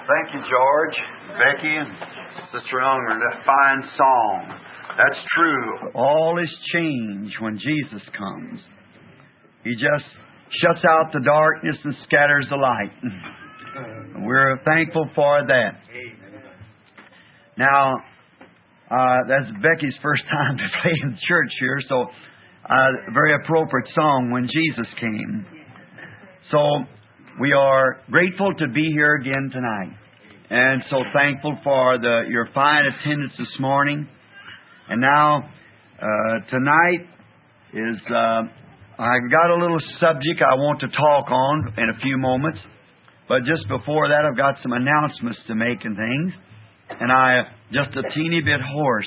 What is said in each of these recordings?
Thank you, George, Becky, and Sister Unger. That fine song. That's true. All is changed when Jesus comes. He just shuts out the darkness and scatters the light. We're thankful for that. Now, that's Becky's first time to play in church here, so a very appropriate song, When Jesus Came. So, we are grateful to be here again tonight, and so thankful for your fine attendance this morning. And now, tonight is, I've got a little subject I want to talk on in a few moments, but just before that I've got some announcements to make and things, and I just a teeny bit hoarse.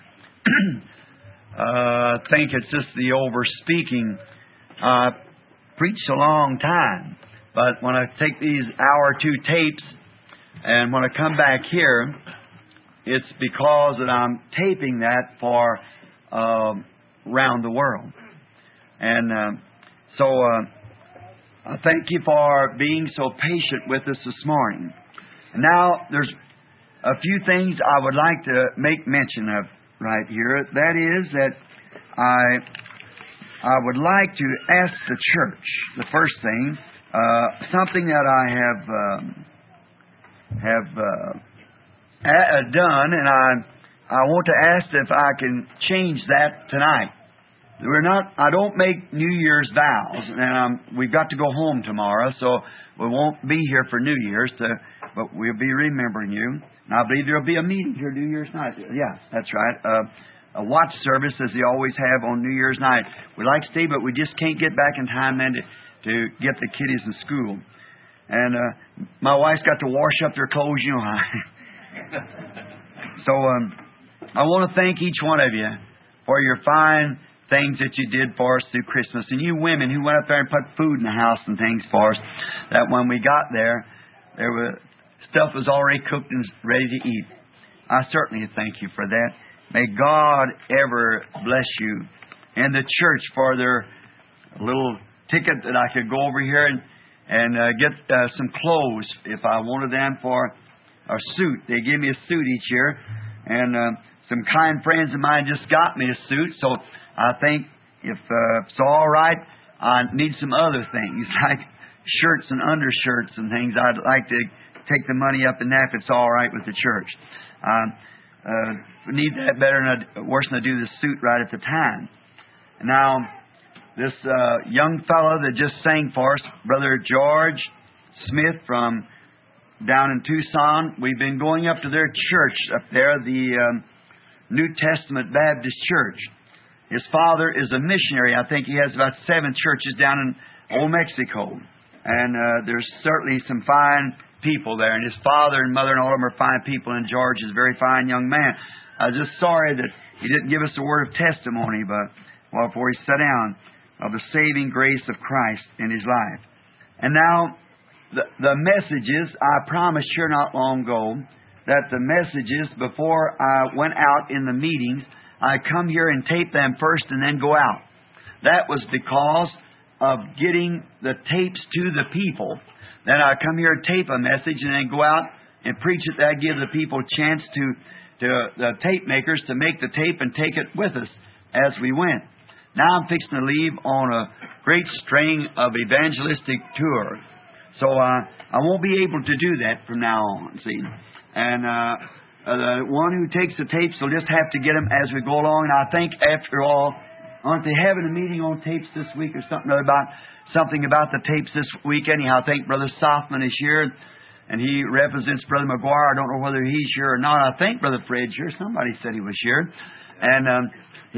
I think it's just the over-speaking. I preached a long time. But when I take these hour or two tapes, and when I come back here, it's because that I'm taping that for around the world. And so I thank you for being so patient with us this morning. And now there's a few things I would like to make mention of right here. That is that I would like to ask the church, the first thing, something that I have done, and I want to ask if I can change that tonight. I don't make New Year's vows, and we've got to go home tomorrow, so we won't be here for New Year's, but we'll be remembering you. And I believe there'll be a meeting here New Year's night. Yeah, that's right. A watch service, as they always have on New Year's night. We like to stay, but we just can't get back in time then to get the kiddies in school. And my wife's got to wash up their clothes, you know. So I want to thank each one of you for your fine things that you did for us through Christmas. And you women who went up there and put food in the house and things for us, that when we got there stuff was already cooked and ready to eat. I certainly thank you for that. May God ever bless you and the church for their little ticket that I could go over here and get some clothes if I wanted them for a suit. They give me a suit each year, and some kind friends of mine just got me a suit, so I think if it's all right, I need some other things like shirts and undershirts and things. I'd like to take the money up in that if it's all right with the church. Need that worse than I do the suit right at the time. Now, this young fellow that just sang for us, Brother George Smith from down in Tucson, we've been going up to their church up there, the New Testament Baptist Church. His father is a missionary. I think he has about 7 churches down in Old Mexico. And there's certainly some fine people there. And his father and mother and all of them are fine people. And George is a very fine young man. I was just sorry that he didn't give us a word of testimony, but before he sat down, of the saving grace of Christ in his life. And now, the messages, I promised here not long ago that the messages, before I went out in the meetings, I come here and tape them first and then go out. That was because of getting the tapes to the people. Then I come here and tape a message and then go out and preach it. That gives the people a chance to the tape makers to make the tape and take it with us as we went. Now I'm fixing to leave on a great string of evangelistic tour. So I won't be able to do that from now on, see. And the one who takes the tapes will just have to get them as we go along. And I think, after all, aren't they having a meeting on tapes this week or something about the tapes this week? Anyhow, I think Brother Softman is here, and he represents Brother McGuire. I don't know whether he's here or not. I think Brother Fred's here. Somebody said he was here. And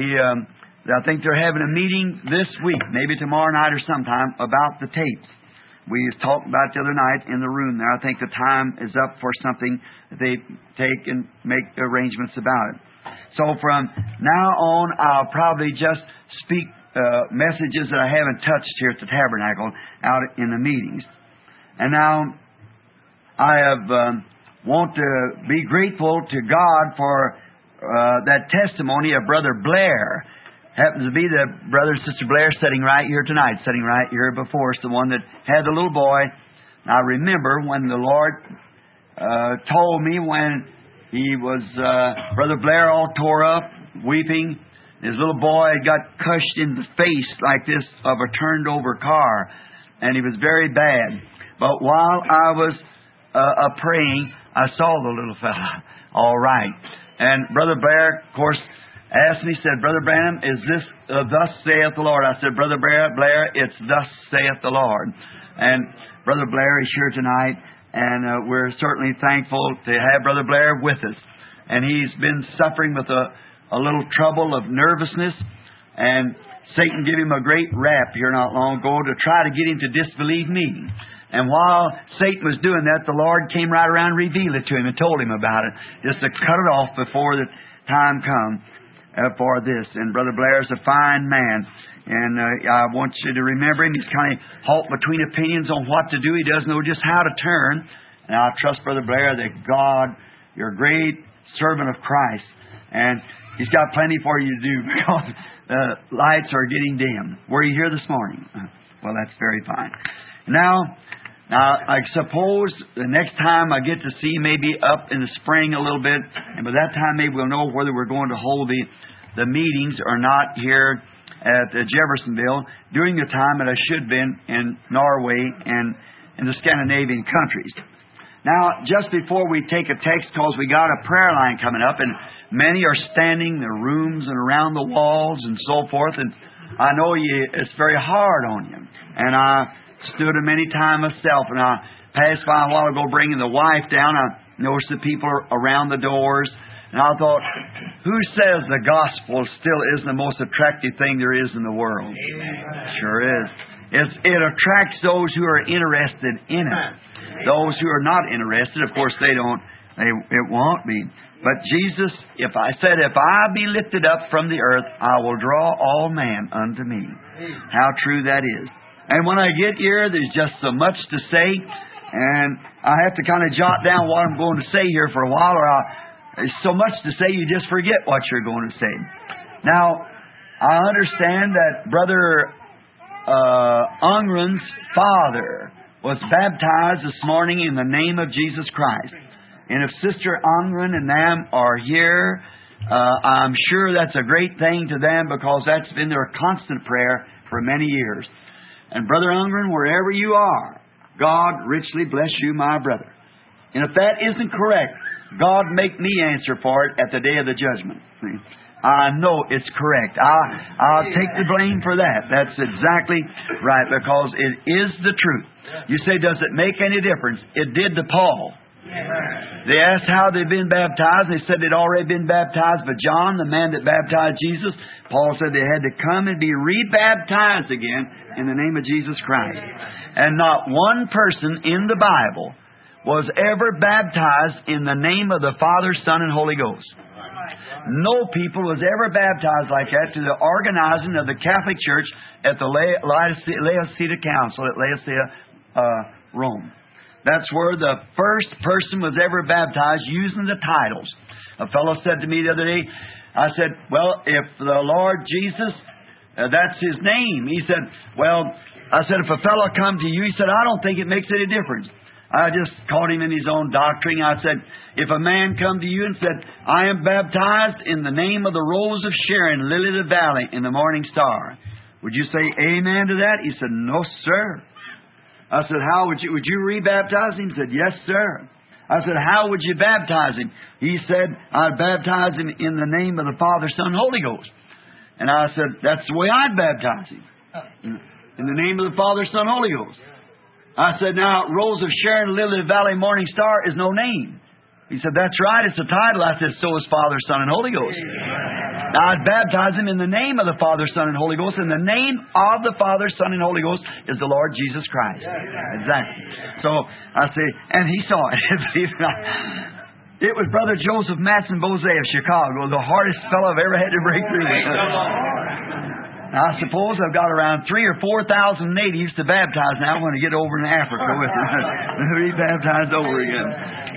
I think they're having a meeting this week, maybe tomorrow night or sometime, about the tapes. We talked about the other night in the room there. I think the time is up for something that they take and make arrangements about it. So from now on, I'll probably just speak messages that I haven't touched here at the Tabernacle out in the meetings. And now I want to be grateful to God for that testimony of Brother Blair. Happens to be the brother and sister Blair sitting right here tonight, sitting right here before us, the one that had the little boy. Now, I remember when the Lord told me when he was, Brother Blair all tore up, weeping. His little boy had got crushed in the face like this of a turned over car, and he was very bad. But while I was praying, I saw the little fella all right. And Brother Blair, of course, asked me, said, Brother Branham, is this thus saith the Lord? I said, Brother Blair, it's thus saith the Lord. And Brother Blair is here tonight, and we're certainly thankful to have Brother Blair with us. And he's been suffering with a little trouble of nervousness, and Satan gave him a great rap here not long ago to try to get him to disbelieve me. And while Satan was doing that, the Lord came right around and revealed it to him and told him about it, just to cut it off before the time come for this. And Brother Blair's a fine man, and I want you to remember him. He's kind of halt between opinions on what to do. He doesn't know just how to turn. And I trust, Brother Blair, that God, you're a great servant of Christ, and He's got plenty for you to do because the lights are getting dim. Were you here this morning? Well, that's very fine. Now, I suppose the next time I get to see you maybe up in the spring a little bit, and by that time maybe we'll know whether we're going to hold the meetings or not here at Jeffersonville during the time that I should have been in Norway and in the Scandinavian countries. Now, just before we take a text, because we got a prayer line coming up, and many are standing in the rooms and around the walls and so forth, and I know it's very hard on you. And I stood a many times myself, and I passed by a while ago bringing the wife down. I noticed the people around the doors, and I thought, who says the gospel still is the most attractive thing there is in the world? Amen. Sure is. It attracts those who are interested in it. Those who are not interested, of course, it won't be. But Jesus, if I be lifted up from the earth, I will draw all men unto me. How true that is. And when I get here, there's just so much to say, and I have to kind of jot down what I'm going to say here for a while, or there's so much to say you just forget what you're going to say. Now, I understand that Brother Ungren's father was baptized this morning in the name of Jesus Christ. And if Sister Ungren and them are here, I'm sure that's a great thing to them, because that's been their constant prayer for many years. And Brother Ungren, wherever you are, God richly bless you, my brother. And if that isn't correct, God make me answer for it at the day of the judgment. I know it's correct. I'll take the blame for that. That's exactly right, because it is the truth. You say, does it make any difference? It did to Paul. They asked how they'd been baptized. They said they'd already been baptized by John, the man that baptized Jesus. Paul said they had to come and be rebaptized again in the name of Jesus Christ. And not one person in the Bible was ever baptized in the name of the Father, Son, and Holy Ghost. No people was ever baptized like that to the organizing of the Catholic Church at the Laodicea Council at Laodicea, Rome. That's where the first person was ever baptized using the titles. A fellow said to me the other day, I said, well, if the Lord Jesus, that's His name. He said, well, I said, if a fellow come to you, he said, I don't think it makes any difference. I just caught him in his own doctrine. I said, if a man come to you and said, I am baptized in the name of the Rose of Sharon, Lily of the Valley, in the Morning Star, would you say amen to that? He said, no, sir. I said, how would you rebaptize him? He said, yes, sir. I said, how would you baptize him? He said, I'd baptize him in the name of the Father, Son, Holy Ghost. And I said, that's the way I'd baptize him. In the name of the Father, Son, Holy Ghost. I said, now, Rose of Sharon, Lily of the Valley, Morning Star is no name. He said, that's right, it's a title. I said, so is Father, Son, and Holy Ghost. Now, I'd baptize him in the name of the Father, Son, and Holy Ghost. And the name of the Father, Son, and Holy Ghost is the Lord Jesus Christ. Exactly. So, I say, and he saw it. It was Brother Joseph Matson Bose of Chicago, the hardest fellow I've ever had to break through with. Now, I suppose I've got around 3,000 or 4,000 natives to baptize now when I get over in Africa with them. Rebaptized over again.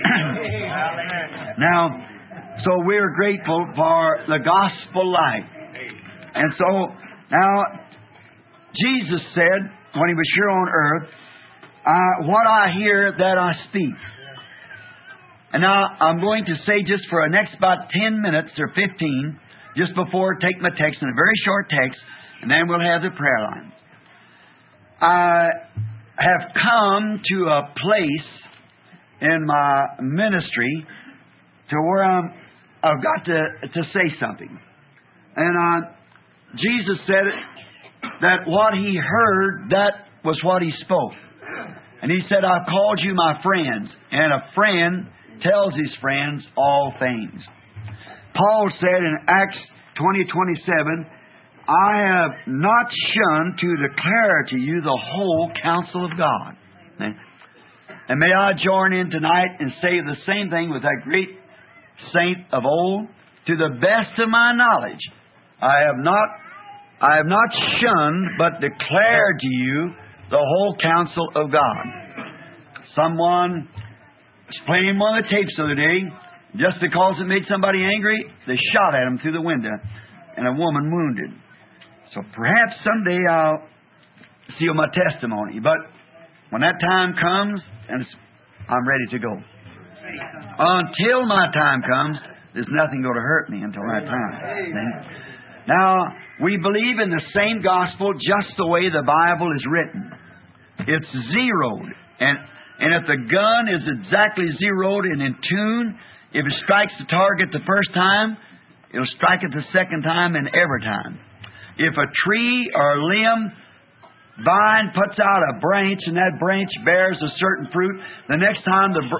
Now, so we're grateful for the gospel light. And so, now, Jesus said, when He was here on earth, what I hear, that I speak. And now I'm going to say just for the next about 10 minutes or 15, just before I take my text, in a very short text, and then we'll have the prayer line. I have come to a place in my ministry to where I've got to say something. And Jesus said that what He heard, that was what He spoke. And He said, I've called you my friends. And a friend tells his friends all things. Paul said in Acts 20:27, I have not shunned to declare to you the whole counsel of God. And may I join in tonight and say the same thing with that great saint of old. To the best of my knowledge, I have not shunned, but declared to you the whole counsel of God. Someone was playing one of the tapes the other day. Just because it made somebody angry, they shot at him through the window, and a woman wounded. So perhaps someday I'll seal my testimony. But when that time comes, and I'm ready to go. Until my time comes, there's nothing going to hurt me until that time. Now, we believe in the same gospel just the way the Bible is written. It's zeroed. And if the gun is exactly zeroed and in tune, if it strikes the target the first time, it'll strike it the second time and every time. If a tree or a limb, vine puts out a branch and that branch bears a certain fruit, the next time the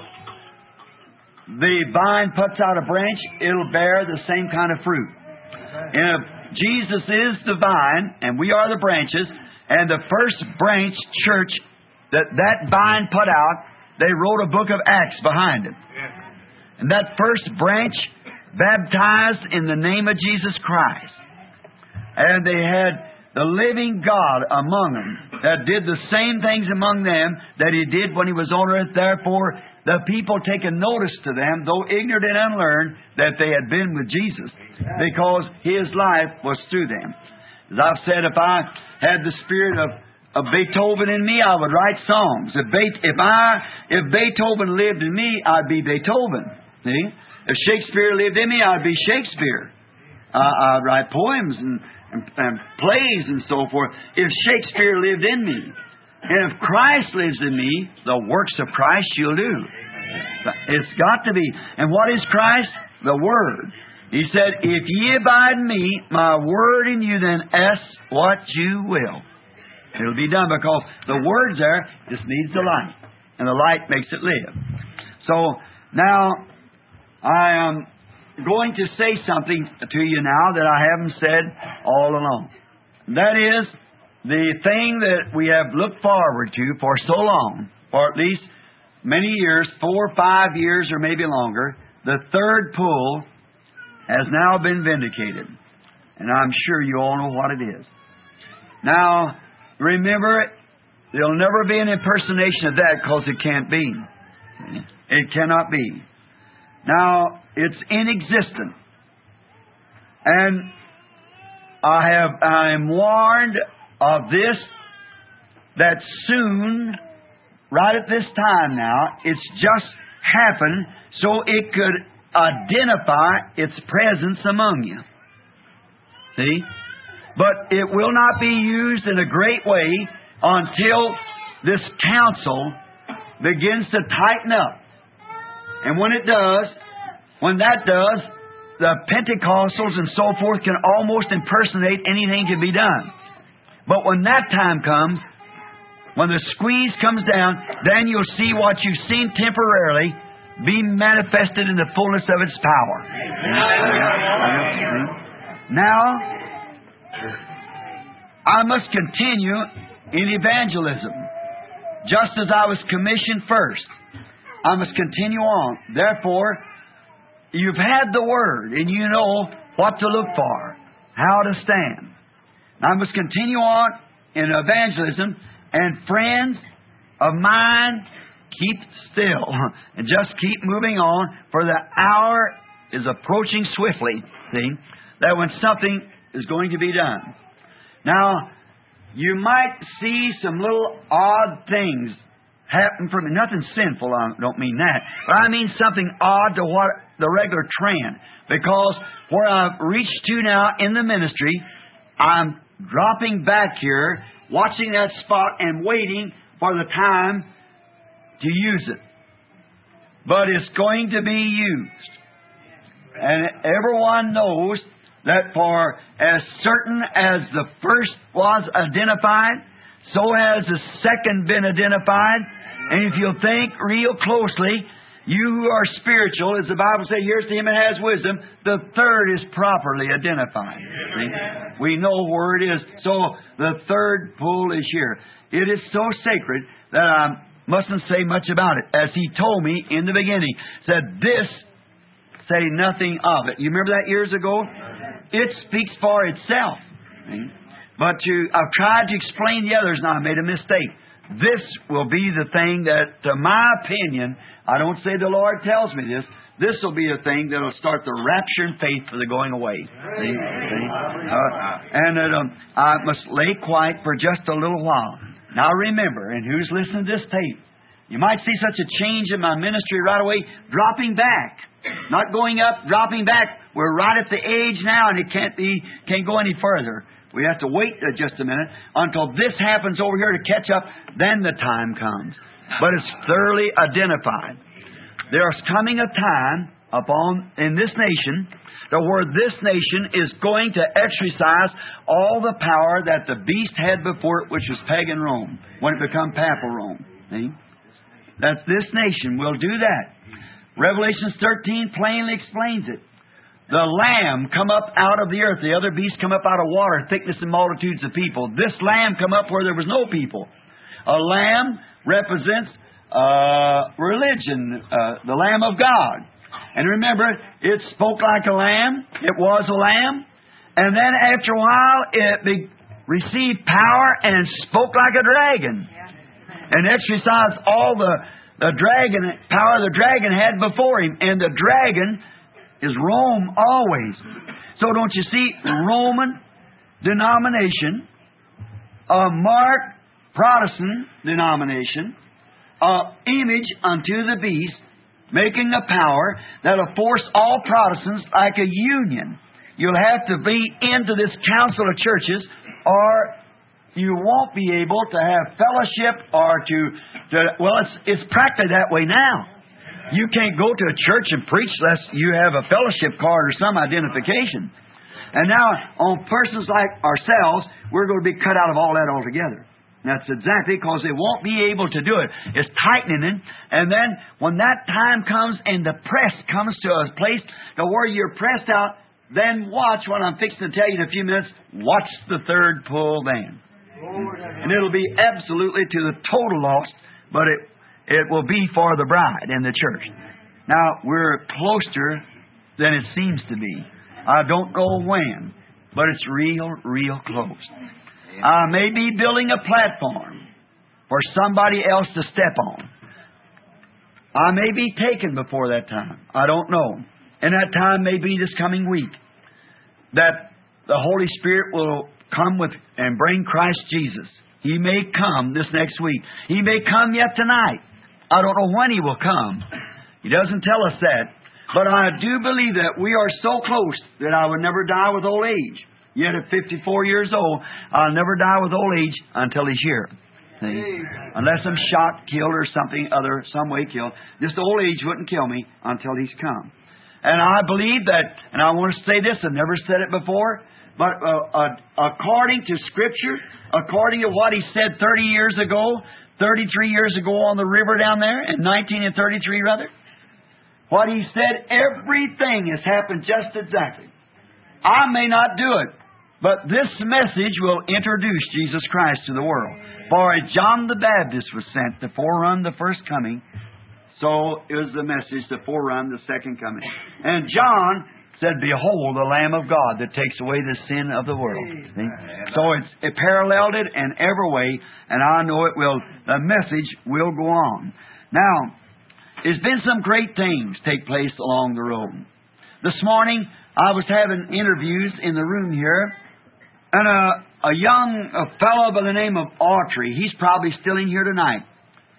vine puts out a branch, it'll bear the same kind of fruit. And if Jesus is the vine and we are the branches, and the first branch church that vine put out, they wrote a book of Acts behind it. And that first branch baptized in the name of Jesus Christ. And they had the living God among them that did the same things among them that He did when He was on earth. Therefore, the people taken notice to them, though ignorant and unlearned, that they had been with Jesus, because His life was through them. As I've said, if I had the spirit of Beethoven in me, I would write songs. If Beethoven lived in me, I'd be Beethoven. See? If Shakespeare lived in me, I'd be Shakespeare. I'd write poems and plays and so forth. If Shakespeare lived in me, and if Christ lives in me, the works of Christ you'll do. It's got to be. And what is Christ? The Word. He said, if ye abide in me, my word in you, then ask what you will. It'll be done, because the Word's there, just needs the light. And the light makes it live. So, now, I am going to say something to you now that I haven't said all along. That is, the thing that we have looked forward to for so long, for at least many years, 4 or 5 years or maybe longer, the third pull has now been vindicated. And I'm sure you all know what it is. Now, remember, there'll never be an impersonation of that, because it can't be. It cannot be. Now, it's inexistent. And I am warned of this, that soon, right at this time now, it's just happened so it could identify its presence among you. See? But it will not be used in a great way until this council begins to tighten up. And when that does, the Pentecostals and so forth can almost impersonate anything to be done. But when that time comes, when the squeeze comes down, then you'll see what you've seen temporarily be manifested in the fullness of its power. Now, I must continue in evangelism, just as I was commissioned first. I must continue on. Therefore, you've had the Word, and you know what to look for, how to stand. I must continue on in evangelism, and friends of mine, keep still and just keep moving on, for the hour is approaching swiftly, see, that when something is going to be done. Now, you might see some little odd things happen for me. Nothing sinful, I don't mean that. But I mean something odd to what the regular trend. Because where I've reached to now in the ministry, I'm dropping back here, watching that spot and waiting for the time to use it. But it's going to be used. And everyone knows that for as certain as the first was identified, so has the second been identified. And if you'll think real closely, you who are spiritual, as the Bible says, here's to him that has wisdom, the third is properly identified. See? We know where it is. So the third pull is here. It is so sacred that I mustn't say much about it. As he told me in the beginning, said, this, say nothing of it. You remember that years ago? It speaks for itself. See? But I've tried to explain the others, and I made a mistake. This will be the thing that, to my opinion, I don't say the Lord tells me this, this will be a thing that will start the rapture in faith for the going away. See? And that I must lay quiet for just a little while. Now remember, and who's listening to this tape, you might see such a change in my ministry right away, dropping back. Not going up, dropping back. We're right at the age now, and it can't go any further. We have to wait just a minute until this happens over here to catch up. Then the time comes. But it's thoroughly identified. There's coming a time in this nation where this nation is going to exercise all the power that the beast had before it, which was pagan Rome, when it became papal Rome. See? That this nation will do that. Revelation 13 plainly explains it. The Lamb come up out of the earth. The other beasts come up out of water, thickness and multitudes of people. This Lamb come up where there was no people. A lamb represents religion, the Lamb of God. And remember, it spoke like a lamb. It was a lamb. And then after a while, it received power and spoke like a dragon. And exercised all the dragon power the dragon had before him. And the dragon is Rome always. So don't you see, Roman denomination, a marked Protestant denomination, image unto the beast, making a power that'll force all Protestants like a union. You'll have to be into this council of churches, or you won't be able to have fellowship or it's practically that way now. You can't go to a church and preach unless you have a fellowship card or some identification. And now, on persons like ourselves, we're going to be cut out of all that altogether. And that's exactly because they won't be able to do it. It's tightening. And then, when that time comes and the press comes to a place to where you're pressed out, then watch what I'm fixing to tell you in a few minutes. Watch the third pull then. And it'll be absolutely to the total loss, but it will be for the bride and the church. Now, we're closer than it seems to be. I don't know when, but it's real close. I may be building a platform for somebody else to step on. I may be taken before that time. I don't know. And that time may be this coming week. That the Holy Spirit will come with and bring Christ Jesus. He may come this next week. He may come yet tonight. I don't know when He will come. He doesn't tell us that. But I do believe that we are so close that I would never die with old age. Yet at 54 years old, I'll never die with old age until He's here. See? Unless I'm shot, killed, or something other, some way killed. Just old age wouldn't kill me until He's come. And I believe that, and I want to say this, I've never said it before, but according to Scripture, according to what He said 30 years ago, 33 years ago on the river down there, in 1933 rather, what He said, everything has happened just exactly. I may not do it, but this message will introduce Jesus Christ to the world. For as John the Baptist was sent to forerun the first coming, so is the message to forerun the second coming. And John said, "Behold, the Lamb of God that takes away the sin of the world." See? So it paralleled it in every way, and I know it will. The message will go on. Now, there's been some great things take place along the road. This morning, I was having interviews in the room here, and a young fellow by the name of Autry, he's probably still in here tonight.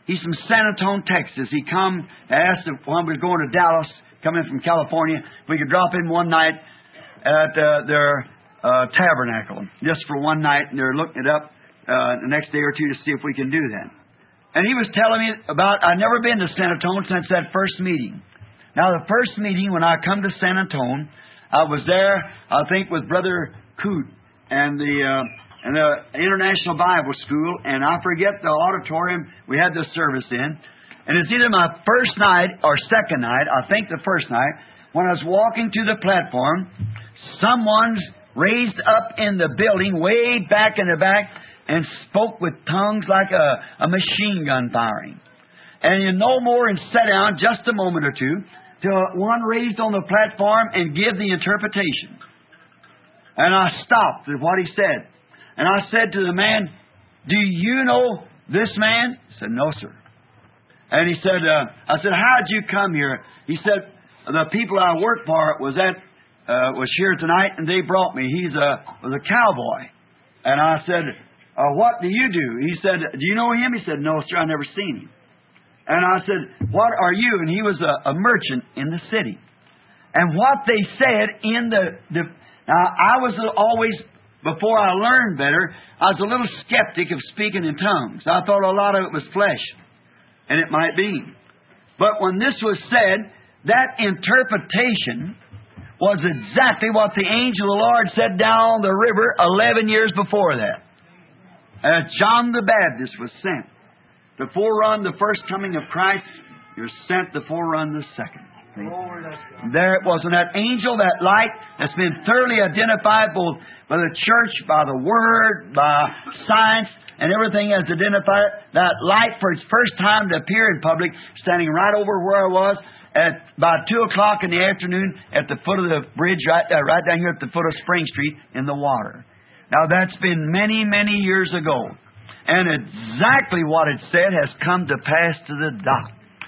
He's from San Antonio, Texas. He come and asked if when we were going to Dallas, coming from California, if we could drop in one night at their tabernacle, just for one night, and they're looking it up the next day or two to see if we can do that. And he was telling me about, I'd never been to San Antonio since that first meeting. Now, the first meeting, when I come to San Antonio, I was there, I think, with Brother Coote and the International Bible School, and I forget the auditorium we had the service in. And it's either my first night or second night, I think the first night, when I was walking to the platform, someone's raised up in the building, way back in the back, and spoke with tongues like a machine gun firing. And you no more and sat down just a moment or two till one raised on the platform and give the interpretation. And I stopped at what he said. And I said to the man, "Do you know this man?" He said, "No, sir." And he said, I said, "How'd you come here?" He said, "The people I work for was here tonight, and they brought me." He was a cowboy. And I said, "What do you do?" He said, "Do you know him?" He said, "No, sir, I never seen him." And I said, "What are you?" And he was a merchant in the city. And what they said in now I was always, before I learned better, I was a little skeptic of speaking in tongues. I thought a lot of it was flesh. And it might be. But when this was said, that interpretation was exactly what the angel of the Lord said down the river 11 years before that. As John the Baptist was sent to forerun the first coming of Christ, you're sent to forerun the second. See? There it was. And that angel, that light, that's been thoroughly identified both by the church, by the Word, by science, and everything has identified it. That light, for its first time to appear in public, standing right over where I was at about 2 o'clock in the afternoon at the foot of the bridge, right down here at the foot of Spring Street in the water. Now, that's been many, many years ago. And exactly what it said has come to pass to the dot.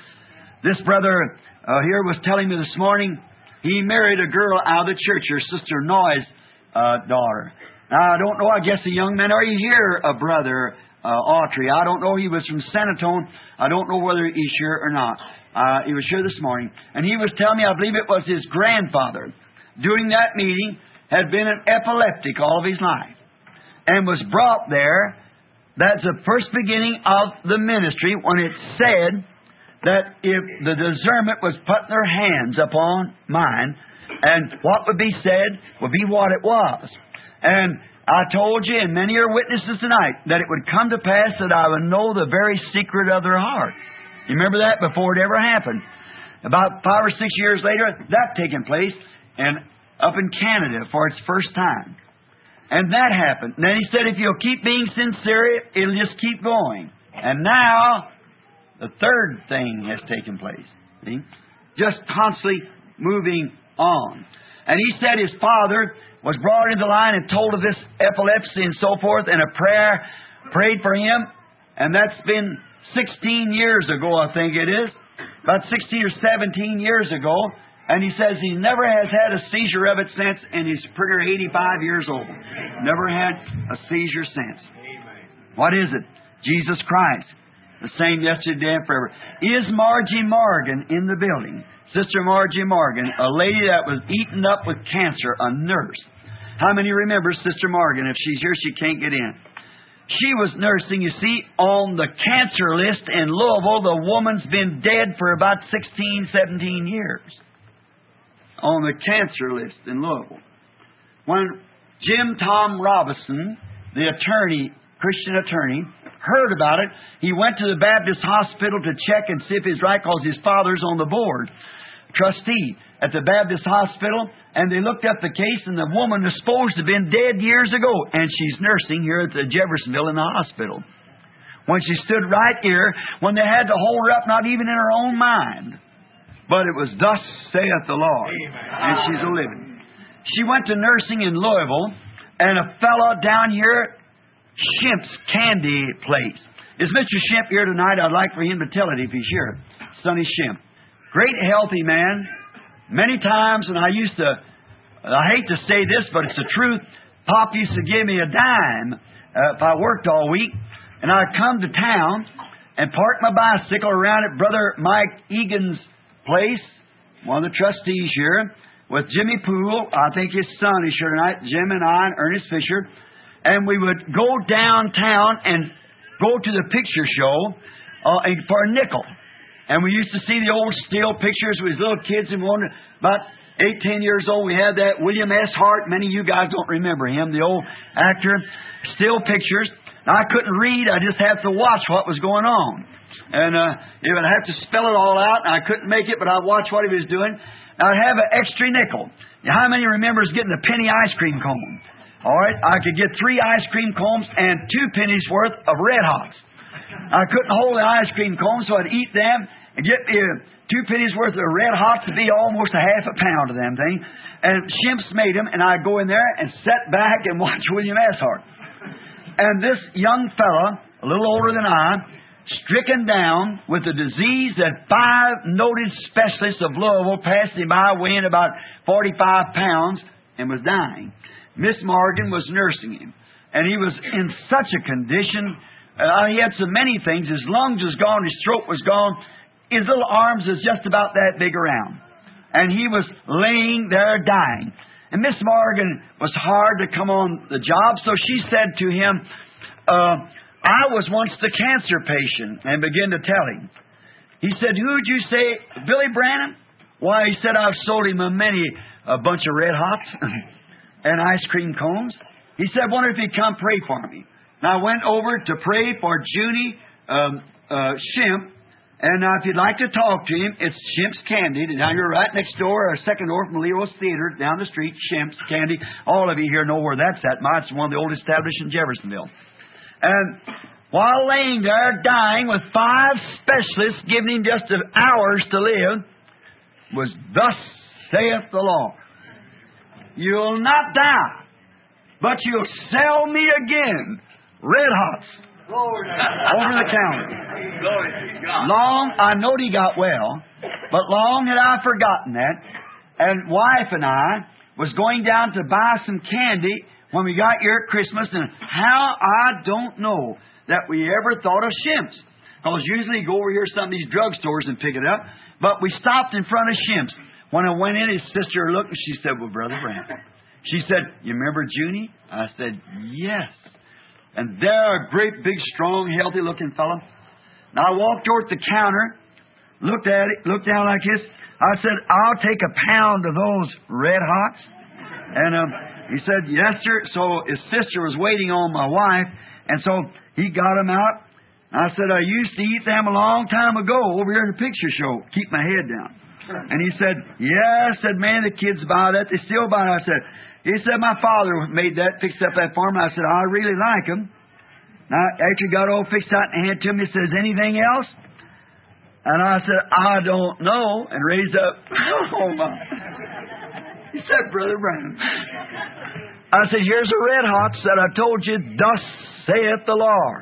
This brother here was telling me this morning, he married a girl out of the church, her sister Noy's daughter. Now, I don't know, I guess the young man, are you here, Brother Autry? I don't know, he was from San Antonio. I don't know whether he's here or not. He was here this morning. And he was telling me, I believe it was his grandfather, during that meeting, had been an epileptic all of his life. And was brought there. That's the first beginning of the ministry when it said that if the discernment was putting their hands upon mine, and what would be said would be what it was. And I told you, and many are witnesses tonight, that it would come to pass that I would know the very secret of their heart. You remember that before it ever happened. About 5 or 6 years later, that taken place, and up in Canada for its first time. And that happened. And then he said, if you'll keep being sincere, it'll just keep going. And now, the third thing has taken place. See? Just constantly moving on. And he said his father was brought into line and told of this epilepsy and so forth, and a prayer prayed for him. And that's been 16 years ago, I think it is. About 16 or 17 years ago. And he says he never has had a seizure of it since, and he's pretty 85 years old. Never had a seizure since. What is it? Jesus Christ. The same yesterday and forever. Is Margie Morgan in the building? Sister Margie Morgan, a lady that was eaten up with cancer, a nurse. How many remember Sister Morgan? If she's here, she can't get in. She was nursing, you see, on the cancer list in Louisville. The woman's been dead for about 16, 17 years. On the cancer list in Louisville. When Jim Tom Robinson, the attorney, Christian attorney, heard about it, he went to the Baptist hospital to check and see if it's right, because his father's on the board, trustee at the Baptist hospital, and they looked up the case, and the woman was supposed to have been dead years ago, and she's nursing here at the Jeffersonville in the hospital. When she stood right here, when they had to hold her up, not even in her own mind. But it was, thus saith the Lord. Amen. And she's a living. She went to nursing in Louisville, and a fellow down here, Schimp's Candy Place. Is Mr. Schimp here tonight? I'd like for him to tell it if he's here. Sonny Schimp. Great healthy man. Many times when I hate to say this, but it's the truth, Pop used to give me a dime if I worked all week, and I'd come to town, and parked my bicycle around at Brother Mike Egan's place, one of the trustees here, with Jimmy Poole, I think his son is here tonight, Jim and I, and Ernest Fisher, and we would go downtown and go to the picture show for a nickel. And we used to see the old still pictures with little kids and one about 8, 10 years old. We had that William S. Hart. Many of you guys don't remember him, the old actor. Still pictures. Now, I couldn't read. I just had to watch what was going on. And he would have to spell it all out, and I couldn't make it, but I'd watch what he was doing. I'd have an extra nickel. Now, how many remembers getting a penny ice cream cone? All right, I could get 3 ice cream cones and 2 pennies worth of Red Hots. I couldn't hold the ice cream cone, so I'd eat them and get 2 pennies worth of Red Hots to be almost a half a pound of them things. And Shimps made them, and I'd go in there and sit back and watch William S. Hart. And this young fella, a little older than I, stricken down with a disease that 5 noted specialists of Louisville passed him by, weighing about 45 pounds, and was dying. Miss Morgan was nursing him. And he was in such a condition. He had so many things. His lungs was gone. His throat was gone. His little arms was just about that big around. And he was laying there dying. And Miss Morgan was hard to come on the job, so she said to him, I was once the cancer patient, and began to tell him. He said, who'd you say? Billy Branham? Why, he said, I've sold him a bunch of Red Hots and ice cream cones. He said, wonder if he'd come pray for me. And I went over to pray for Junie Shimp. And now, if you'd like to talk to him, it's Shimp's Candy. Now, you're right next door, or second door from Leo's Theater, down the street, Shimp's Candy. All of you here know where that's at. It's one of the oldest established in Jeffersonville. And while laying there, dying, with 5 specialists giving him just hours to live, was thus saith the Lord, you'll not die, but you'll sell me again Red Hots over the counter. Long, I knowed he got well, but long had I forgotten that. And wife and I was going down to buy some candy when we got here at Christmas, and how I don't know that we ever thought of Shimp's. Because usually you go over here to some of these drugstores and pick it up, but we stopped in front of Shimp's. When I went in, his sister looked and she said, well, Brother Branham. She said, you remember Junie? I said, yes. And there, a great, big, strong, healthy-looking fellow. Now, I walked over to the counter, looked at it, looked down like this. I said, I'll take a pound of those Red Hots. And he said, yes, sir. So his sister was waiting on my wife, and so he got them out. I said, I used to eat them a long time ago over here in the picture show. Keep my head down. And he said, yeah. I said, man, the kids buy that. They still buy it. He said, my father made that, fixed up that farm. I said, I really like them. Now, after he got all fixed out and handed to me, he says, anything else? And I said, I don't know. And raised up. Oh, my. He said, Brother Branham. I said, here's a Red Hot that I told you, thus saith the Lord.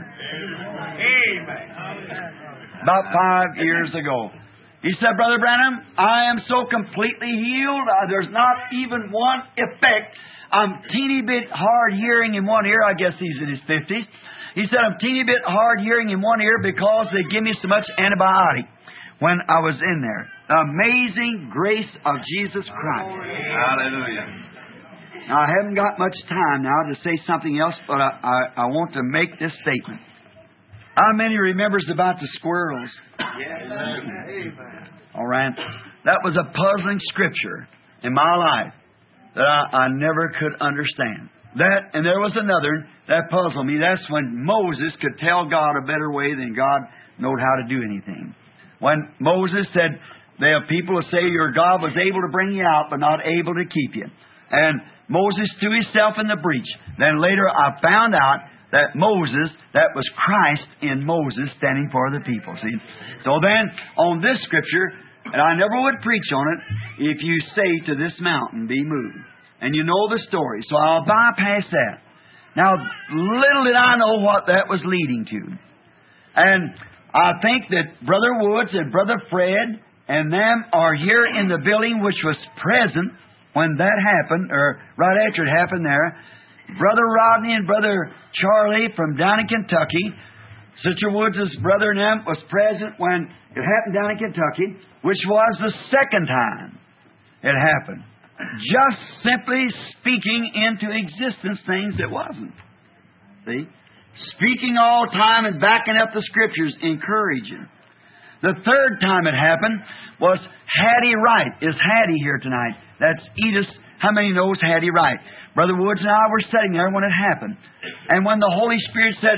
Amen. About 5 years ago. He said, Brother Branham, I am so completely healed, there's not even one effect. I'm teeny bit hard hearing in one ear. I guess he's in his 50s. He said, I'm teeny bit hard hearing in one ear because they give me so much antibiotic when I was in there. The amazing grace of Jesus Christ. Hallelujah. Now, I haven't got much time now to say something else, but I want to make this statement. How many remembers about the squirrels? Yes. Amen. All right. That was a puzzling scripture in my life that I never could understand. That, and there was another that puzzled me. That's when Moses could tell God a better way than God knowed how to do anything. When Moses said, there are people who say your God was able to bring you out, but not able to keep you. And Moses threw himself in the breach. Then later I found out that Moses, that was Christ in Moses standing for the people. See? So then, on this scripture, and I never would preach on it, if you say to this mountain, be moved. And you know the story, so I'll bypass that. Now, little did I know what that was leading to. And I think that Brother Woods and Brother Fred and them are here in the building which was present when that happened, or right after it happened there. Brother Rodney and Brother Charlie from down in Kentucky, Sister Woods' brother and them was present when it happened down in Kentucky, which was the second time it happened. Just simply speaking into existence things that wasn't. See? Speaking all time and backing up the Scriptures, encouraging. The third time it happened was Hattie Wright. Is Hattie here tonight? That's Edith. How many knows Hattie Wright? Brother Woods and I were sitting there when it happened. And when the Holy Spirit said,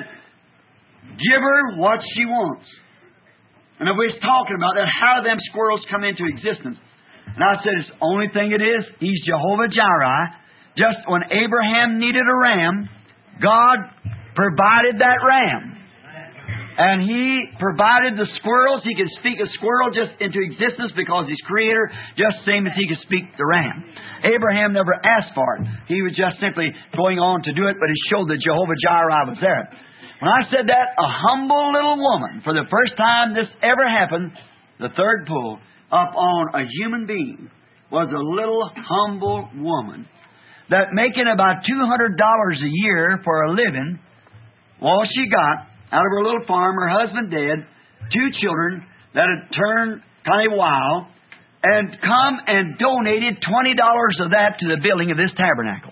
give her what she wants. And we was talking about that, how them squirrels come into existence. And I said, it's the only thing it is, He's Jehovah Jireh. Just when Abraham needed a ram, God provided that ram. And He provided the squirrels. He could speak a squirrel just into existence because He's Creator, just same as He could speak the ram. Abraham never asked for it. He was just simply going on to do it, but He showed that Jehovah Jireh was there. When I said that, a humble little woman, for the first time this ever happened, the third pull, up on a human being, was a little humble woman that making about $200 a year for a living, all she got out of her little farm, her husband dead, 2 children that had turned kind of wild, and come and donated $20 of that to the building of this tabernacle.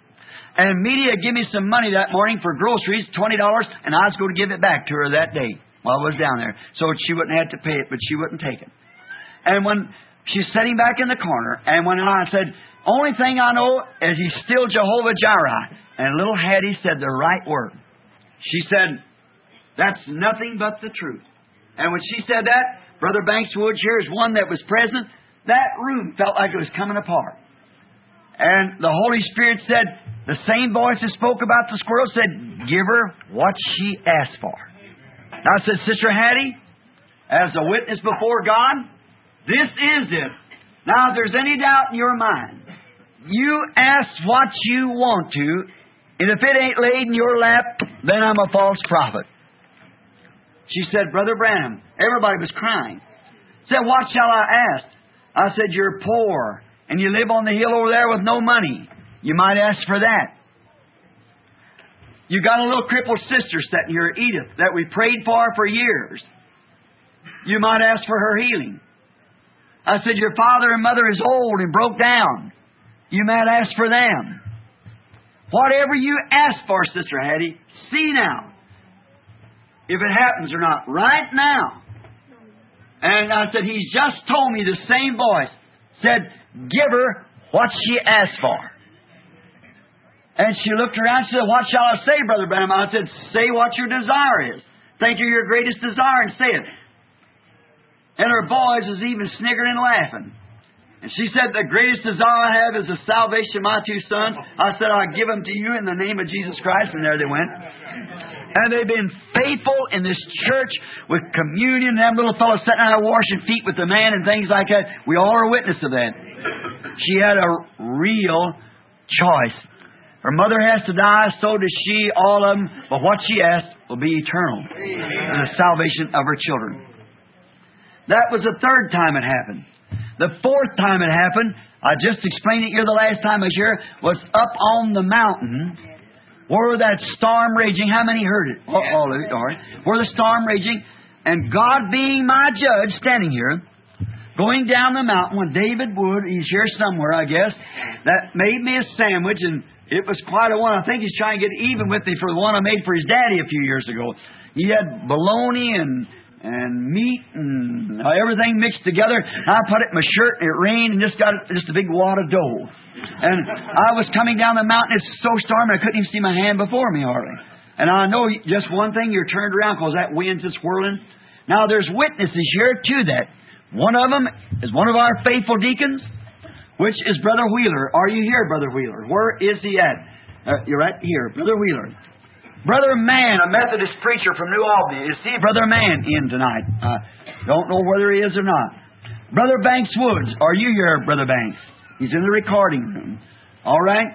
And media gave me some money that morning for groceries, $20, and I was going to give it back to her that day while I was down there, so she wouldn't have to pay it, but she wouldn't take it. And when she's sitting back in the corner, and when I said, only thing I know is He's still Jehovah Jireh, and little Hattie said the right word. She said, that's nothing but the truth. And when she said that, Brother Banks Woods here is one that was present. That room felt like it was coming apart. And the Holy Spirit said, the same voice that spoke about the squirrel said, give her what she asked for. Now I said, Sister Hattie, as a witness before God, this is it. Now if there's any doubt in your mind, you ask what you want to, and if it ain't laid in your lap, then I'm a false prophet. She said, Brother Branham, everybody was crying. Said, what shall I ask? I said, you're poor, and you live on the hill over there with no money. You might ask for that. You got a little crippled sister sitting here, Edith, that we prayed for years. You might ask for her healing. I said, your father and mother is old and broke down. You might ask for them. Whatever you ask for, Sister Hattie, see now if it happens or not, right now. And I said, He's just told me, the same voice said, give her what she asked for. And she looked around and said, what shall I say, Brother Branham? I said, say what your desire is. Think of your greatest desire and say it. And her boys was even sniggering and laughing. And she said, the greatest desire I have is the salvation of my 2 sons. I said, I'll give them to you in the name of Jesus Christ. And there they went. And they've been faithful in this church with communion. Them little fellows sitting out washing feet with the man and things like that. We all are witness of that. She had a real choice. Her mother has to die, so does she, all of them. But what she asked will be eternal. And the salvation of her children. That was the third time it happened. The fourth time it happened, I just explained it here the last time I was here, was up on the mountain where that storm raging. How many heard it? All of it, all right. Where the storm raging, and God being my judge, standing here, going down the mountain when David Wood, he's here somewhere, I guess, that made me a sandwich, and it was quite a one. I think he's trying to get even with me for the one I made for his daddy a few years ago. He had bologna and meat and everything mixed together. I put it in my shirt, and it rained, and just got just a big wad of dough. And I was coming down the mountain. It's so stormy, I couldn't even see my hand before me hardly. And I know just one thing, you're turned around because that wind's just whirling. Now there's witnesses here to that. One of them is one of our faithful deacons, which is Brother Wheeler. Are you here, Brother Wheeler? Where is he at? You're right here, Brother Wheeler. Brother Mann, a Methodist preacher from New Albany. You see Brother Mann in tonight. Don't know whether he is or not. Brother Banks Woods. Are you here, Brother Banks? He's in the recording room. All right.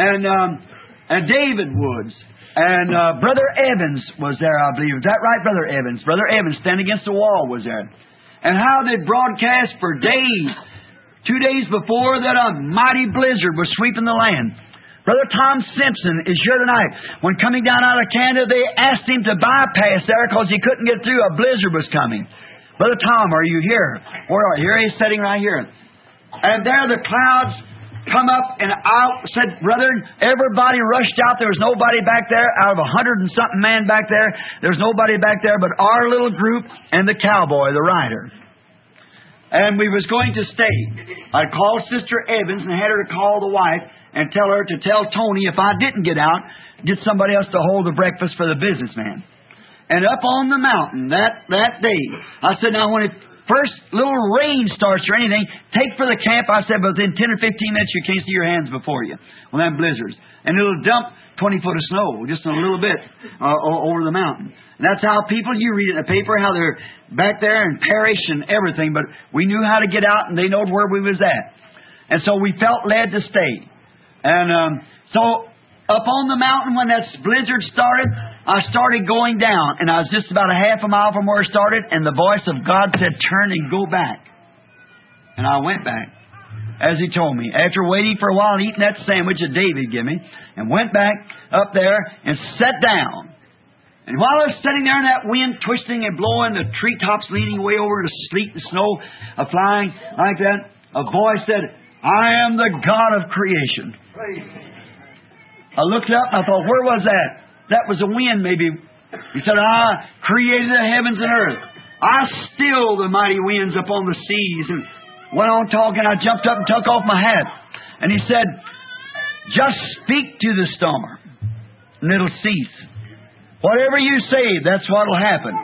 And David Woods. And Brother Evans was there, I believe. Is that right, Brother Evans? Brother Evans, standing against the wall, was there. And how they broadcast for days. 2 days before that a mighty blizzard was sweeping the land. Brother Tom Simpson is here tonight. When coming down out of Canada, they asked him to bypass there because he couldn't get through. A blizzard was coming. Brother Tom, are you here? Where are you? Here he's sitting right here. And there the clouds come up, and I said, brethren, everybody rushed out. There was nobody back there. Out of 100 and something man back there, there's nobody back there but our little group and the cowboy, the rider. And we was going to stay. I called Sister Evans and had her to call the wife and tell her to tell Tony if I didn't get out, get somebody else to hold the breakfast for the businessman. And up on the mountain that day, I said, now when it first little rain starts or anything, take for the camp. I said, but within 10 or 15 minutes, you can't see your hands before you. Well, them blizzards. And it'll dump 20 foot of snow, just a little bit over the mountain. And that's how people, you read it in the paper, how they're back there and perish and everything. But we knew how to get out, and they knowed where we was at. And so we felt led to stay. And so up on the mountain, when that blizzard started, I started going down. And I was just about a half a mile from where I started, and the voice of God said, turn and go back. And I went back, as He told me. After waiting for a while and eating that sandwich that David gave me, and went back up there and sat down. And while I was sitting there in that wind twisting and blowing, the treetops leaning way over, the sleet and snow flying like that, a voice said, I am the God of creation. I looked up and I thought, where was that? That was a wind maybe. He said, I created the heavens and earth. I still the mighty winds upon the seas. And went on talking. I jumped up and took off my hat. And He said, just speak to the storm and it'll cease. Whatever you say, that's what will happen.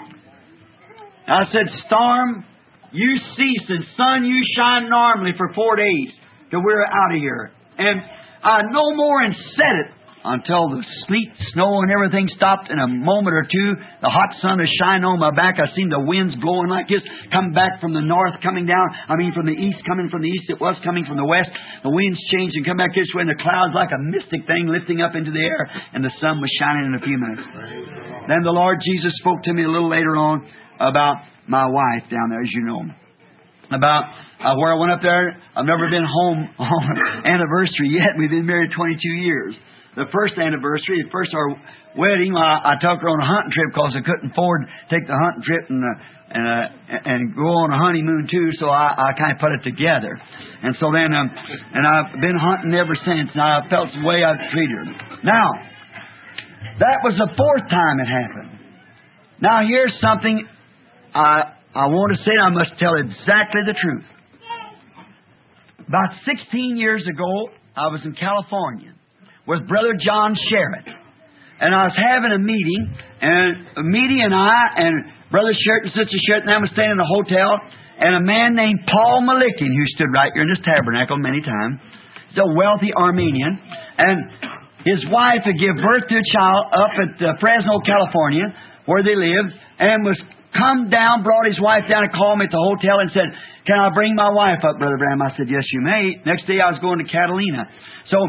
I said, storm, you cease, and sun, you shine normally for 4 days till we're out of here. And I no more and said it until the sleet, snow, and everything stopped in a moment or two. The hot sun is shining on my back. I seen the winds blowing like this, coming back from the north, coming down. I mean, from the east, coming from the east. It was coming from the west. The winds changed and come back this way, and the clouds like a mystic thing lifting up into the air, and the sun was shining in a few minutes. Then the Lord Jesus spoke to me a little later on about my wife down there, as you know. About where I went up there. I've never been home on anniversary yet. We've been married 22 years. The first anniversary, our wedding, I took her on a hunting trip because I couldn't afford to take the hunting trip and go on a honeymoon too, so I kind of put it together. And so then, and I've been hunting ever since, and I felt the way I've treated her. Now, that was the fourth time it happened. Now, here's something I want to say, and I must tell exactly the truth. About 16 years ago, I was in California with Brother John Sherritt. And I was having a meeting, and Meady and I and Brother Sherritt and Sister Sherritt and I was staying in a hotel, and a man named Paul Malikin, who stood right here in this tabernacle many times, he's a wealthy Armenian, and his wife had given birth to a child up at Fresno, California, where they lived, and was come down, brought his wife down and called me at the hotel and said, can I bring my wife up, Brother Branham? I said, yes, you may. Next day I was going to Catalina. So,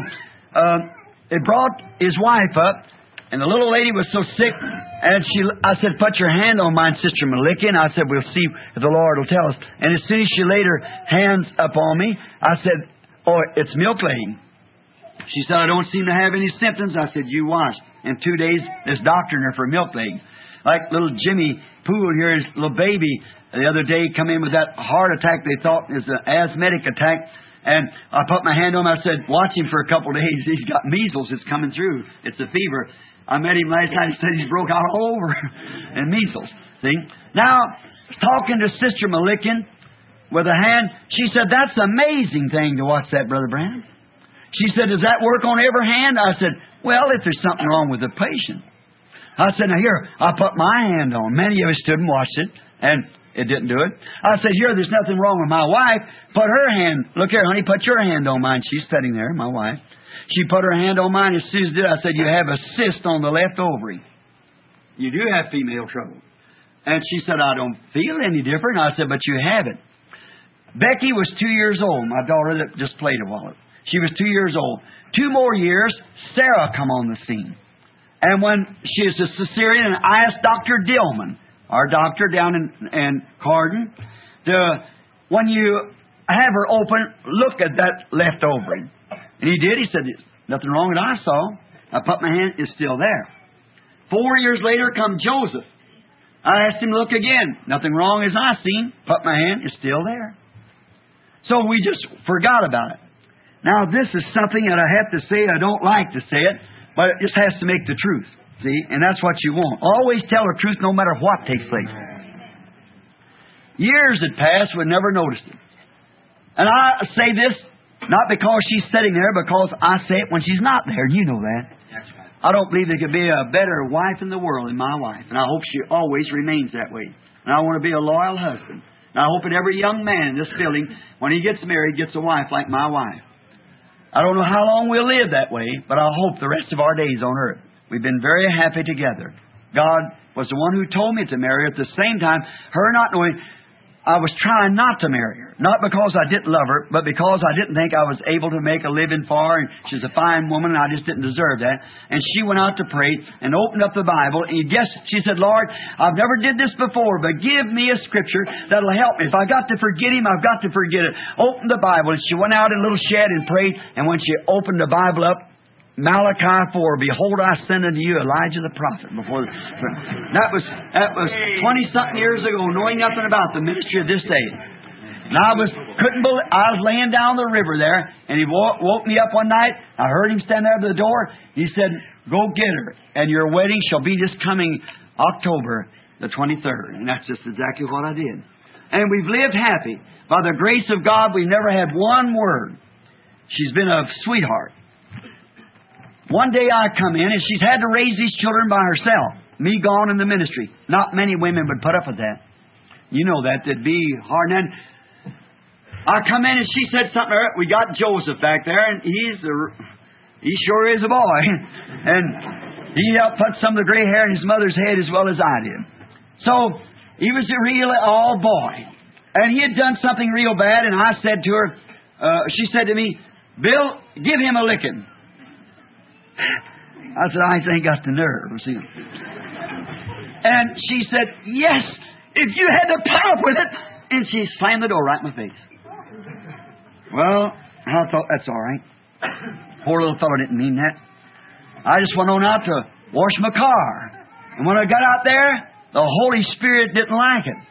it brought his wife up, and the little lady was so sick, and I said, put your hand on mine, Sister Malikin. I said, we'll see if the Lord will tell us. And as soon as she laid her hands upon me, I said, oh, it's milk laying. She said, I don't seem to have any symptoms. I said, you watch. In 2 days, there's doctoring her for milk laying. Like little Jimmy Poole here, his little baby, the other day come in with that heart attack they thought was an asthmatic attack. And I put my hand on him. I said, watch him for a couple of days. He's got measles. It's coming through. It's a fever. I met him last night. He said he's broke out all over and measles. See? Now, talking to Sister Malikin with a hand, she said, that's an amazing thing to watch that, Brother Branham. She said, does that work on every hand? I said, well, if there's something wrong with the patient. I said, now here, I put my hand on. Many of us stood and watched it, and it didn't do it. I said, here, there's nothing wrong with my wife. Put her hand. Look here, honey, put your hand on mine. She's sitting there, my wife. She put her hand on mine. As soon as did, I said, you have a cyst on the left ovary. You do have female trouble. And she said, I don't feel any different. I said, but you have it. Becky was 2 years old, my daughter that just played a while. She was 2 years old. 2 more years, Sarah come on the scene. And when she was a cesarean, I asked Dr. Dillman, our doctor down in Cardin, when you have her open, look at that left ovary. And he did. He said, Nothing wrong that I saw. I put my hand, it's still there. 4 years later come Joseph. I asked him to look again. Nothing wrong as I seen. Put my hand, it's still there. So we just forgot about it. Now this is something that I have to say. I don't like to say it, but it just has to make the truth. See? And that's what you want. Always tell the truth no matter what takes place. Years had passed, we never noticed it. And I say this not because she's sitting there, because I say it when she's not there. You know that. That's right. I don't believe there could be a better wife in the world than my wife. And I hope she always remains that way. And I want to be a loyal husband. And I hope that every young man in this building, when he gets married, gets a wife like my wife. I don't know how long we'll live that way, but I hope the rest of our days on earth. We've been very happy together. God was the one who told me to marry her. At the same time, her not knowing, I was trying not to marry her. Not because I didn't love her, but because I didn't think I was able to make a living for her. And she's a fine woman, and I just didn't deserve that. And she went out to pray and opened up the Bible. And guess, she said, Lord, I've never did this before, but give me a scripture that'll help me. If I got to forget him, I've got to forget it. Open the Bible. And she went out in a little shed and prayed. And when she opened the Bible up, Malachi 4, behold, I send unto you Elijah the prophet. That was 20-something years ago, knowing nothing about the ministry of this day. And I was laying down the river there, and he woke me up one night. I heard him stand there at the door. He said, go get her, and your wedding shall be this coming October the 23rd. And that's just exactly what I did. And we've lived happy. By the grace of God, we've never had one word. She's been a sweetheart. One day I come in, and she's had to raise these children by herself. Me gone in the ministry. Not many women would put up with that. You know that. That'd be hard. And then I come in, and she said something to her. We got Joseph back there, and he sure is a boy. And he helped put some of the gray hair in his mother's head as well as I did. So he was a real all boy. And he had done something real bad, and I said to her, she said to me, Bill, give him a licking. I said, I ain't got the nerve. See? And she said, yes, if you had to put up with it. And she slammed the door right in my face. Well, I thought, that's all right. Poor little fellow didn't mean that. I just went on out to wash my car. And when I got out there, the Holy Spirit didn't like it.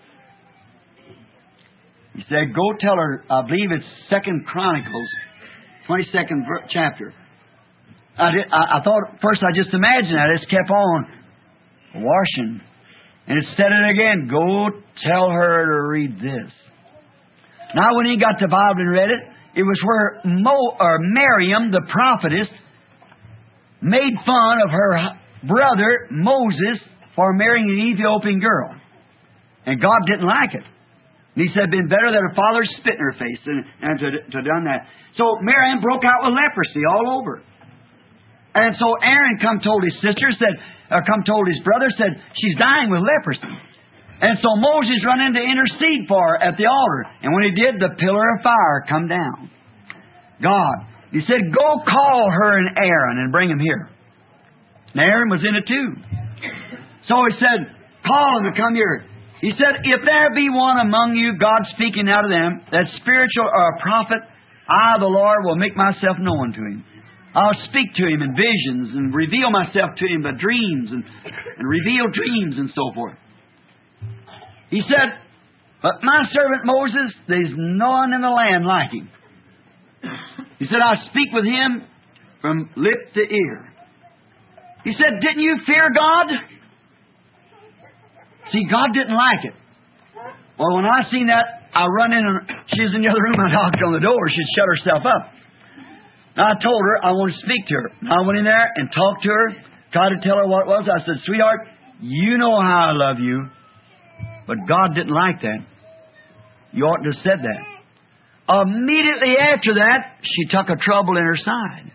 He said, go tell her, I believe it's 2 Chronicles, 22nd chapter. I thought, first I just imagined that. I just kept on washing. And it said it again. Go tell her to read this. Now when he got the Bible and read it, it was where Miriam, the prophetess, made fun of her brother Moses for marrying an Ethiopian girl. And God didn't like it. And he said, it'd been better that her father spit in her face than to done that. So Miriam broke out with leprosy all over. And so Aaron told his sister, told his brother, said, she's dying with leprosy. And so Moses run in to intercede for her at the altar. And when he did, the pillar of fire come down. God. He said, go call her and Aaron and bring him here. And Aaron was in it too. So he said, call him to come here. He said, if there be one among you, God speaking out of them, that spiritual or a prophet, I, the Lord, will make myself known to him. I'll speak to him in visions and reveal myself to him by dreams and reveal dreams and so forth. He said, but my servant Moses, there's no one in the land like him. He said, I speak with him from lip to ear. He said, didn't you fear God? See, God didn't like it. Well, when I seen that, I run in and she was in the other room. I knocked on the door. She'd shut herself up. Now, I told her I wanted to speak to her. I went in there and talked to her, tried to tell her what it was. I said, sweetheart, you know how I love you, but God didn't like that. You oughtn't to have said that. Immediately after that, she took a trouble in her side.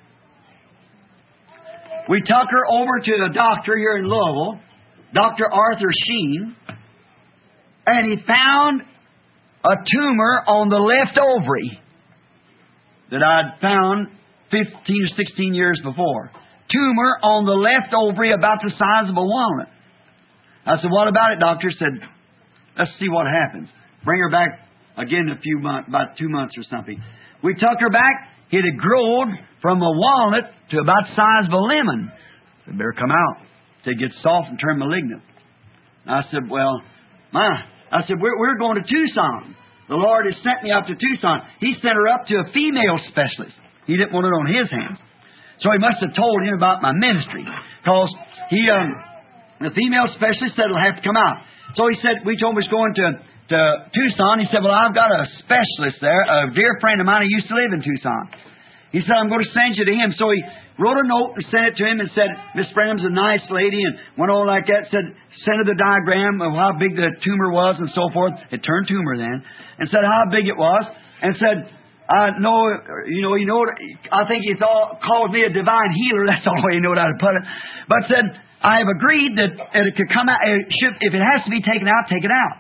We took her over to the doctor here in Louisville, Dr. Arthur Sheen, and he found a tumor on the left ovary that I'd found 15 or 16 years before. Tumor on the left ovary about the size of a walnut. I said, what about it, doctor? He said, let's see what happens. Bring her back again a few months, about 2 months or something. We took her back. It had grown from a walnut to about the size of a lemon. It better come out to get soft and turn malignant. And I said, well, we're going to Tucson. The Lord has sent me up to Tucson. He sent her up to a female specialist. He didn't want it on his hands. So he must have told him about my ministry. Because the female specialist said it'll have to come out. So he said, we told him he's going to Tucson. He said, well, I've got a specialist there, a dear friend of mine who used to live in Tucson. He said, I'm going to send you to him. So he wrote a note and sent it to him and said, Miss Branham's a nice lady, and went on like that, said, sent her the diagram of how big the tumor was and so forth. It turned tumor then. And said how big it was. And said, I think he called me a divine healer. That's all he knew how to put it. But said, I have agreed that it could come out, if it has to be taken out, take it out.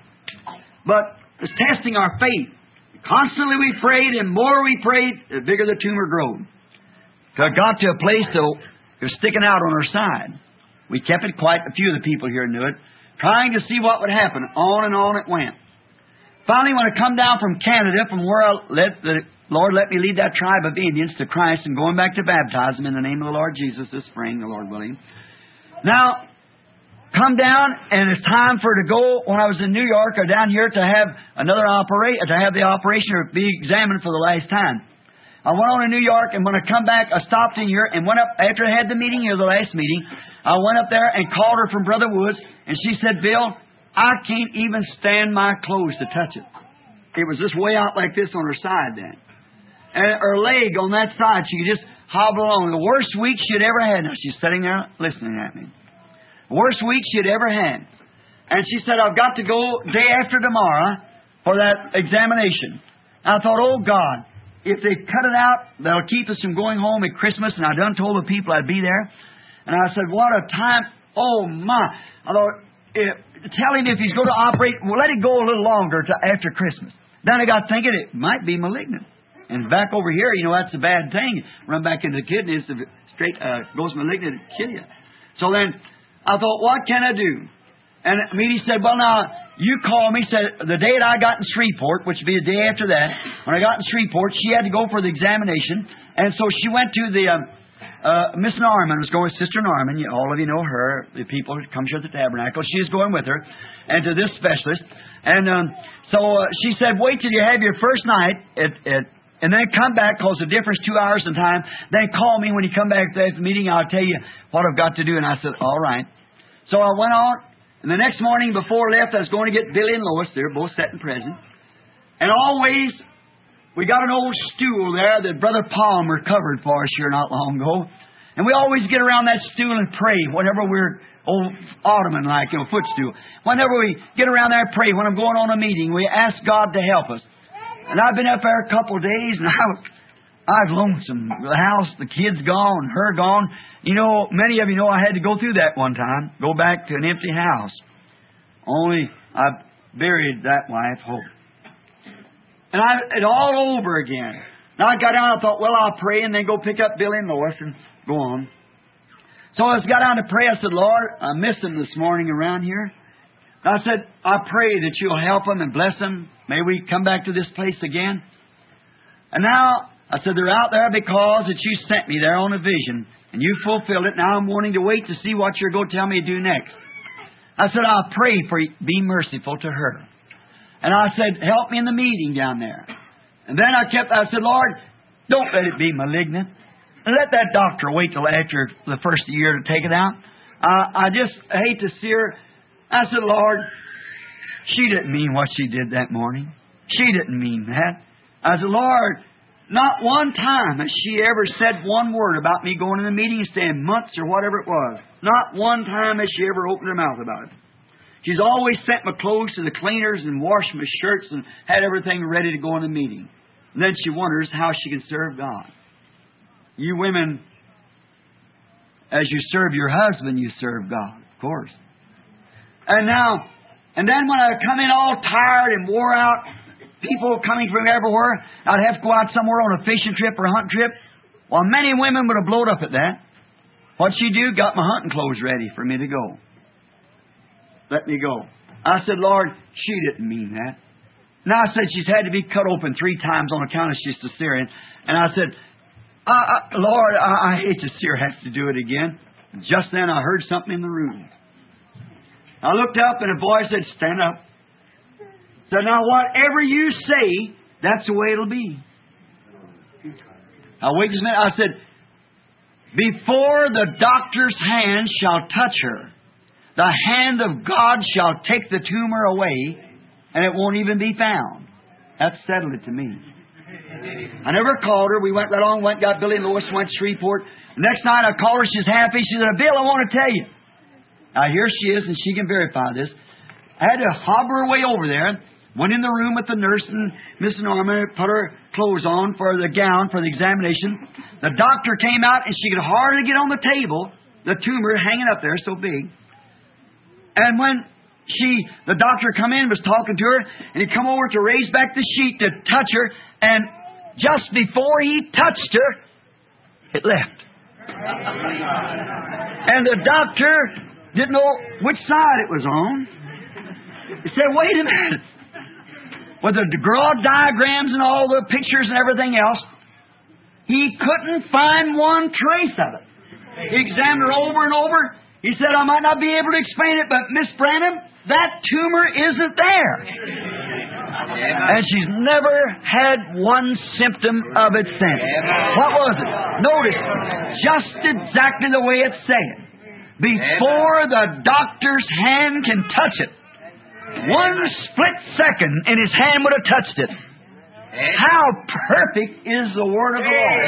But it's testing our faith. Constantly we prayed, and more we prayed, the bigger the tumor grew. It got to a place that it was sticking out on her side. We kept it quiet. A few of the people here knew it, trying to see what would happen. On and on it went. Finally, when I come down from Canada, from where the Lord let me lead that tribe of Indians to Christ and going back to baptize them in the name of the Lord Jesus this spring, the Lord willing. Now, come down, and it's time for her to go. When I was in New York or down here to have another operation, to have the operation or be examined for the last time. I went on to New York, and when I come back, I stopped in here and went up, after I had the meeting here, the last meeting, I went up there and called her from Brother Woods, and she said, Bill, I can't even stand my clothes to touch it. It was just way out like this on her side then. And her leg on that side, she could just hobble along. The worst week she had ever had. Now, she's sitting there listening at me. Worst week she had ever had. And she said, I've got to go day after tomorrow for that examination. And I thought, oh God, if they cut it out, that'll keep us from going home at Christmas. And I done told the people I'd be there. And I said, what a time. Oh my. I thought, tell him if he's going to operate, well, let it go a little longer to after Christmas. Then I got thinking it might be malignant. And back over here, that's a bad thing. Run back into the kidneys, if it straight goes malignant, it'll kill you. So then I thought, what can I do? And Meady said, well, now, you call me. Said the day that I got in Shreveport, which would be the day after that, when I got in Shreveport, she had to go for the examination. And so she went to the Miss Norman was going with Sister Norman. All of you know her, the people who come here at the tabernacle. She was going with her, and to this specialist. And so she said, wait till you have your first night and then come back, because the difference 2 hours in time. Then call me when you come back to the meeting. I'll tell you what I've got to do. And I said, all right. So I went on, and the next morning before I left, I was going to get Billy and Lois. They're both sitting present. And always, we got an old stool there that Brother Palmer covered for us here not long ago. And we always get around that stool and pray whenever we're old ottoman like, footstool. Whenever we get around there and pray, when I'm going on a meeting, we ask God to help us. And I've been up there a couple of days, and I've lonesome. The house, the kids gone, her gone. Many of you know I had to go through that one time, go back to an empty house. Only I buried that wife, Hope. And it all over again. Now I got down, I thought, well, I'll pray and then go pick up Billy and Lois and go on. So I got down to pray. I said, Lord, I missed them this morning around here. And I said, I pray that you'll help them and bless them. May we come back to this place again. And now, I said, they're out there because that you sent me there on a vision. And you fulfilled it. Now I'm wanting to wait to see what you're going to tell me to do next. I said, I'll pray for you. Be merciful to her. And I said, help me in the meeting down there. And then I said, Lord, don't let it be malignant. And let that doctor wait till after the first year to take it out. I just hate to see her. I said, Lord, she didn't mean what she did that morning. She didn't mean that. I said, Lord, not one time has she ever said one word about me going to the meeting and staying months or whatever it was. Not one time has she ever opened her mouth about it. She's always sent my clothes to the cleaners and washed my shirts and had everything ready to go in the meeting. And then she wonders how she can serve God. You women, as you serve your husband, you serve God, of course. And then when I come in all tired and wore out, people coming from everywhere, I'd have to go out somewhere on a fishing trip or a hunting trip. Well, many women would have blowed up at that. What'd she do? Got my hunting clothes ready for me to go. Let me go. I said, Lord, she didn't mean that. Now I said she's had to be cut open 3 times on account of she's cesarean. And I said, Lord, I hate to see her have to do it again. Just then I heard something in the room. I looked up and a voice said, stand up. Said, now whatever you say, that's the way it'll be. Now wait just a minute. I said, before the doctor's hand shall touch her, the hand of God shall take the tumor away, and it won't even be found. That settled it to me. I never called her. We went right on, got Billy and Lois, went to Shreveport. The next night I called her. She's happy. She said, Bill, I want to tell you. Now here she is, and she can verify this. I had to hobble her way over there. Went in the room with the nurse and Miss Norma, put her clothes on for the gown for the examination. The doctor came out, and she could hardly get on the table. The tumor hanging up there so big. And when the doctor come in, was talking to her, and he come over to raise back the sheet to touch her, and just before he touched her, it left. And the doctor didn't know which side it was on. He said, wait a minute. With the draw diagrams and all the pictures and everything else, he couldn't find one trace of it. He examined her over and over. He said, I might not be able to explain it, but Miss Branham, that tumor isn't there. And she's never had one symptom of it since. What was it? Notice, just exactly the way it's said. Before the doctor's hand can touch it, one split second and his hand would have touched it. How perfect is the Word of the Lord.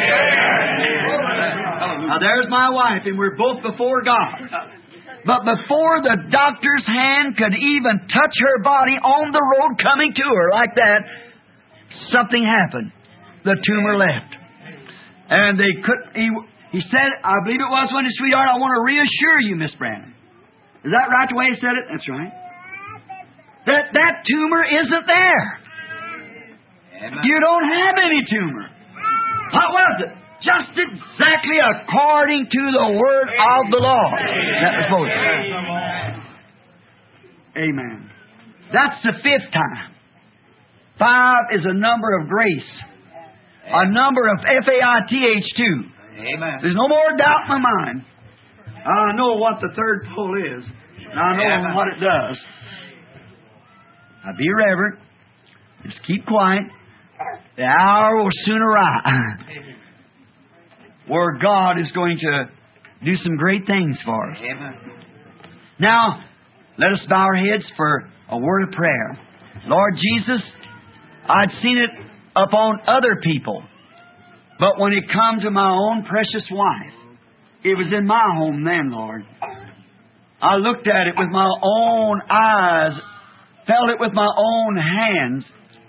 Now there's my wife, and we're both before God. But before the doctor's hand could even touch her body on the road coming to her like that, something happened. The tumor left. And they couldn't. He said, I believe it was when his sweetheart, I want to reassure you, Miss Branham. Is that right the way he said it? That's right. That tumor isn't there. You don't have any tumor. What was it? Just exactly according to the Word of the Lord. That was Moses. Amen. That's the 5th time. 5 is a number of grace. A number of faith too. Amen. There's no more doubt in my mind. I know what the 3rd pull is. And I know what it does. Now be reverent. Just keep quiet. The hour will soon arrive where God is going to do some great things for us. Amen. Now, let us bow our heads for a word of prayer. Lord Jesus, I'd seen it upon other people, but when it come to my own precious wife, it was in my home then, Lord. I looked at it with my own eyes, felt it with my own hands,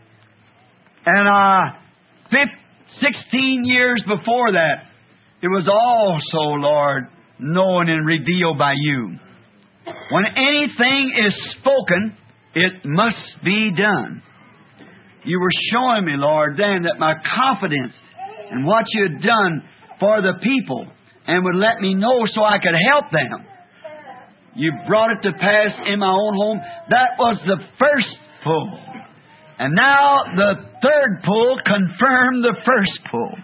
and 16 years before that, it was also, Lord, known and revealed by You. When anything is spoken, it must be done. You were showing me, Lord, then that my confidence in what You had done for the people and would let me know so I could help them. You brought it to pass in my own home. That was the first pull. And now the 3rd pull confirmed the first pull.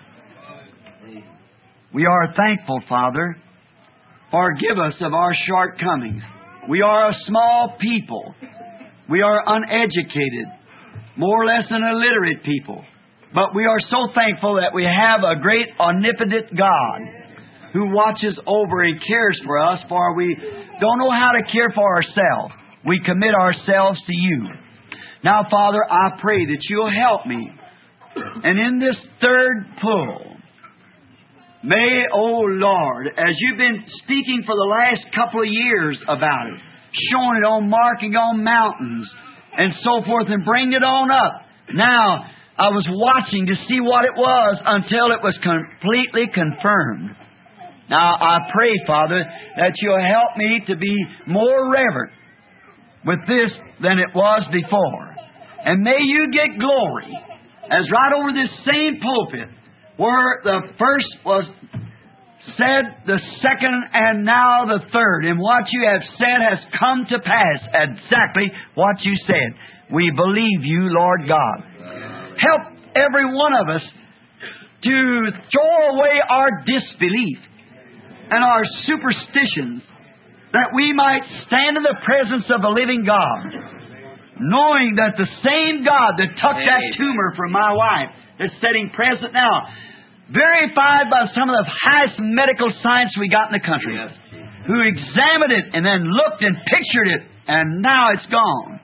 We are thankful, Father. Forgive us of our shortcomings. We are a small people. We are uneducated, more or less an illiterate people. But we are so thankful that we have a great omnipotent God who watches over and cares for us, for we don't know how to care for ourselves. We commit ourselves to You. Now, Father, I pray that You'll help me. And in this 3rd pull, may, oh Lord, as You've been speaking for the last couple of years about it, showing it on marking on mountains and so forth and bringing it on up. Now, I was watching to see what it was until it was completely confirmed. Now, I pray, Father, that You'll help me to be more reverent with this than it was before. And may You get glory, as right over this same pulpit, where the first was said, the second, and now the 3rd. And what You have said has come to pass, exactly what You said. we believe You, Lord God. Help every one of us to throw away our disbelief and our superstitions, that we might stand in the presence of the living God, knowing that the same God that took that tumor from my wife, that's sitting present now, verified by some of the highest medical science we got in the country, who examined it and then looked and pictured it, and now it's gone.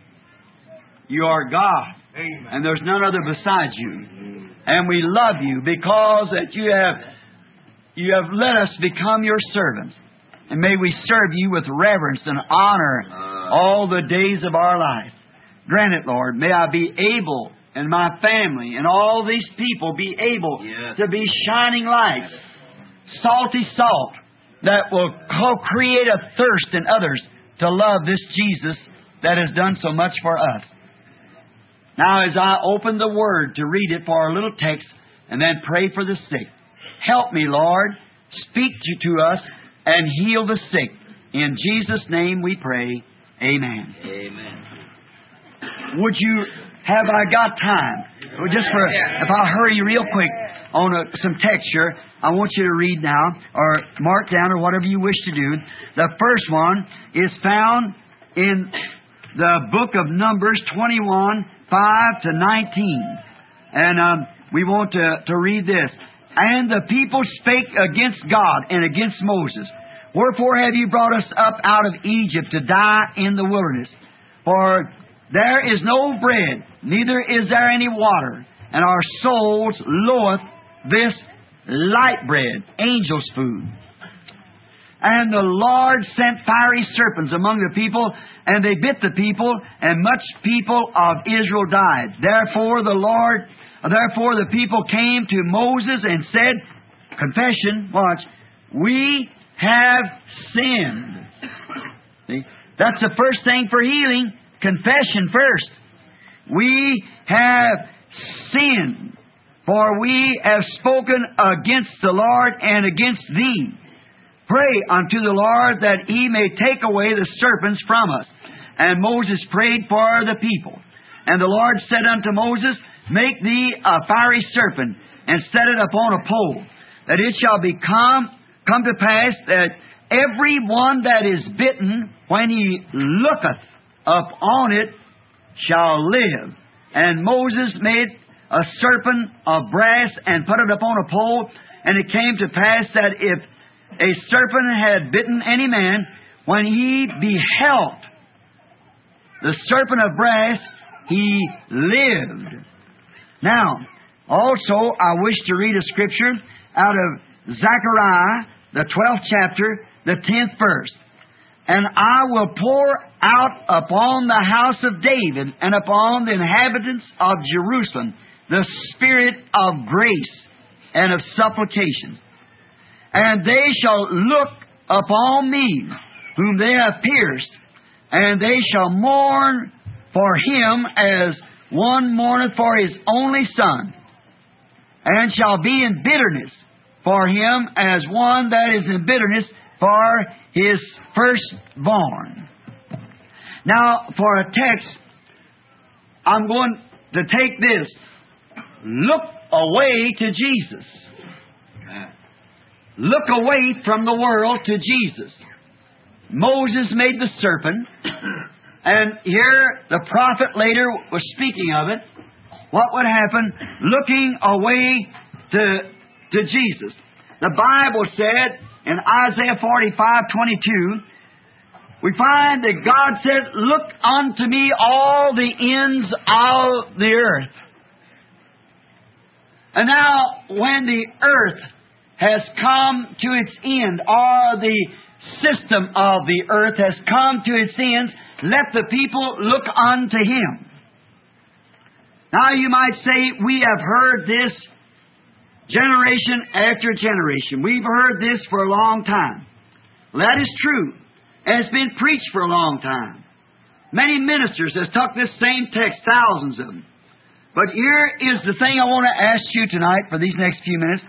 You are God, and there's none other besides You. And we love You because that You have let us become Your servants. And may we serve You with reverence and honor all the days of our life. Grant it, Lord. May I be able, and my family, and all these people be able to be shining lights, salty salt, that will create a thirst in others to love this Jesus that has done so much for us. Now, as I open the Word to read it for our little text and then pray for the sick, help me, Lord. Speak to us and heal the sick. In Jesus' name we pray. Amen. Amen. Would you, have I got time? Well, just for, if I'll hurry real quick on some texture, I want you to read now, or mark down, or whatever you wish to do. The first one is found in the book of Numbers 21, 5 to 19. And we want to read this. And the people spake against God and against Moses. Wherefore have you brought us up out of Egypt to die in the wilderness? For there is no bread, neither is there any water, and our souls loath this light bread, angels' food. And the Lord sent fiery serpents among the people, and they bit the people, and much people of Israel died. Therefore the people came to Moses and said, confession, watch, we have sinned. See? That's the first thing for healing. Confession first. We have sinned, for we have spoken against the Lord and against thee. Pray unto the Lord that He may take away the serpents from us. And Moses prayed for the people. And the Lord said unto Moses, make thee a fiery serpent, and set it upon a pole, that it shall come to pass that every one that is bitten, when he looketh upon it, shall live. And Moses made a serpent of brass, and put it upon a pole. And it came to pass that if a serpent had bitten any man, when he beheld the serpent of brass, he lived. Now, also, I wish to read a scripture out of Zechariah, the 12th chapter, the 10th verse. And I will pour out upon the house of David and upon the inhabitants of Jerusalem the spirit of grace and of supplication. And they shall look upon me, whom they have pierced, and they shall mourn for him as one mourneth for his only son, and shall be in bitterness for him as one that is in bitterness for his firstborn. Now, for a text, I'm going to take this. Look away to Jesus. Look away from the world to Jesus. Moses made the serpent, and here the prophet later was speaking of it. What would happen? Looking away to Jesus. The Bible said in Isaiah 45:22, we find that God said, look unto me all the ends of the earth. And now, when the earth has come to its end, or the system of the earth has come to its end, let the people look unto Him. Now you might say, we have heard this generation after generation. We've heard this for a long time. Well, that is true. And it's been preached for a long time. Many ministers have taught this same text, thousands of them. But here is the thing I want to ask you tonight for these next few minutes.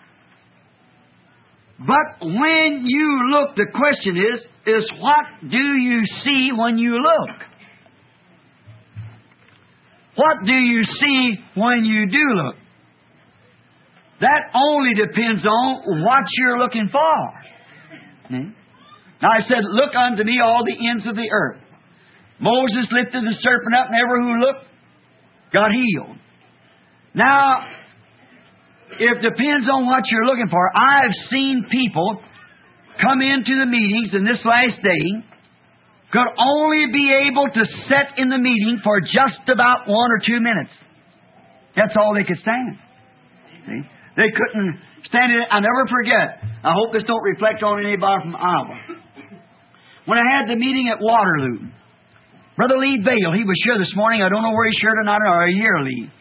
But when you look, the question is what do you see when you look? what do you see when you do look? That only depends on what you're looking for. Now I said, look unto me all the ends of the earth. Moses lifted the serpent up, and everyone who looked got healed. Now, it depends on what you're looking for. I've seen people come into the meetings in this last day, could only be able to sit in the meeting for just about 1 or 2 minutes. That's all they could stand. See? They couldn't stand it. I never forget. I hope this don't reflect on anybody from Iowa. When I had the meeting at Waterloo, Brother Lee Vale, he was here this morning. I don't know where he's here tonight, or a year, Lee.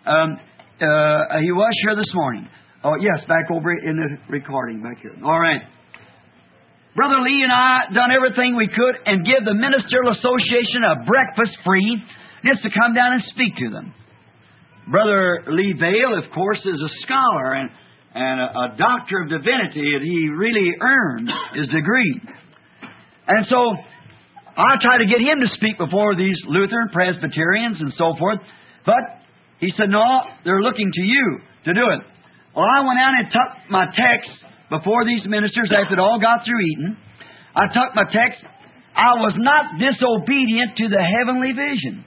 He was here this morning. Oh, yes, back over in the recording back here. All right. Brother Lee and I done everything we could and give the Ministerial Association a breakfast free just to come down and speak to them. Brother Lee Vale, of course, is a scholar and a doctor of divinity, and he really earned his degree. And so I tried to get him to speak before these Lutheran, Presbyterians, and so forth. But he said, no, they're looking to you to do it. Well, I went out and tucked my text before these ministers after it all got through eating. I tucked my text. I was not disobedient to the heavenly vision.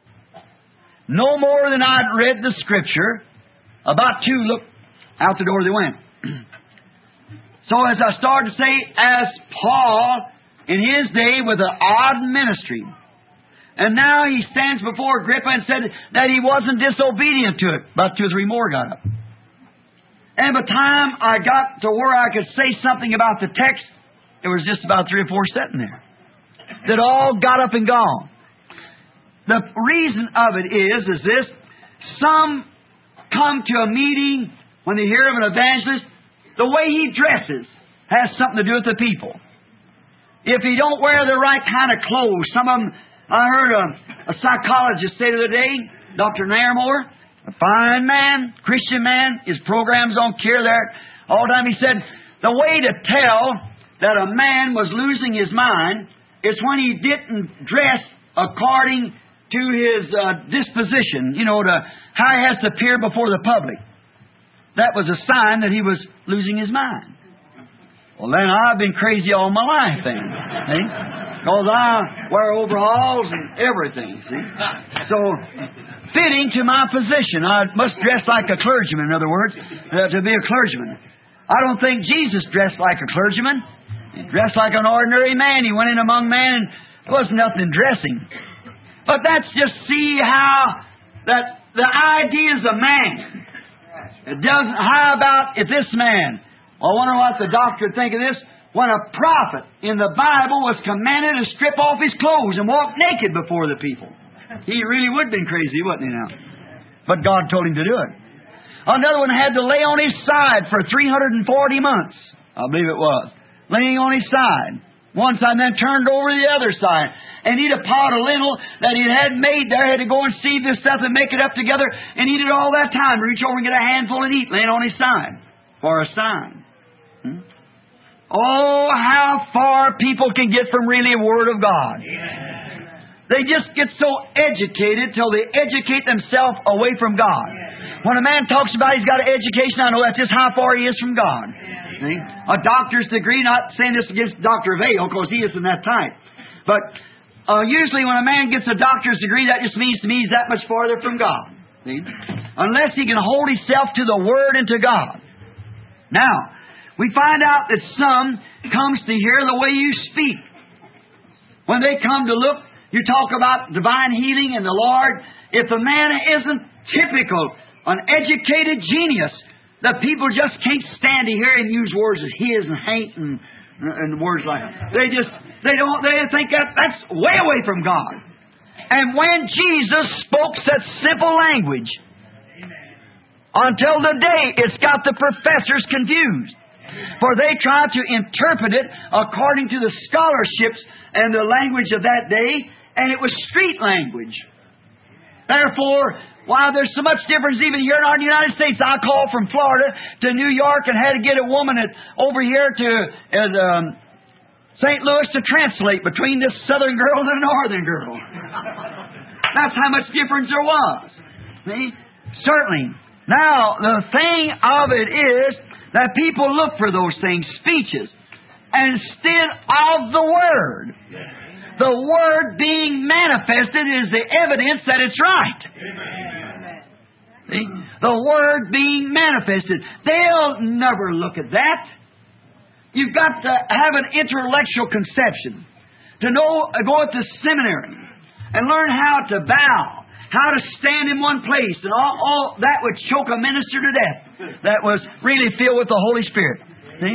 No more than I'd read the Scripture. About 2 looked out the door they went. So as I started to say, as Paul in his day with an odd ministry, and now he stands before Agrippa and said that he wasn't disobedient to it. About 2 or 3 more got up. And by the time I got to where I could say something about the text, there was just about 3 or 4 sitting there that all got up and gone. The reason of it is this: some come to a meeting when they hear of an evangelist, the way he dresses has something to do with the people. If he don't wear the right kind of clothes, some of them, I heard a psychologist say the other day, Dr. Nairmore, a fine man, Christian man, his program's on Care there all the time. He said, the way to tell that a man was losing his mind is when he didn't dress according to his disposition, to how he has to appear before the public. That was a sign that he was losing his mind. Well, then I've been crazy all my life then, see? Because I wear overalls and everything, see? So, fitting to my position, I must dress like a clergyman, in other words, to be a clergyman. I don't think Jesus dressed like a clergyman. He dressed like an ordinary man. He went in among men, and there wasn't nothing dressing. But that's just see how that the ideas of man. It doesn't. How about if this man? Well, I wonder what the doctor would think of this. When a prophet in the Bible was commanded to strip off his clothes and walk naked before the people, he really would have been crazy, wouldn't he now? But God told him to do it. Another one had to lay on his side for 340 months. I believe it was. Laying on his side. One side, and then turned over to the other side. And eat a pot of lentil that he had made there. Had to go and sieve this stuff and make it up together and eat it all that time. Reach over and get a handful and eat, laying on his side. For a sign. Oh, how far people can get from really a Word of God. They just get so educated till they educate themselves away from God. When a man talks about he's got an education, I know that's just how far he is from God. See? A doctor's degree, not saying this against Dr. Vale, because he isn't that type. But usually when a man gets a doctor's degree, that just means to me he's that much farther from God. See? Unless he can hold himself to the Word and to God. Now, we find out that some comes to hear the way you speak. When they come to look, you talk about divine healing and the Lord. If the man isn't typical, an educated genius, the people just can't stand to hear him use words as his and hate and words like that. They think that's way away from God. And when Jesus spoke such simple language, until today it's got the professors confused. For they tried to interpret it according to the scholarships and the language of that day, and it was street language. Therefore, while there's so much difference even here in the United States, I called from Florida to New York and had to get a woman over here to St. Louis to translate between this southern girl and a northern girl. That's how much difference there was. See? Certainly. Now, the thing of it is that people look for those things, speeches, instead of the Word. The Word being manifested is the evidence that it's right. See? The Word being manifested. They'll never look at that. You've got to have an intellectual conception. To know, go to seminary and learn how to bow, how to stand in one place, and all that would choke a minister to death that was really filled with the Holy Spirit. See?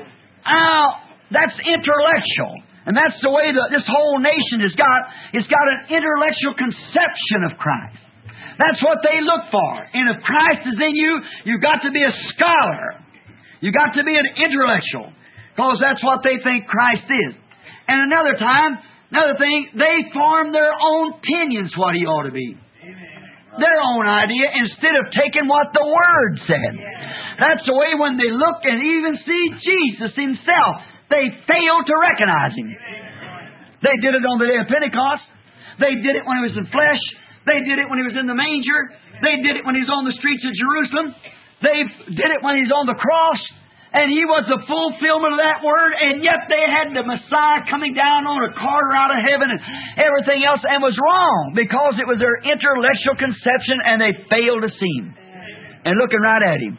Now, that's intellectual. And that's the way that this whole nation has got. It's got an intellectual conception of Christ. That's what they look for. And if Christ is in you, you've got to be a scholar. You've got to be an intellectual. Because that's what they think Christ is. And another thing, they form their own opinions what He ought to be. Their own idea instead of taking what the Word said. That's the way when they look and even see Jesus Himself, they fail to recognize Him. They did it on the day of Pentecost. They did it when He was in flesh. They did it when He was in the manger. They did it when He was on the streets of Jerusalem. They did it when He was on the cross. And He was the fulfillment of that Word, and yet they had the Messiah coming down on a cart out of heaven and everything else, and was wrong because it was their intellectual conception, and they failed to see Him. And looking right at Him.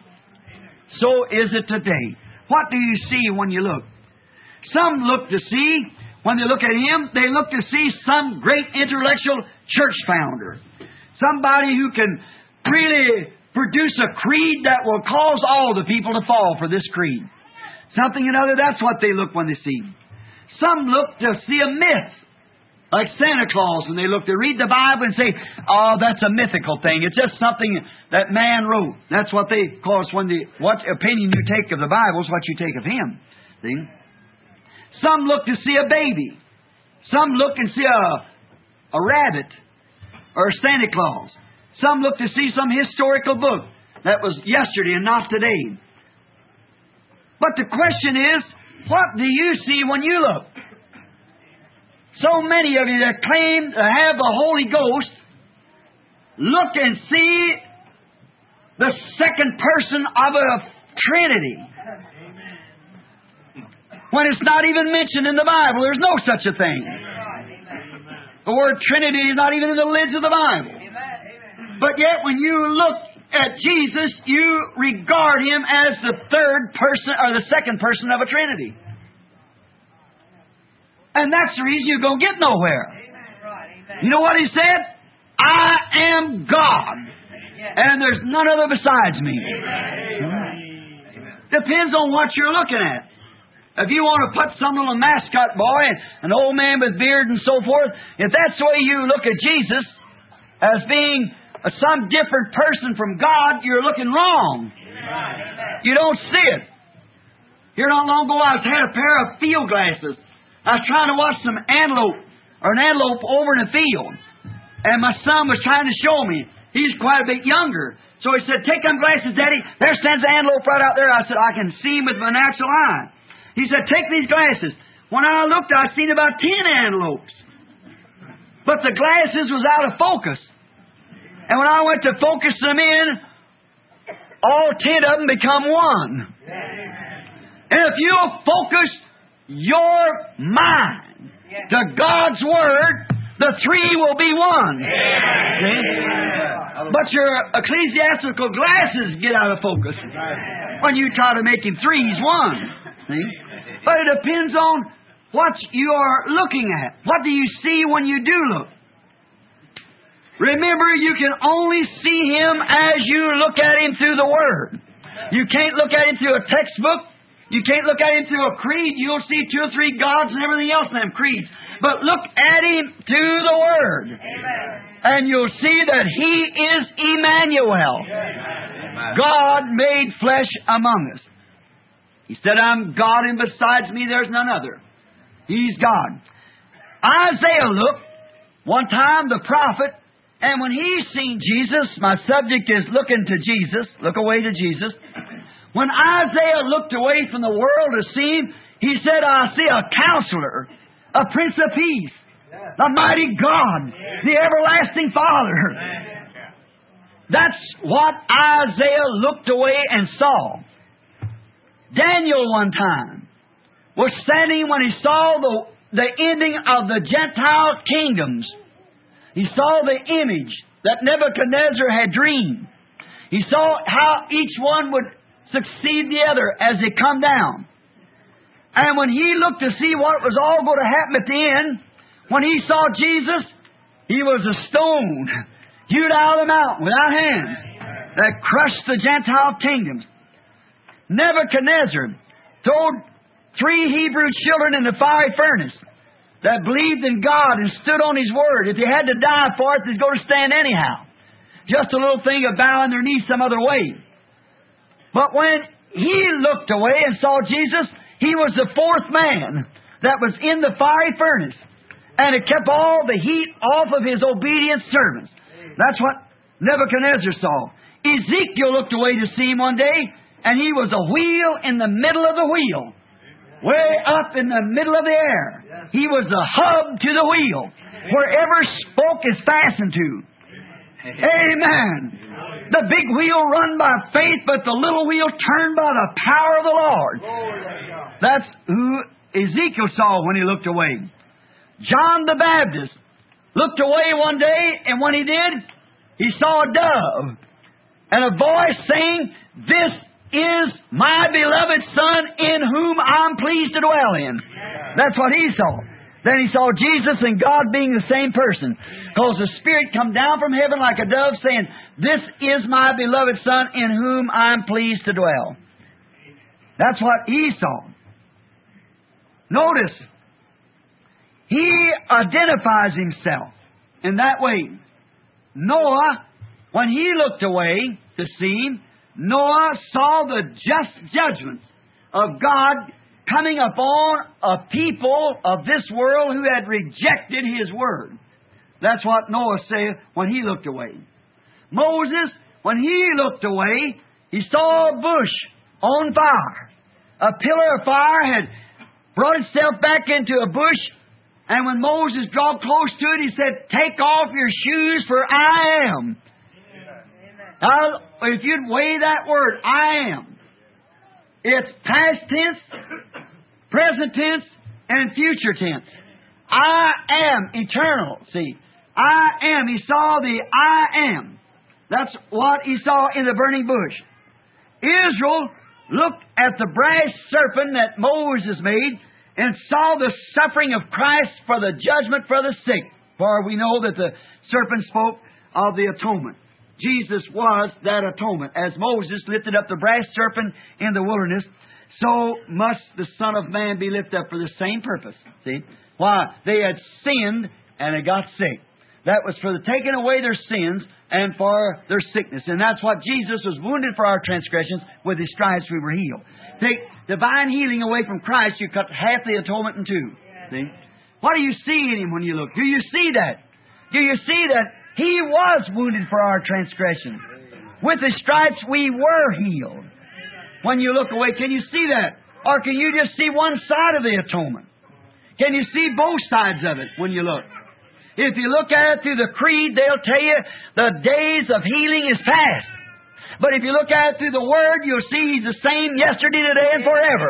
So is it today. What do you see when you look? Some look to see, when they look at Him, they look to see some great intellectual church founder. Somebody who can really produce a creed that will cause all the people to fall for this creed. Something or another, that's what they look when they see. Some look to see a myth, like Santa Claus, when they look to read the Bible and say, oh, that's a mythical thing. It's just something that man wrote. That's what they, of course, what opinion you take of the Bible is what you take of Him. See? Some look to see a baby. Some look and see a rabbit or Santa Claus. Some look to see some historical book that was yesterday and not today. But the question is, what do you see when you look? So many of you that claim to have the Holy Ghost look and see the second person of a Trinity. When it's not even mentioned in the Bible. There's no such a thing. The word Trinity is not even in the lids of the Bible. But yet, when you look at Jesus, you regard Him as the third person or the second person of a Trinity. And that's the reason you're going to get nowhere. You know what He said? I am God, and there's none other besides me. Depends on what you're looking at. If you want to put some little mascot boy, an old man with beard and so forth, if that's the way you look at Jesus, as being some different person from God, you're looking wrong. You don't see it. Here not long ago, I had a pair of field glasses. I was trying to watch some antelope, or an antelope over in the field. And my son was trying to show me. He's quite a bit younger. So he said, take them glasses, Daddy. There stands the antelope right out there. I said, I can see him with my natural eye. He said, take these glasses. When I looked, I seen about 10 antelopes. But the glasses was out of focus. And when I went to focus them in, all 10 of them become one. And if you'll focus your mind to God's Word, the three will be one. But your ecclesiastical glasses get out of focus when you try to make Him threes one. See? But it depends on what you are looking at. What do you see when you do look? Remember, you can only see Him as you look at Him through the Word. You can't look at Him through a textbook. You can't look at Him through a creed. You'll see 2 or 3 gods and everything else in them creeds. But look at Him through the Word. Amen. And you'll see that He is Emmanuel. Amen. God made flesh among us. He said, I'm God, and besides me there's none other. He's God. Isaiah looked, one time the prophet, and when he seen Jesus, my subject is looking to Jesus, look away to Jesus. When Isaiah looked away from the world to see Him, he said, I see a counselor, a Prince of Peace. The mighty God, the everlasting Father. That's what Isaiah looked away and saw. Daniel one time was standing when he saw the ending of the Gentile kingdoms. He saw the image that Nebuchadnezzar had dreamed. He saw how each one would succeed the other as they come down. And when he looked to see what was all going to happen at the end, when he saw Jesus, he was a stone hewed out of the mountain without hands that crushed the Gentile kingdoms. Nebuchadnezzar threw 3 Hebrew children in the fiery furnace that believed in God and stood on His Word. If they had to die for it, they're going to stand anyhow. Just a little thing of bowing their knees some other way. But when he looked away and saw Jesus, he was the 4th man that was in the fiery furnace. And it kept all the heat off of his obedient servants. That's what Nebuchadnezzar saw. Ezekiel looked away to see him one day, and he was a wheel in the middle of the wheel. Way up in the middle of the air. He was the hub to the wheel. Wherever spoke is fastened to. Amen. The big wheel run by faith, but the little wheel turned by the power of the Lord. That's who Ezekiel saw when he looked away. John the Baptist looked away one day, and when he did, he saw a dove and a voice saying, "This is my beloved Son in whom I'm pleased to dwell in." That's what he saw. Then he saw Jesus and God being the same person. Because the Spirit come down from heaven like a dove saying, "This is my beloved Son in whom I'm pleased to dwell." That's what he saw. Notice, he identifies himself in that way. Noah, when he looked away to see him, Noah saw the just judgments of God coming upon a people of this world who had rejected His Word. That's what Noah said when he looked away. Moses, when he looked away, he saw a bush on fire. A pillar of fire had brought itself back into a bush, and when Moses drew close to it, he said, "Take off your shoes, for I am." Now, if you'd weigh that word, "I am," it's past tense, present tense, and future tense. I am eternal. See, I am. He saw the I am. That's what he saw in the burning bush. Israel looked at the brass serpent that Moses made and saw the suffering of Christ for the judgment for the sick. For we know that the serpent spoke of the atonement. Jesus was that atonement. As Moses lifted up the brass serpent in the wilderness, so must the Son of Man be lifted up for the same purpose. See? Why? They had sinned and they got sick. That was for the taking away their sins and for their sickness. And that's what Jesus was wounded for our transgressions. With His stripes we were healed. Take divine healing away from Christ, you cut half the atonement in two. See? What do you see in Him when you look? Do you see that? Do you see that He was wounded for our transgressions? With His stripes we were healed. When you look away, can you see that? Or can you just see one side of the atonement? Can you see both sides of it when you look? If you look at it through the creed, they'll tell you the days of healing is past. But if you look at it through the Word, you'll see He's the same yesterday, today, and forever.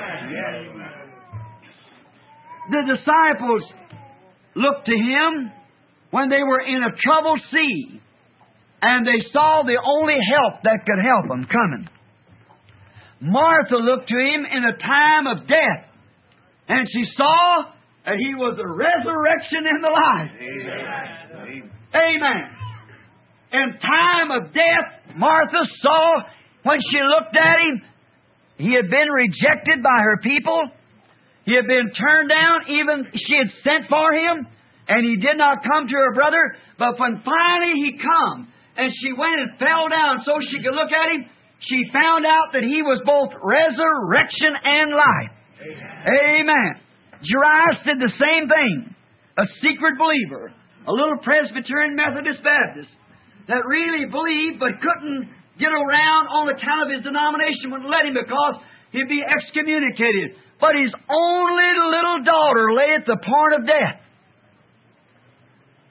The disciples looked to Him when they were in a troubled sea, and they saw the only help that could help them coming. Martha looked to Him in a time of death, and she saw that He was the resurrection and the life. Amen. Amen. In time of death, Martha saw when she looked at Him, He had been rejected by her people. He had been turned down. Even she had sent for Him, and He did not come to her brother. But when finally He come, and she went and fell down so she could look at Him, she found out that He was both resurrection and life. Amen. Jairus did the same thing. A secret believer, a little Presbyterian Methodist Baptist that really believed but couldn't get around on account of his denomination, wouldn't let him because he'd be excommunicated. But his only little daughter lay at the point of death.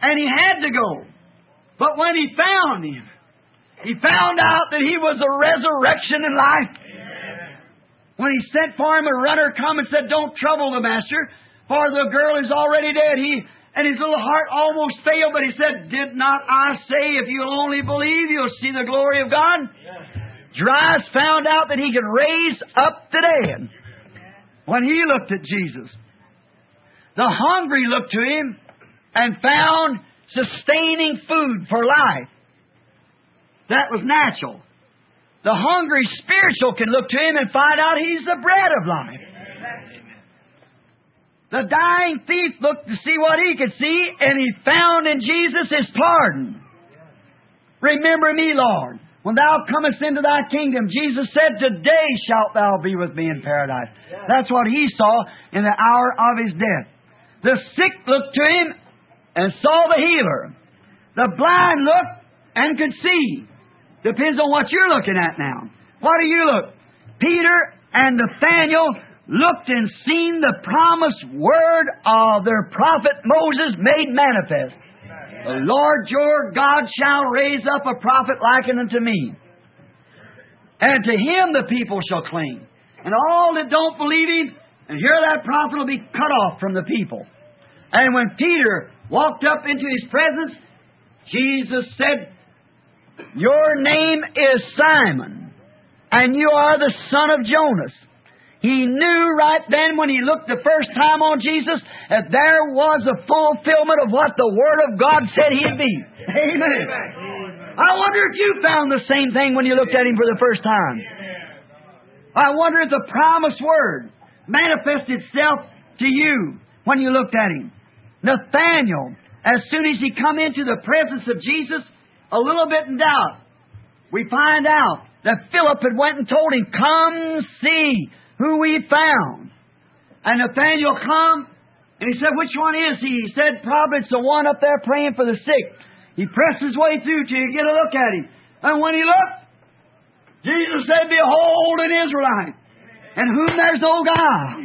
And he had to go. But when he found Him, he found out that He was a resurrection and life. When he sent for him, a runner come and said, "Don't trouble the Master, for the girl is already dead." And his little heart almost failed, but he said, "Did not I say, if you'll only believe, you'll see the glory of God?" Darius found out that he could raise up the dead. When he looked at Jesus, the hungry looked to Him and found sustaining food for life. That was natural. The hungry spiritual can look to Him and find out He's the bread of life. The dying thief looked to see what he could see, and he found in Jesus His pardon. "Remember me, Lord, when Thou comest into Thy kingdom." Jesus said, "Today shalt thou be with me in paradise." That's what he saw in the hour of his death. The sick looked to Him and saw the healer. The blind looked and could see. Depends on what you're looking at now. What do you look? Peter and Nathaniel looked and seen the promised word of their prophet Moses made manifest. "The Lord your God shall raise up a prophet likened unto me. And to Him the people shall cling. And all that don't believe Him and hear that prophet will be cut off from the people." And when Peter walked up into His presence, Jesus said, "Your name is Simon, and you are the son of Jonas." He knew right then when he looked the first time on Jesus that there was a fulfillment of what the Word of God said He'd be. Amen. I wonder if you found the same thing when you looked at Him for the first time. I wonder if the promised Word manifested itself to you when you looked at Him. Nathaniel, as soon as he come into the presence of Jesus, a little bit in doubt, we find out that Philip had went and told him, "Come see who we found." And Nathaniel come, and he said, "Which one is he?" He said, "Probably it's the one up there praying for the sick." He pressed his way through till you get a look at him. And when he looked, Jesus said, "Behold an Israelite, in whom there's no guile."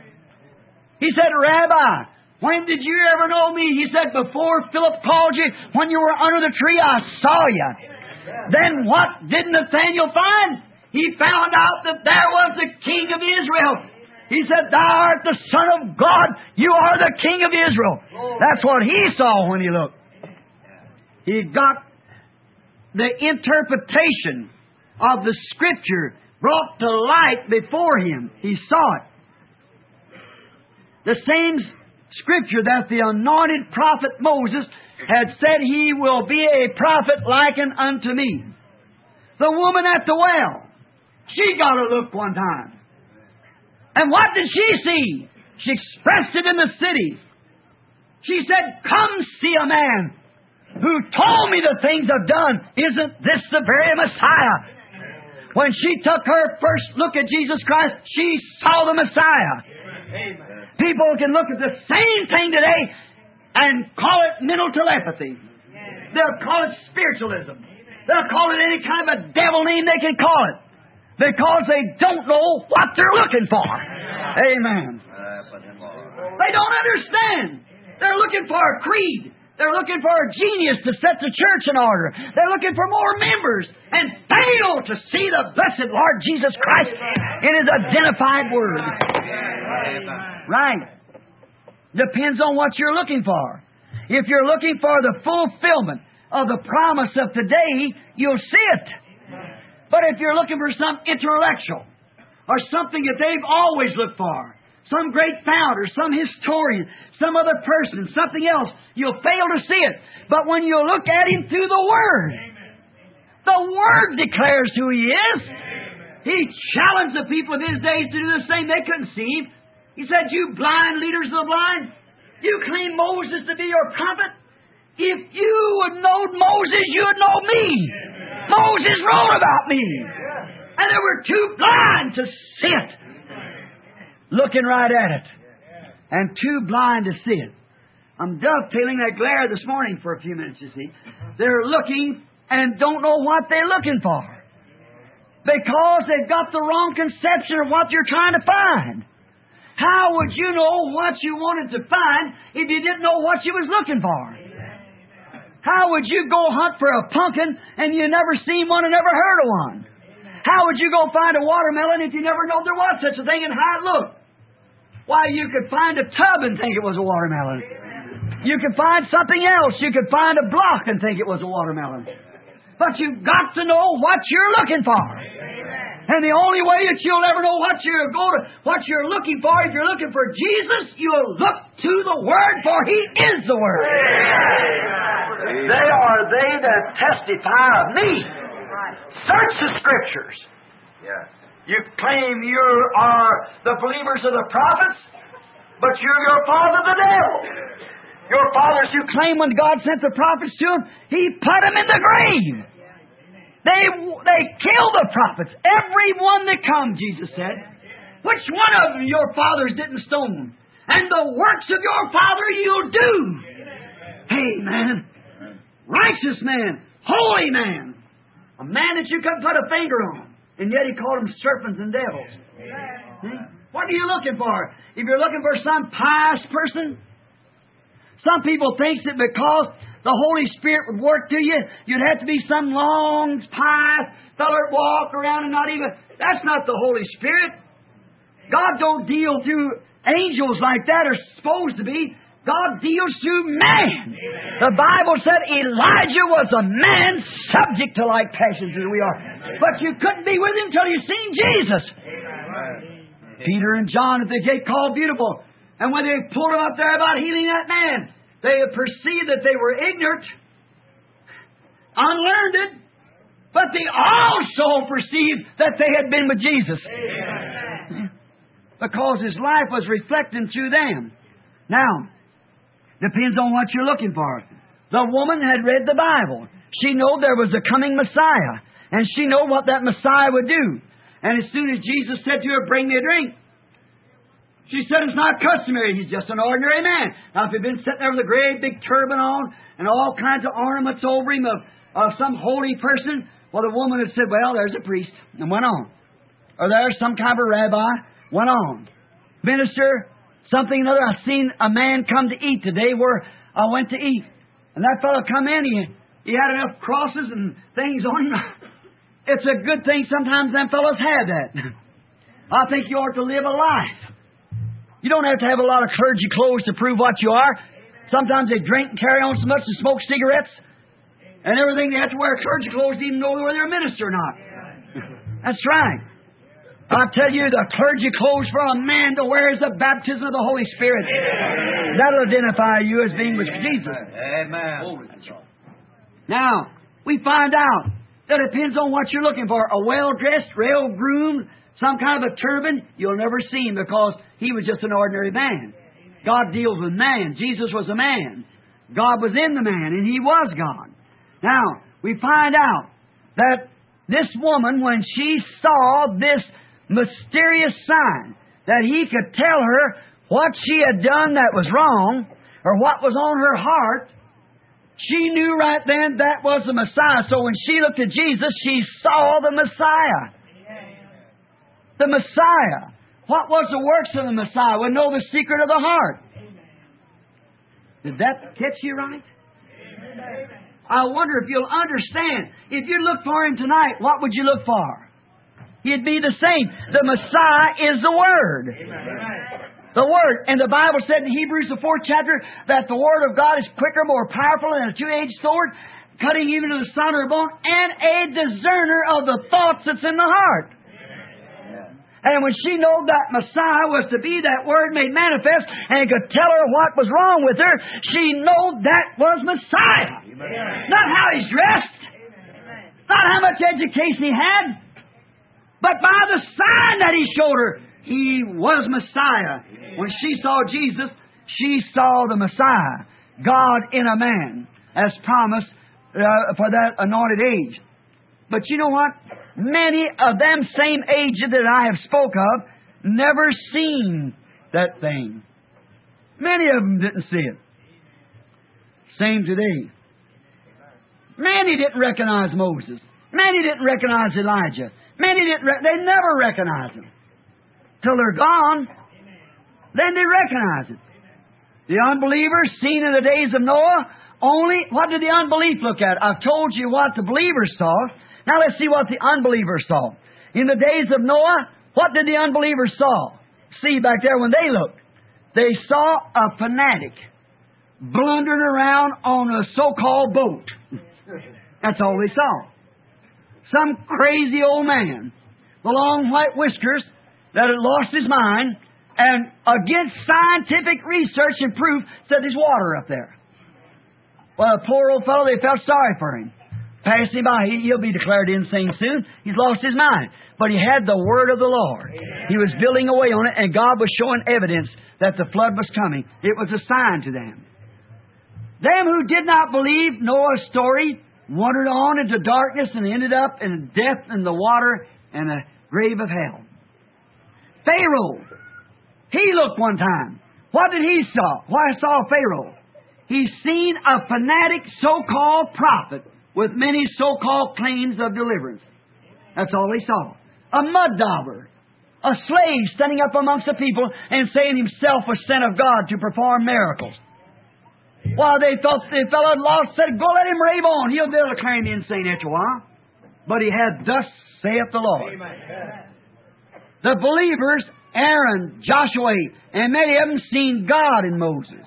He said, "Rabbi, when did you ever know me?" He said, "Before Philip called you, when you were under the tree, I saw you." Then what did Nathaniel find? He found out that there was the King of Israel. He said, "Thou art the Son of God. You are the King of Israel." That's what he saw when he looked. He got the interpretation of the Scripture brought to light before him. He saw it. The same Scripture that the anointed prophet Moses had said, "He will be a prophet likened unto me." The woman at the well, she got a look one time. And what did she see? She expressed it in the city. She said, "Come see a man who told me the things I've done. Isn't this the very Messiah?" When she took her first look at Jesus Christ, she saw the Messiah. Amen. People can look at the same thing today and call it mental telepathy. They'll call it spiritualism. They'll call it any kind of a devil name they can call it, because they don't know what they're looking for. Amen. They don't understand. They're looking for a creed. They're looking for a genius to set the church in order. They're looking for more members and fail to see the blessed Lord Jesus Christ in His identified Word. Right. Depends on what you're looking for. If you're looking for the fulfillment of the promise of today, you'll see it. But if you're looking for some intellectual or something that they've always looked for, some great founder, some historian, some other person, something else, you'll fail to see it. But when you look at Him through the Word, the Word declares who He is. He challenged the people of His days to do the same. They couldn't see Him. He said, "You blind leaders of the blind, you claim Moses to be your prophet. If you would know Moses, you would know me. Moses wrote about me. And there were too blind to see it. Looking right at it. And too blind to see it." I'm dovetailing that glare this morning for a few minutes, you see. They're looking and don't know what they're looking for, because they've got the wrong conception of what you're trying to find. How would you know what you wanted to find if you didn't know what you was looking for? How would you go hunt for a pumpkin and you never seen one and never heard of one? How would you go find a watermelon if you never know there was such a thing and how it looked? Why, you could find a tub and think it was a watermelon. You could find something else. You could find a block and think it was a watermelon. But you've got to know what you're looking for. And the only way that you'll ever know what you're looking for, if you're looking for Jesus, you'll look to the Word, for He is the Word. They are they that testify of me. Search the Scriptures. Yes. You claim you are the believers of the prophets, but you're your father the devil. Your fathers who claim when God sent the prophets to them, He put them in the grave. They killed the prophets. Every one that come, Jesus said. Which one of your fathers didn't stone? And the works of your Father you'll do. Amen. Righteous man. Holy man. A man that you couldn't put a finger on. And yet He called them serpents and devils. What are you looking for? If you're looking for some pious person, some people think that because the Holy Spirit would work to you, you'd have to be some long, pious feller that walk around and not even... That's not the Holy Spirit. God don't deal through angels like that, or supposed to be. God deals through man. The Bible said Elijah was a man subject to like passions as we are. But you couldn't be with him till you seen Jesus. Peter and John at the gate called Beautiful. And when they pulled him up there about healing that man, they perceived that they were ignorant, unlearned, but they also perceived that they had been with Jesus. Because His life was reflecting through them. Now, depends on what you're looking for. The woman had read the Bible. She knew there was a coming Messiah. And she knew what that Messiah would do. And as soon as Jesus said to her, "Bring me a drink," she said, "It's not customary. He's just an ordinary man." Now, if he'd been sitting there with a great big turban on and all kinds of ornaments over him of some holy person, well, the woman had said, "Well, there's a priest," and went on. Or there's some kind of a rabbi, went on. Minister, something or other. I seen a man come to eat today where I went to eat. And that fellow come in, he had enough crosses and things on him. It's a good thing sometimes them fellows have that. I think you ought to live a life. You don't have to have a lot of clergy clothes to prove what you are. Sometimes they drink and carry on so much and smoke cigarettes and everything. They have to wear clergy clothes to even know whether they're a minister or not. That's right. I tell you, the clergy clothes for a man to wear is the baptism of the Holy Spirit. That'll identify you as being with Jesus. Amen. Now, we find out that it depends on what you're looking for. A well-dressed, well-groomed, some kind of a turban, you'll never see him because he was just an ordinary man. God deals with man. Jesus was a man. God was in the man, and He was God. Now, we find out that this woman, when she saw this mysterious sign, that He could tell her what she had done that was wrong, or what was on her heart, she knew right then that was the Messiah. So when she looked at Jesus, she saw the Messiah. The Messiah. What was the works of the Messiah? We know the secret of the heart. Did that catch you right? I wonder if you'll understand. If you look for Him tonight, what would you look for? He'd be the same. The Messiah is the Word. The Word. And the Bible said in Hebrews, the 4th chapter, that the Word of God is quicker, more powerful than a two-edged sword, cutting even to the sounder of bone, and a discerner of the thoughts that's in the heart. And when she knew that Messiah was to be that Word made manifest and could tell her what was wrong with her, she knew that was Messiah. Not how He's dressed, not how much education he had, but by the sign that He showed her, He was Messiah. When she saw Jesus, she saw the Messiah, God in a man, as promised for that anointed age. But you know what? Many of them same ages that I have spoke of never seen that thing. Many of them didn't see it. Same today. Many didn't recognize Moses. Many didn't recognize Elijah. Many didn't. They never recognize Him till they're gone. Then they recognize it. The unbelievers seen in the days of Noah only, what did the unbelief look at? I've told you what the believers saw. Now let's see what the unbelievers saw. In the days of Noah, what did the unbelievers saw? See back there when they looked. They saw a fanatic blundering around on a so-called boat. That's all they saw. Some crazy old man with long white whiskers that had lost his mind, and against scientific research and proof said there's water up there. Well, poor old fellow, they felt sorry for him. Passing him by, he'll be declared insane soon. He's lost his mind. But he had the word of the Lord. He was building away on it, and God was showing evidence that the flood was coming. It was a sign to them. Them who did not believe Noah's story wandered on into darkness and ended up in death in the water and a grave of hell. Pharaoh, he looked one time. What did he saw? Why saw Pharaoh? He seen a fanatic so-called prophet with many so-called claims of deliverance. That's all he saw. A mud dauber, a slave standing up amongst the people and saying himself was sent of God to perform miracles. Well, they thought the fellow had lost, said, go let him rave on. He'll be able to claim insane after a while. But he had, thus saith the Lord. Amen. The believers, Aaron, Joshua, and many of them seen God in Moses.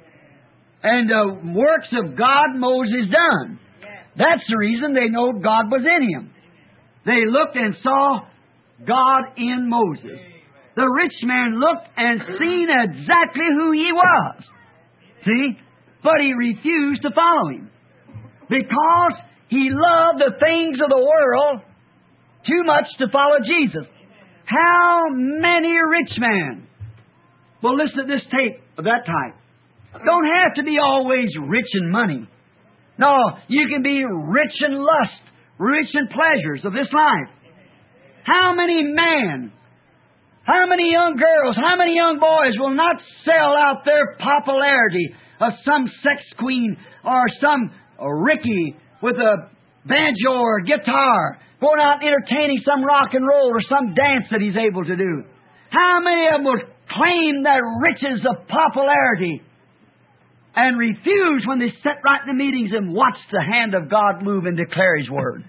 And the works of God Moses done. That's the reason they know God was in him. They looked and saw God in Moses. The rich man looked and seen exactly who he was. See? But he refused to follow him. Because he loved the things of the world too much to follow Jesus. How many rich men will listen to this tape of that type? Don't have to be always rich in money. No, you can be rich in lust, rich in pleasures of this life. How many men, how many young girls, how many young boys will not sell out their popularity of some sex queen or some Ricky with a banjo or guitar, going out and entertaining some rock and roll or some dance that he's able to do? How many of them will claim their riches of popularity and refuse when they sit right in the meetings and watch the hand of God move and declare His Word?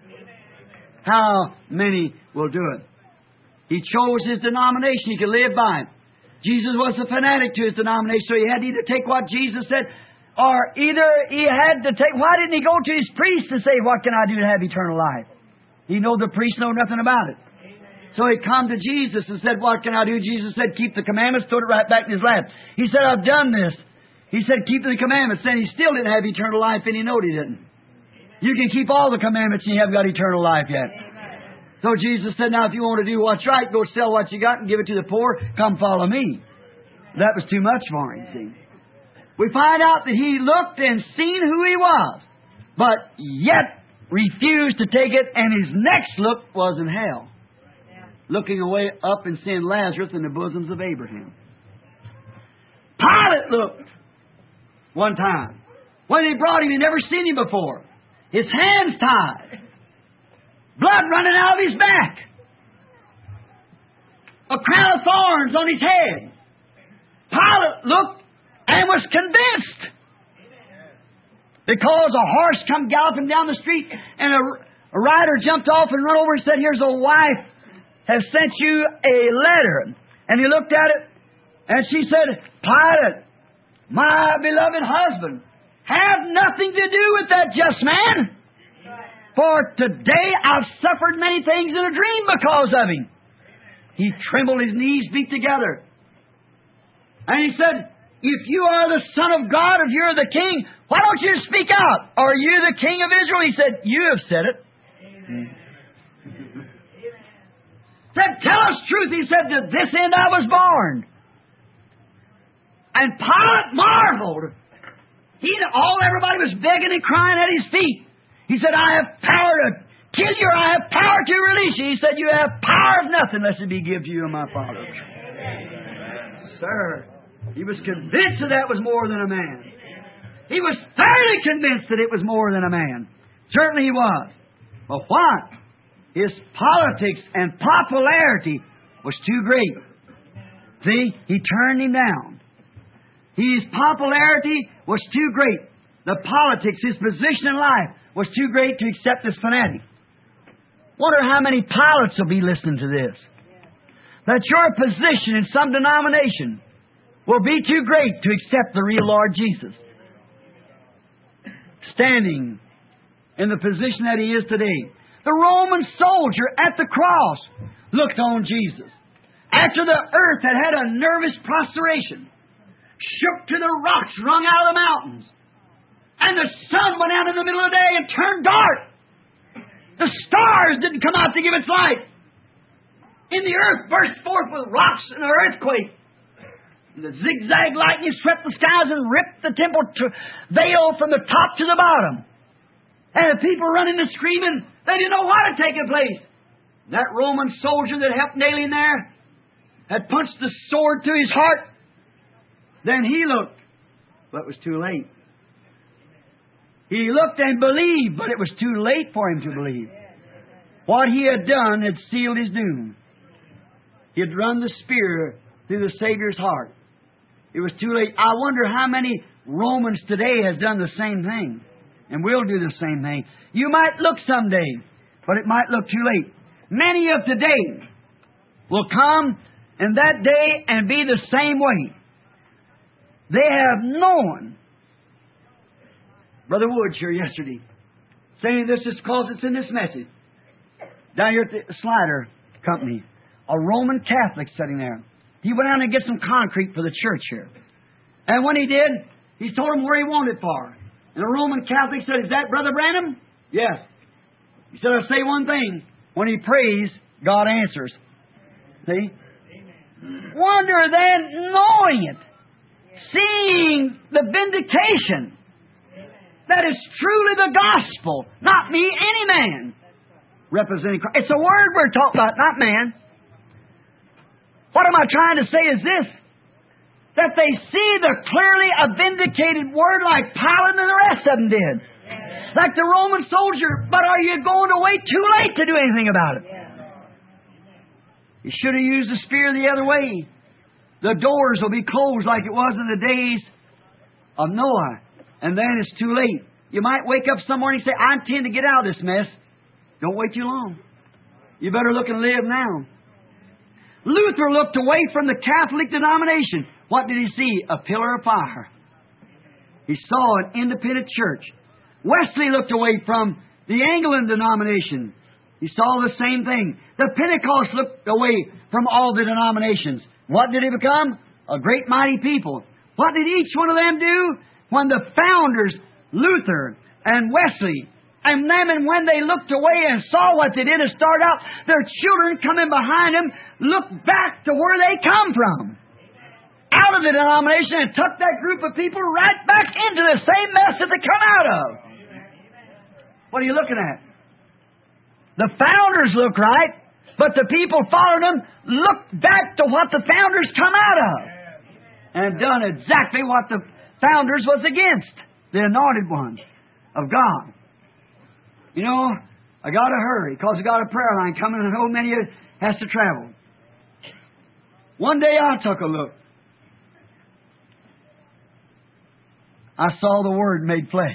How many will do it? He chose his denomination. He could live by it. Jesus was a fanatic to his denomination, so he had to either take what Jesus said, or either he had to take... Why didn't he go to his priest and say, what can I do to have eternal life? He know the priest know nothing about it. So he come to Jesus and said, what can I do? Jesus said, keep the commandments, threw it right back in his lap. He said, I've done this. He said, keep the commandments. Then he still didn't have eternal life, and he knowed he didn't. You can keep all the commandments and you haven't got eternal life yet. So Jesus said, now if you want to do what's right, go sell what you got and give it to the poor. Come follow me. That was too much for him, see. We find out that he looked and seen who he was, but yet refused to take it, and his next look was in hell. Looking away up and seeing Lazarus in the bosoms of Abraham. Pilate looked one time. When they brought him, he'd never seen him before. His hands tied. Blood running out of his back. A crown of thorns on his head. Pilate looked and was convinced. Because a horse come galloping down the street and a rider jumped off and run over and said, here's a wife has sent you a letter. And he looked at it and she said, Pilate, my beloved husband, have nothing to do with that just man. For today I've suffered many things in a dream because of him. He trembled, his knees beat together. And he said, if you are the Son of God, if you're the King, why don't you speak out? Are you the King of Israel? He said, you have said it. Said, tell us truth. He said, to this end I was born. And Pilate marveled. Everybody was begging and crying at his feet. He said, I have power to kill you, or I have power to release you. He said, you have power of nothing unless it be given to you of my Father. Sir, he was convinced that was more than a man. He was thoroughly convinced that it was more than a man. Certainly he was. But what? His politics and popularity was too great. See, he turned him down. His popularity was too great. the politics, his position in life was too great to accept this fanatic. Wonder how many pilots will be listening to this. That your position in some denomination will be too great to accept the real Lord Jesus. Standing in the position that he is today. The Roman soldier at the cross looked on Jesus. After the earth had had a nervous prostration, shook to the rocks, wrung out of the mountains, and the sun went out in the middle of the day and turned dark. The stars didn't come out to give its light. And the earth burst forth with rocks and an earthquake. And the zigzag lightning swept the skies and ripped the temple veil from the top to the bottom. And the people running and screaming, they didn't know what had taken place. That Roman soldier that helped nail him there had punched the sword through his heart. Then he looked, but it was too late. He looked and believed, but it was too late for him to believe. What he had done had sealed his doom. He had run the spear through the Savior's heart. It was too late. I wonder how many Romans today has done the same thing and will do the same thing. You might look someday, but it might look too late. Many of today will come in that day and be the same way. They have known. Brother Wood here yesterday saying this is because it's in this message. Down here at the Slider Company, a Roman Catholic sitting there. He went out and get some concrete for the church here. And when he did, he told him where he wanted it for. And the Roman Catholic said, "Is that Brother Branham?" "Yes." He said, "I'll say one thing. When he prays, God answers." See? Wonder then, knowing it, seeing the vindication, that is truly the gospel, not me, any man, representing Christ. It's a word we're talking about, not man. What am I trying to say is this, that they see the clearly a vindicated word like Pilate and the rest of them did. Like the Roman soldier, but are you going to wait too late to do anything about it? You should have used the spear the other way. The doors will be closed like it was in the days of Noah. And then it's too late. You might wake up some morning and say, "I intend to get out of this mess." Don't wait too long. You better look and live now. Luther looked away from the Catholic denomination. What did he see? A pillar of fire. He saw an independent church. Wesley looked away from the Anglican denomination. He saw the same thing. The Pentecost looked away from all the denominations. What did it become? A great mighty people. What did each one of them do? When the founders, Luther and Wesley, and when they looked away and saw what they did and start out, their children coming behind them looked back to where they come from. Out of the denomination and took that group of people right back into the same mess that they come out of. What are you looking at? The founders look right, but the people following them looked back to what the founders come out of and done exactly what the founders was against, the anointed ones of God. You know, I got to hurry because I got a prayer line coming and so many has to travel. One day I took a look. I saw the Word made flesh.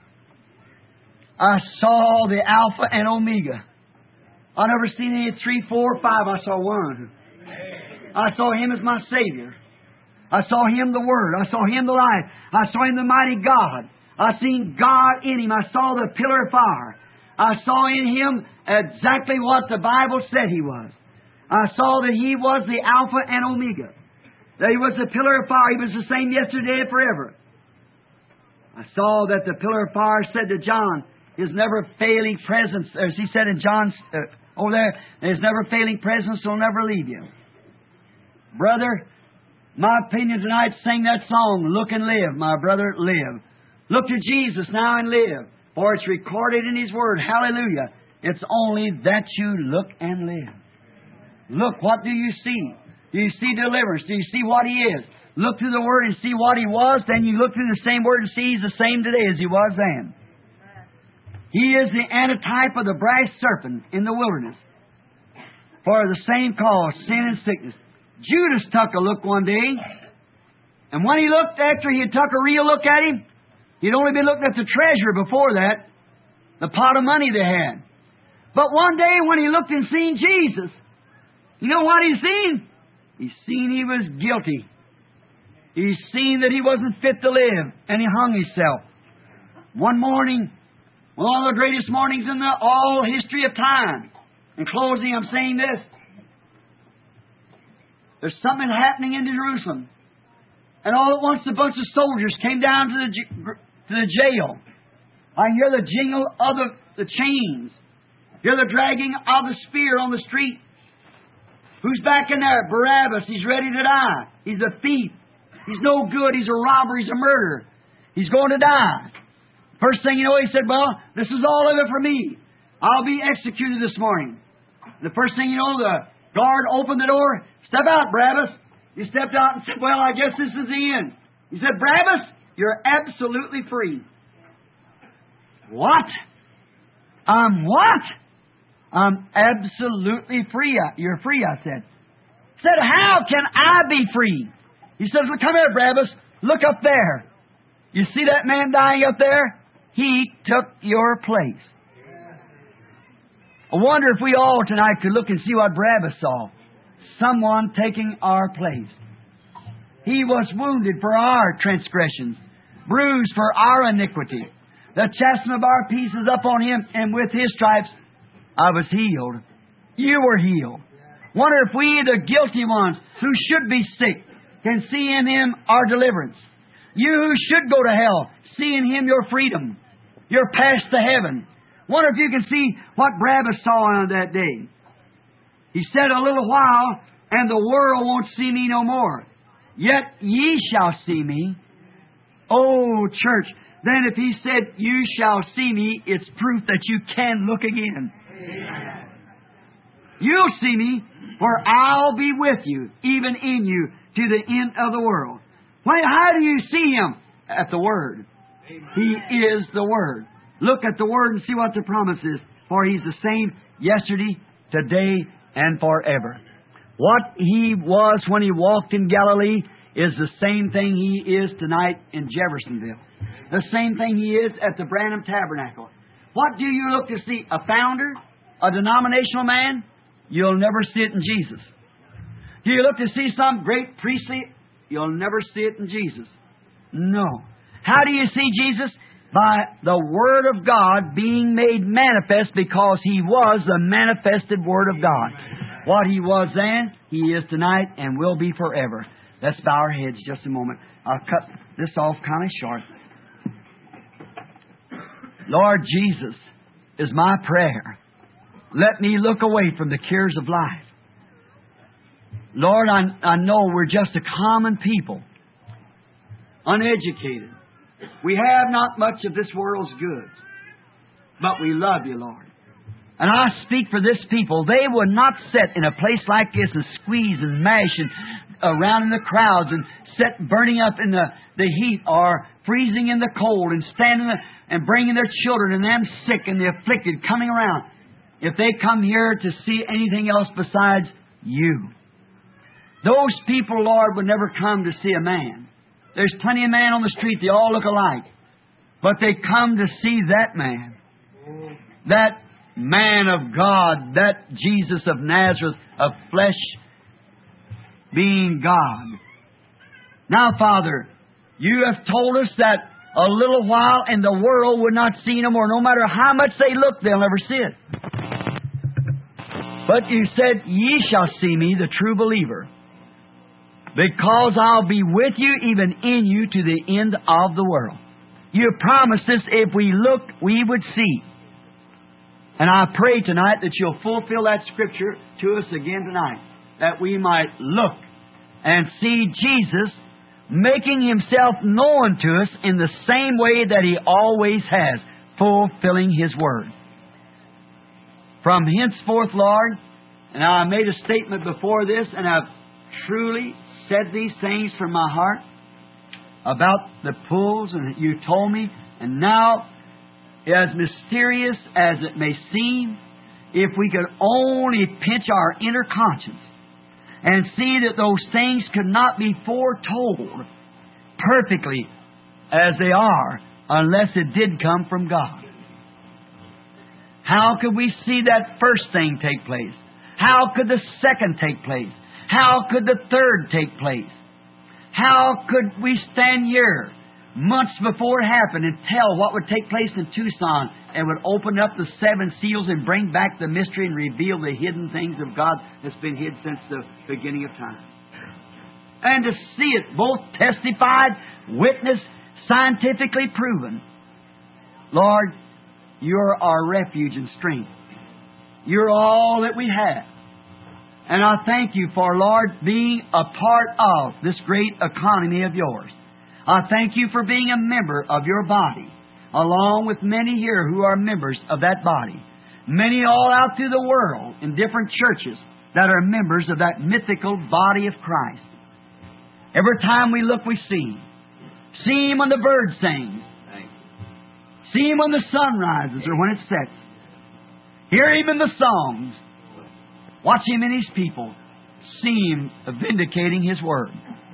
I saw the Alpha and Omega. I never seen any 3, 4, 5. I saw one. I saw Him as my Savior. I saw Him the Word. I saw Him the life. I saw Him the mighty God. I seen God in Him. I saw the pillar of fire. I saw in Him exactly what the Bible said He was. I saw that He was the Alpha and Omega. That He was the pillar of fire. He was the same yesterday and forever. I saw that the pillar of fire said to John, His never failing presence, as He said in John over there, His never failing presence will never leave you. Brother, my opinion tonight, sing that song, "Look and Live," my brother, live. Look to Jesus now and live, for it's recorded in His Word. Hallelujah. It's only that you look and live. Look, what do you see? Do you see deliverance? Do you see what He is? Look through the Word and see what He was. Then you look through the same Word and see He's the same today as He was then. He is the antitype of the brass serpent in the wilderness. For the same cause, sin and sickness. Judas took a look one day. And when he looked, after he had took a real look at Him, He'd only been looking at the treasure before that, the pot of money they had. But one day when he looked and seen Jesus, you know what he seen? He seen he was guilty. He seen that he wasn't fit to live, and he hung himself. One morning, one of the greatest mornings in the all history of time. In closing, I'm saying this. There's something happening in Jerusalem. And all at once a bunch of soldiers came down to the jail. I hear the jingle of the chains. Hear the dragging of the spear on the street. Who's back in there? Barabbas. He's ready to die. He's a thief. He's no good. He's a robber. He's a murderer. He's going to die. First thing you know, he said, well, this is all of it for me. I'll be executed this morning. The first thing you know, the guard opened the door. Step out, Barabbas. He stepped out and said, well, I guess this is the end. He said, Barabbas, you're absolutely free. What? What? I'm absolutely free. You're free, I said. Said, how can I be free? He says, well, come here, Barabbas. Look up there. You see that man dying up there? He took your place. I wonder if we all tonight could look and see what Barabbas saw. Someone taking our place. He was wounded for our transgressions, bruised for our iniquity. The chastisement of our peace is upon Him, and with His stripes I was healed. You were healed. Wonder if we, the guilty ones, who should be sick, can see in Him our deliverance. You who should go to hell, see in Him your freedom, your path to heaven. Wonder if you can see what Barabbas saw on that day. He said, a little while, and the world won't see me no more. Yet ye shall see me. Oh, church, then if He said, you shall see me, it's proof that you can look again. Amen. You'll see me, for I'll be with you, even in you, to the end of the world. How do you see Him? At the Word. Amen. He is the Word. Look at the Word and see what the promise is. For He's the same yesterday, today, and forever. What He was when He walked in Galilee is the same thing He is tonight in Jeffersonville. The same thing He is at the Branham Tabernacle. What do you look to see? A founder? A denominational man? You'll never see it in Jesus. Do you look to see some great priestly? You'll never see it in Jesus. No. How do you see Jesus? By the Word of God being made manifest, because He was the manifested Word of God. What He was then, He is tonight, and will be forever. Let's bow our heads just a moment. I'll cut this off kind of short. Lord Jesus is my prayer. Let me look away from the cares of life. Lord, I know we're just a common people, uneducated. We have not much of this world's goods, but we love You, Lord. And I speak for this people. They would not sit in a place like this and squeeze and mash and around in the crowds and sit burning up in the heat or freezing in the cold and standing and bringing their children and them sick and the afflicted coming around. If they come here to see anything else besides You. Those people, Lord, would never come to see a man. There's plenty of men on the street, they all look alike. But they come to see that man. That man of God, that Jesus of Nazareth, of flesh being God. Now, Father, You have told us that a little while and the world would not see no more. No matter how much they look, they'll never see it. But You said, ye shall see me, the true believer, because I'll be with you, even in you, to the end of the world. You promised us if we looked, we would see. And I pray tonight that You'll fulfill that Scripture to us again tonight, that we might look and see Jesus making Himself known to us in the same way that He always has, fulfilling His Word. From henceforth, Lord, and I made a statement before this, and I've truly said these things from my heart about the pools, and You told me, and now, as mysterious as it may seem, if we could only pinch our inner conscience and see that those things could not be foretold perfectly as they are unless it did come from God. How could we see that first thing take place? How could the second take place? How could the third take place? How could we stand here months before it happened and tell what would take place in Tucson and would open up the seven seals and bring back the mystery and reveal the hidden things of God that's been hid since the beginning of time? And to see it both testified, witnessed, scientifically proven. Lord, You're our refuge and strength. You're all that we have. And I thank You for, Lord, being a part of this great economy of Yours. I thank You for being a member of Your body, along with many here who are members of that body. Many all out through the world in different churches that are members of that mythical body of Christ. Every time we look, we see. See Him when the bird sings. See Him when the sun rises or when it sets. Hear Him in the songs. Watch Him in His people. See Him vindicating His Word.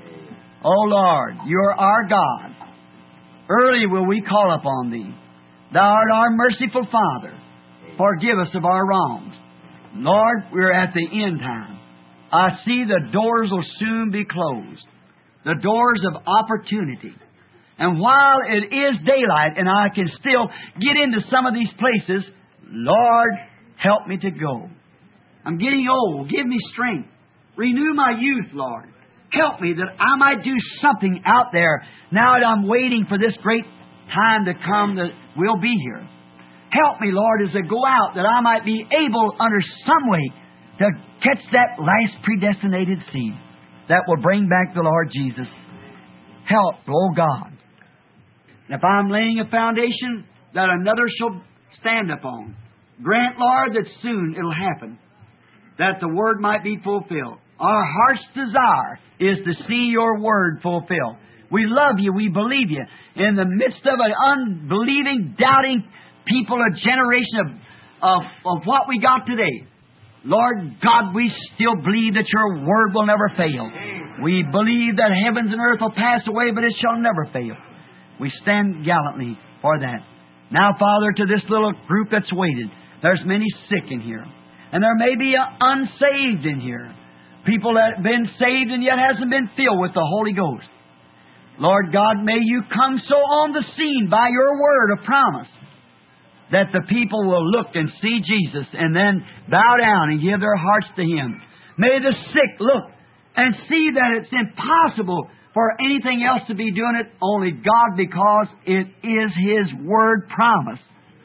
Oh Lord, You're our God. Early will we call upon Thee. Thou art our merciful Father. Forgive us of our wrongs. Lord, we're at the end time. I see the doors will soon be closed. The doors of opportunity. And while it is daylight and I can still get into some of these places, Lord, help me to go. I'm getting old. Give me strength. Renew my youth, Lord. Help me that I might do something out there now that I'm waiting for this great time to come that will be here. Help me, Lord, as I go out, that I might be able, under some way, to catch that last predestinated seed that will bring back the Lord Jesus. Help, oh God. And if I'm laying a foundation that another shall stand upon, grant, Lord, that soon it'll happen, that the Word might be fulfilled. Our heart's desire is to see Your Word fulfilled. We love You. We believe You. In the midst of an unbelieving, doubting people, a generation of what we got today, Lord God, we still believe that Your Word will never fail. We believe that heavens and earth will pass away, but it shall never fail. We stand gallantly for that. Now, Father, to this little group that's waited, there's many sick in here. And there may be unsaved in here. People that have been saved and yet hasn't been filled with the Holy Ghost. Lord God, may You come so on the scene by Your word of promise that the people will look and see Jesus and then bow down and give their hearts to Him. May the sick look and see that it's impossible for anything else to be doing it, only God, because it is His word promise.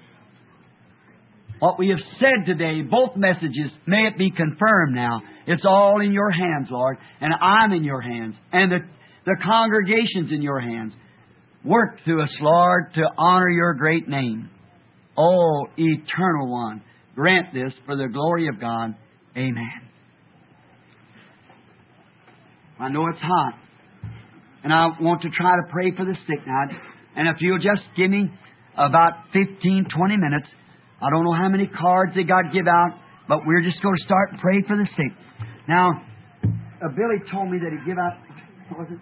What we have said today, both messages, may it be confirmed now. It's all in Your hands, Lord, and I'm in Your hands, and the congregation's in Your hands. Work through us, Lord, to honor Your great name. Oh, Eternal One, grant this for the glory of God. Amen. I know it's hot, and I want to try to pray for the sick now. And if you'll just give me about 15, 20 minutes, I don't know how many cards they got give out, but we're just going to start praying for the sick. Now, Billy told me that he'd give out, what was it?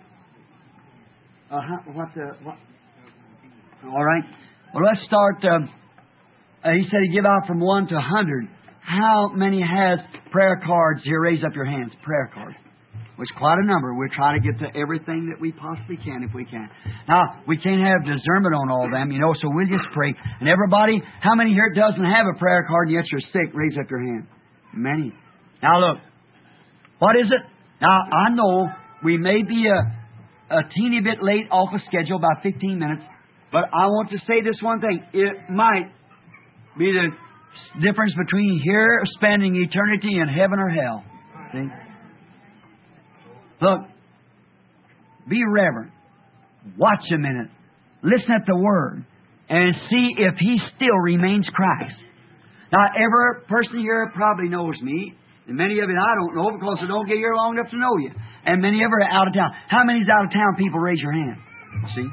What? All right. Well, let's start. He said he'd give out from 1 to 100. How many has prayer cards here? Raise up your hands. Prayer cards. Which is quite a number. We'll try to get to everything that we possibly can if we can. Now, we can't have discernment on all of them, so we'll just pray. And everybody, how many here doesn't have a prayer card and yet you're sick? Raise up your hand. Many. Now look, what is it? Now, I know we may be a teeny bit late off of schedule, about 15 minutes, but I want to say this one thing. It might be the difference between here spending eternity in heaven or hell. See? Look, be reverent. Watch a minute. Listen at the Word and see if He still remains Christ. Now, every person here probably knows me, and many of you I don't know because I don't get here long enough to know you. And many of you are out of town. How many's out of town people? Raise your hand. See?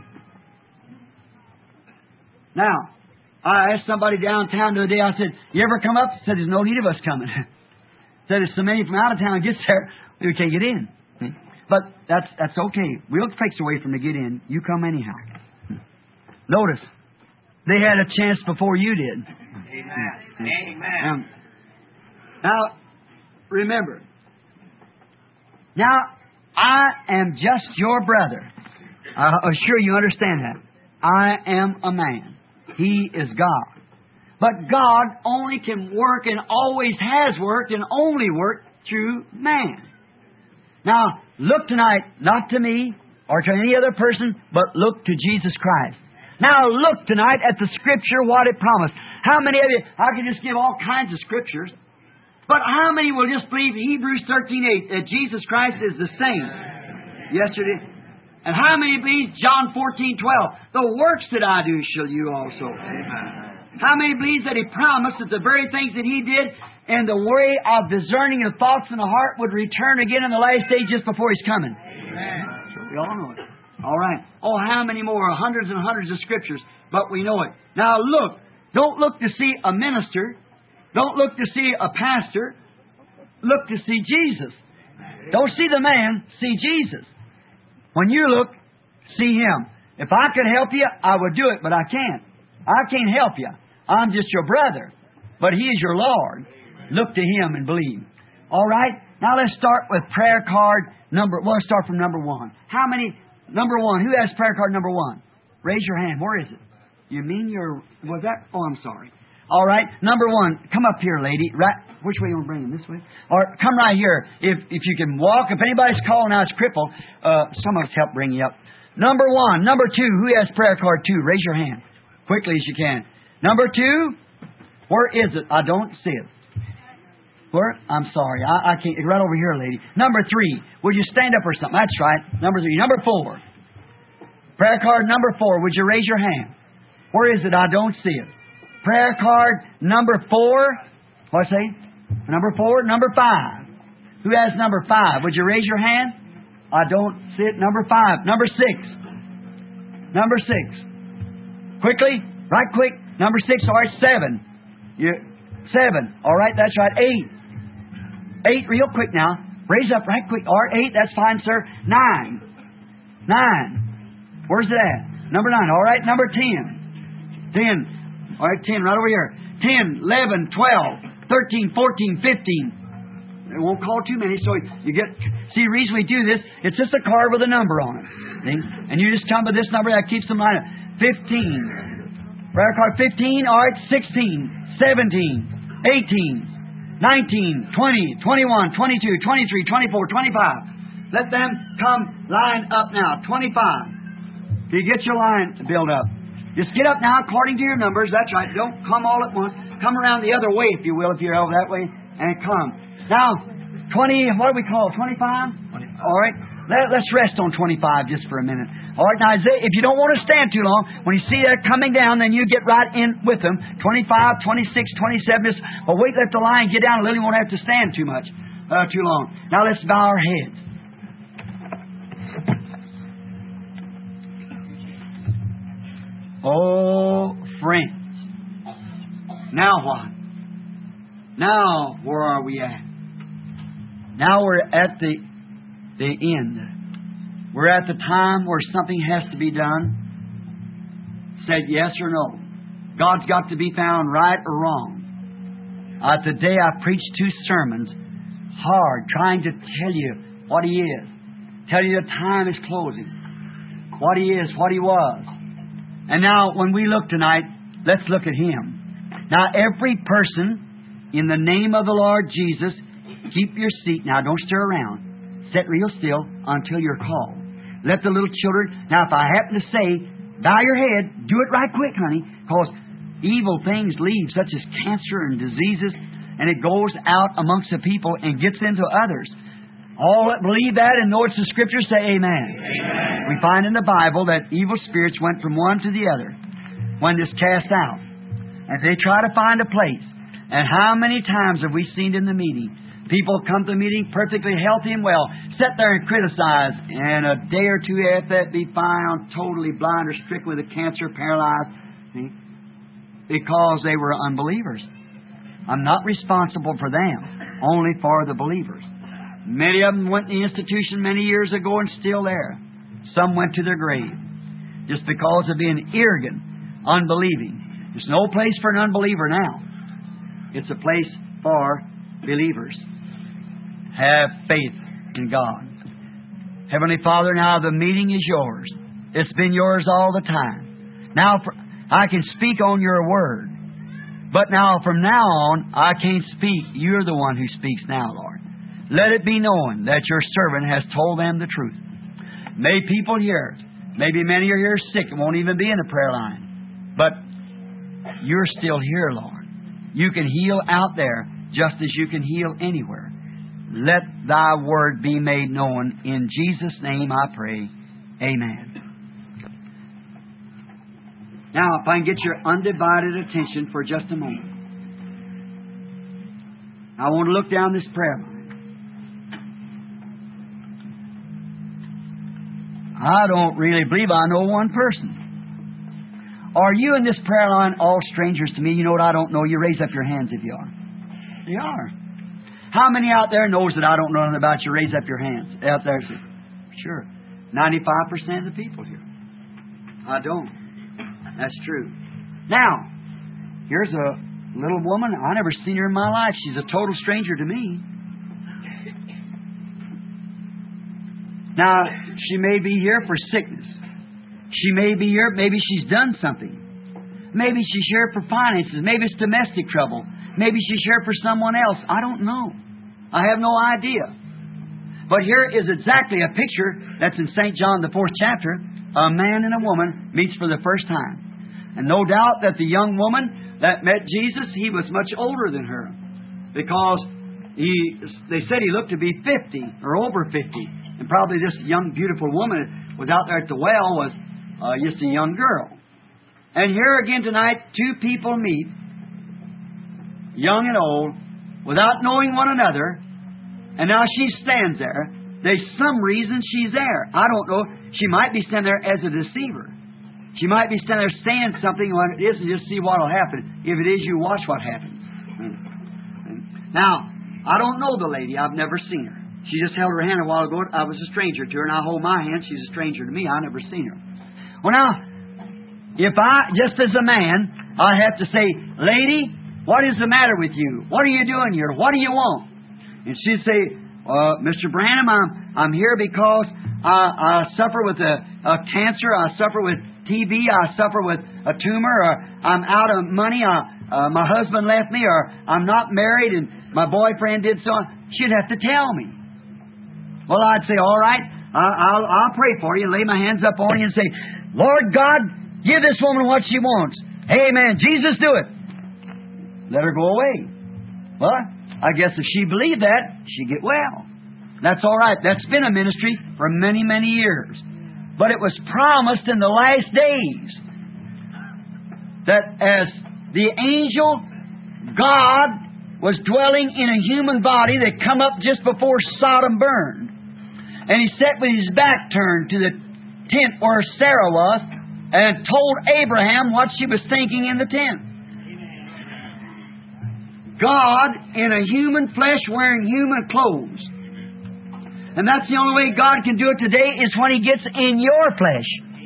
Now, I asked somebody downtown the other day, I said, you ever come up? He said, there's no need of us coming. Said, there's so many from out of town gets there, we can't get in. But that's okay. We'll fix a way for them to get in. You come anyhow. Notice, they had a chance before you did. Amen. Amen. Now, remember, now I am just your brother. I'm sure you understand that. I am a man. He is God. But God only can work and always has worked and only worked through man. Now, look tonight, not to me or to any other person, but look to Jesus Christ. Now, look tonight at the Scripture, what it promised. How many of you, I can just give all kinds of Scriptures, but how many will just believe Hebrews 13:8 that Jesus Christ is the same yesterday? And how many believe John 14:12? The works that I do shall you also. How many believe that He promised that the very things that He did and the way of discerning the thoughts in the heart would return again in the last day just before He's coming? Amen. So we all know it. All right. Oh, how many more? Hundreds and hundreds of Scriptures. But we know it. Now look. Don't look to see a minister. Don't look to see a pastor. Look to see Jesus. Don't see the man. See Jesus. When you look, see Him. If I could help you, I would do it, but I can't. I can't help you. I'm just your brother. But He is your Lord. Look to Him and believe. All right? Now let's start with prayer card number... We'll start from number 1. How many... Number 1. Who has prayer card number 1? Raise your hand. Where is it? You mean your... Was that... Oh, I'm sorry. All right. Number 1. Come up here, lady. Right... Which way you want to bring him? This way? Or come right here. If you can walk. If anybody's calling out, it's crippled. Some of us help bring you up. Number 1. Number 2. Who has prayer card 2? Raise your hand. Quickly as you can. Number 2. Where is it? I don't see it. Where? I'm sorry. I can't. Right over here, lady. Number 3. Would you stand up or something? That's right. Number 3. Number 4. Prayer card number 4. Would you raise your hand? Where is it? I don't see it. Prayer card number 4. What's that? Number 4. Number 5. Who has number 5? Would you raise your hand? I don't see it. Number 5. Number 6. Number 6. Quickly. Right quick. Number 6. All right. 7. 7. All right. That's right. 8. 8. Real quick now. Raise up right quick. All right. 8. That's fine, sir. 9. 9. Where's it at? Number 9. All right. Number 10. 10. All right. 10. Right over here. 10. 11. 12. 13. 14. 15. It won't call too many, so you get... See, the reason we do this, it's just a card with a number on it. See? And you just come to this number, that keeps them lined up. 15. Prayer card 15. All right. 16. 17. 18. 19. 20. 21. 22. 23. 24. 25. Let them come line up now. 25. You get your line built up. Just get up now according to your numbers. That's right. Don't come all at once. Come around the other way, if you will, if you're over that way, and come. Now, 20, what do we call it? 25? 25. All right. Let's rest on 25 just for a minute. All right. Now, if you don't want to stand too long, when you see that coming down, then you get right in with them. 25, 26, 27. Well, wait, let the line get down a little. You won't have to stand too much, too long. Now, let's bow our heads. Oh, friends. Now what? Now, where are we at? Now we're at the end. We're at the time where something has to be done. Said yes or no. God's got to be found right or wrong. Today I preached 2 sermons, hard, trying to tell you what He is. Tell you the time is closing. What He is, what He was. And now, when we look tonight, let's look at Him. Now, every person, in the name of the Lord Jesus, keep your seat. Now, don't stir around. Sit real still until you're called. Let the little children... Now, if I happen to say, bow your head, do it right quick, honey, because evil things leave, such as cancer and diseases, and it goes out amongst the people and gets into others. All that believe that and know it's the Scriptures say amen. Amen. We find in the Bible that evil spirits went from one to the other when it's cast out. And they try to find a place. And how many times have we seen in the meeting? People come to the meeting perfectly healthy and well, sit there and criticize, and a day or two after that be found totally blind or stricken with a cancer, paralyzed, see? Because they were unbelievers. I'm not responsible for them, only for the believers. Many of them went to the institution many years ago and still there. Some went to their grave. just because of being arrogant, unbelieving. There's no place for an unbeliever now. It's a place for believers. Have faith in God. Heavenly Father, now the meeting is yours. It's been yours all the time. Now I can speak on your word. But now, from now on, I can't speak. You're the one who speaks now, Lord. Let it be known that your servant has told them the truth. May people hear. Maybe many are here sick and won't even be in the prayer line. But you're still here, Lord. You can heal out there just as you can heal anywhere. Let thy word be made known. In Jesus' name I pray. Amen. Now, if I can get your undivided attention for just a moment. I want to look down this prayer line. I don't really believe I know one person. Are you in this prayer line all strangers to me? You know what I don't know? You raise up your hands if you are. You are. How many out there knows that I don't know nothing about you? Raise up your hands. Out there. Sure. 95% of the people here. I don't. That's true. Now, here's a little woman. I never seen her in my life. She's a total stranger to me. Now, she may be here for sickness. She may be here, maybe she's done something. Maybe she's here for finances. Maybe it's domestic trouble. Maybe she's here for someone else. I don't know. I have no idea. But here is exactly a picture that's in St. John, the 4th chapter. A man and a woman meets for the first time. And no doubt that the young woman that met Jesus, he was much older than her. Because they said he looked to be 50 or over 50. And probably this young, beautiful woman was out there at the well was just a young girl. And here again tonight, two people meet, young and old, without knowing one another. And now she stands there. There's some reason she's there. I don't know. She might be standing there as a deceiver. She might be standing there saying something when it isn't, just see what will happen. If it is, you watch what happens. Now, I don't know the lady. I've never seen her. She just held her hand a while ago. I was a stranger to her, and I hold my hand. She's a stranger to me. I never seen her. Well, now, if I, just as a man, I have to say, lady, what is the matter with you? What are you doing here? What do you want? And she'd say, Mr. Branham, I'm here because I suffer with a cancer. I suffer with TB. I suffer with a tumor. Or I'm out of money. My husband left me. Or I'm not married and my boyfriend did so. She'd have to tell me. Well, I'd say, all right, I'll pray for you and lay my hands up on you and say, Lord God, give this woman what she wants. Amen. Jesus, do it. Let her go away. Well, I guess if she believed that, she'd get well. That's all right. That's been a ministry for many, many years. But it was promised in the last days that as the angel God was dwelling in a human body that come up just before Sodom burned, and he sat with his back turned to the tent where Sarah was and told Abraham what she was thinking in the tent. God in a human flesh wearing human clothes. And that's the only way God can do it today is when He gets in your flesh.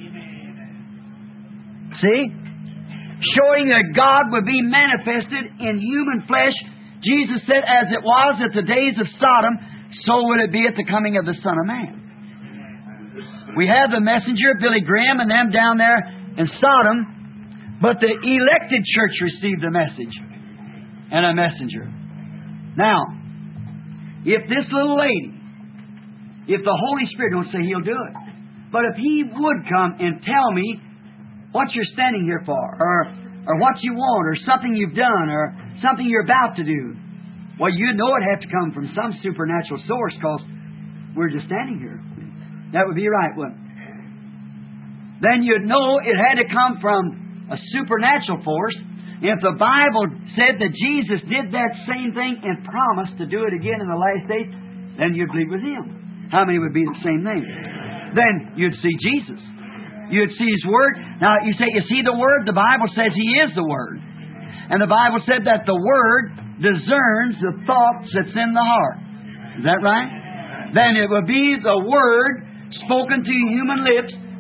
See? Showing that God would be manifested in human flesh. Jesus said, as it was at the days of Sodom, so would it be at the coming of the Son of Man. We have the messenger, Billy Graham, and them down there in Sodom, but the elected church received a message and a messenger. Now, if this little lady, if the Holy Spirit don't say He'll do it, but if He would come and tell me what you're standing here for, or what you want, or something you've done, or something you're about to do, well, you know it'd have to come from some supernatural source, because we're just standing here. That would be right, wouldn't it? Then you'd know it had to come from a supernatural force. If the Bible said that Jesus did that same thing and promised to do it again in the last days, then you'd believe with Him. How many would be the same thing? Then you'd see Jesus. You'd see His Word. Now, you say, is He the Word? The Bible says He is the Word. And the Bible said that the Word discerns the thoughts that's in the heart. Is that right? Then it would be the Word spoken to human lips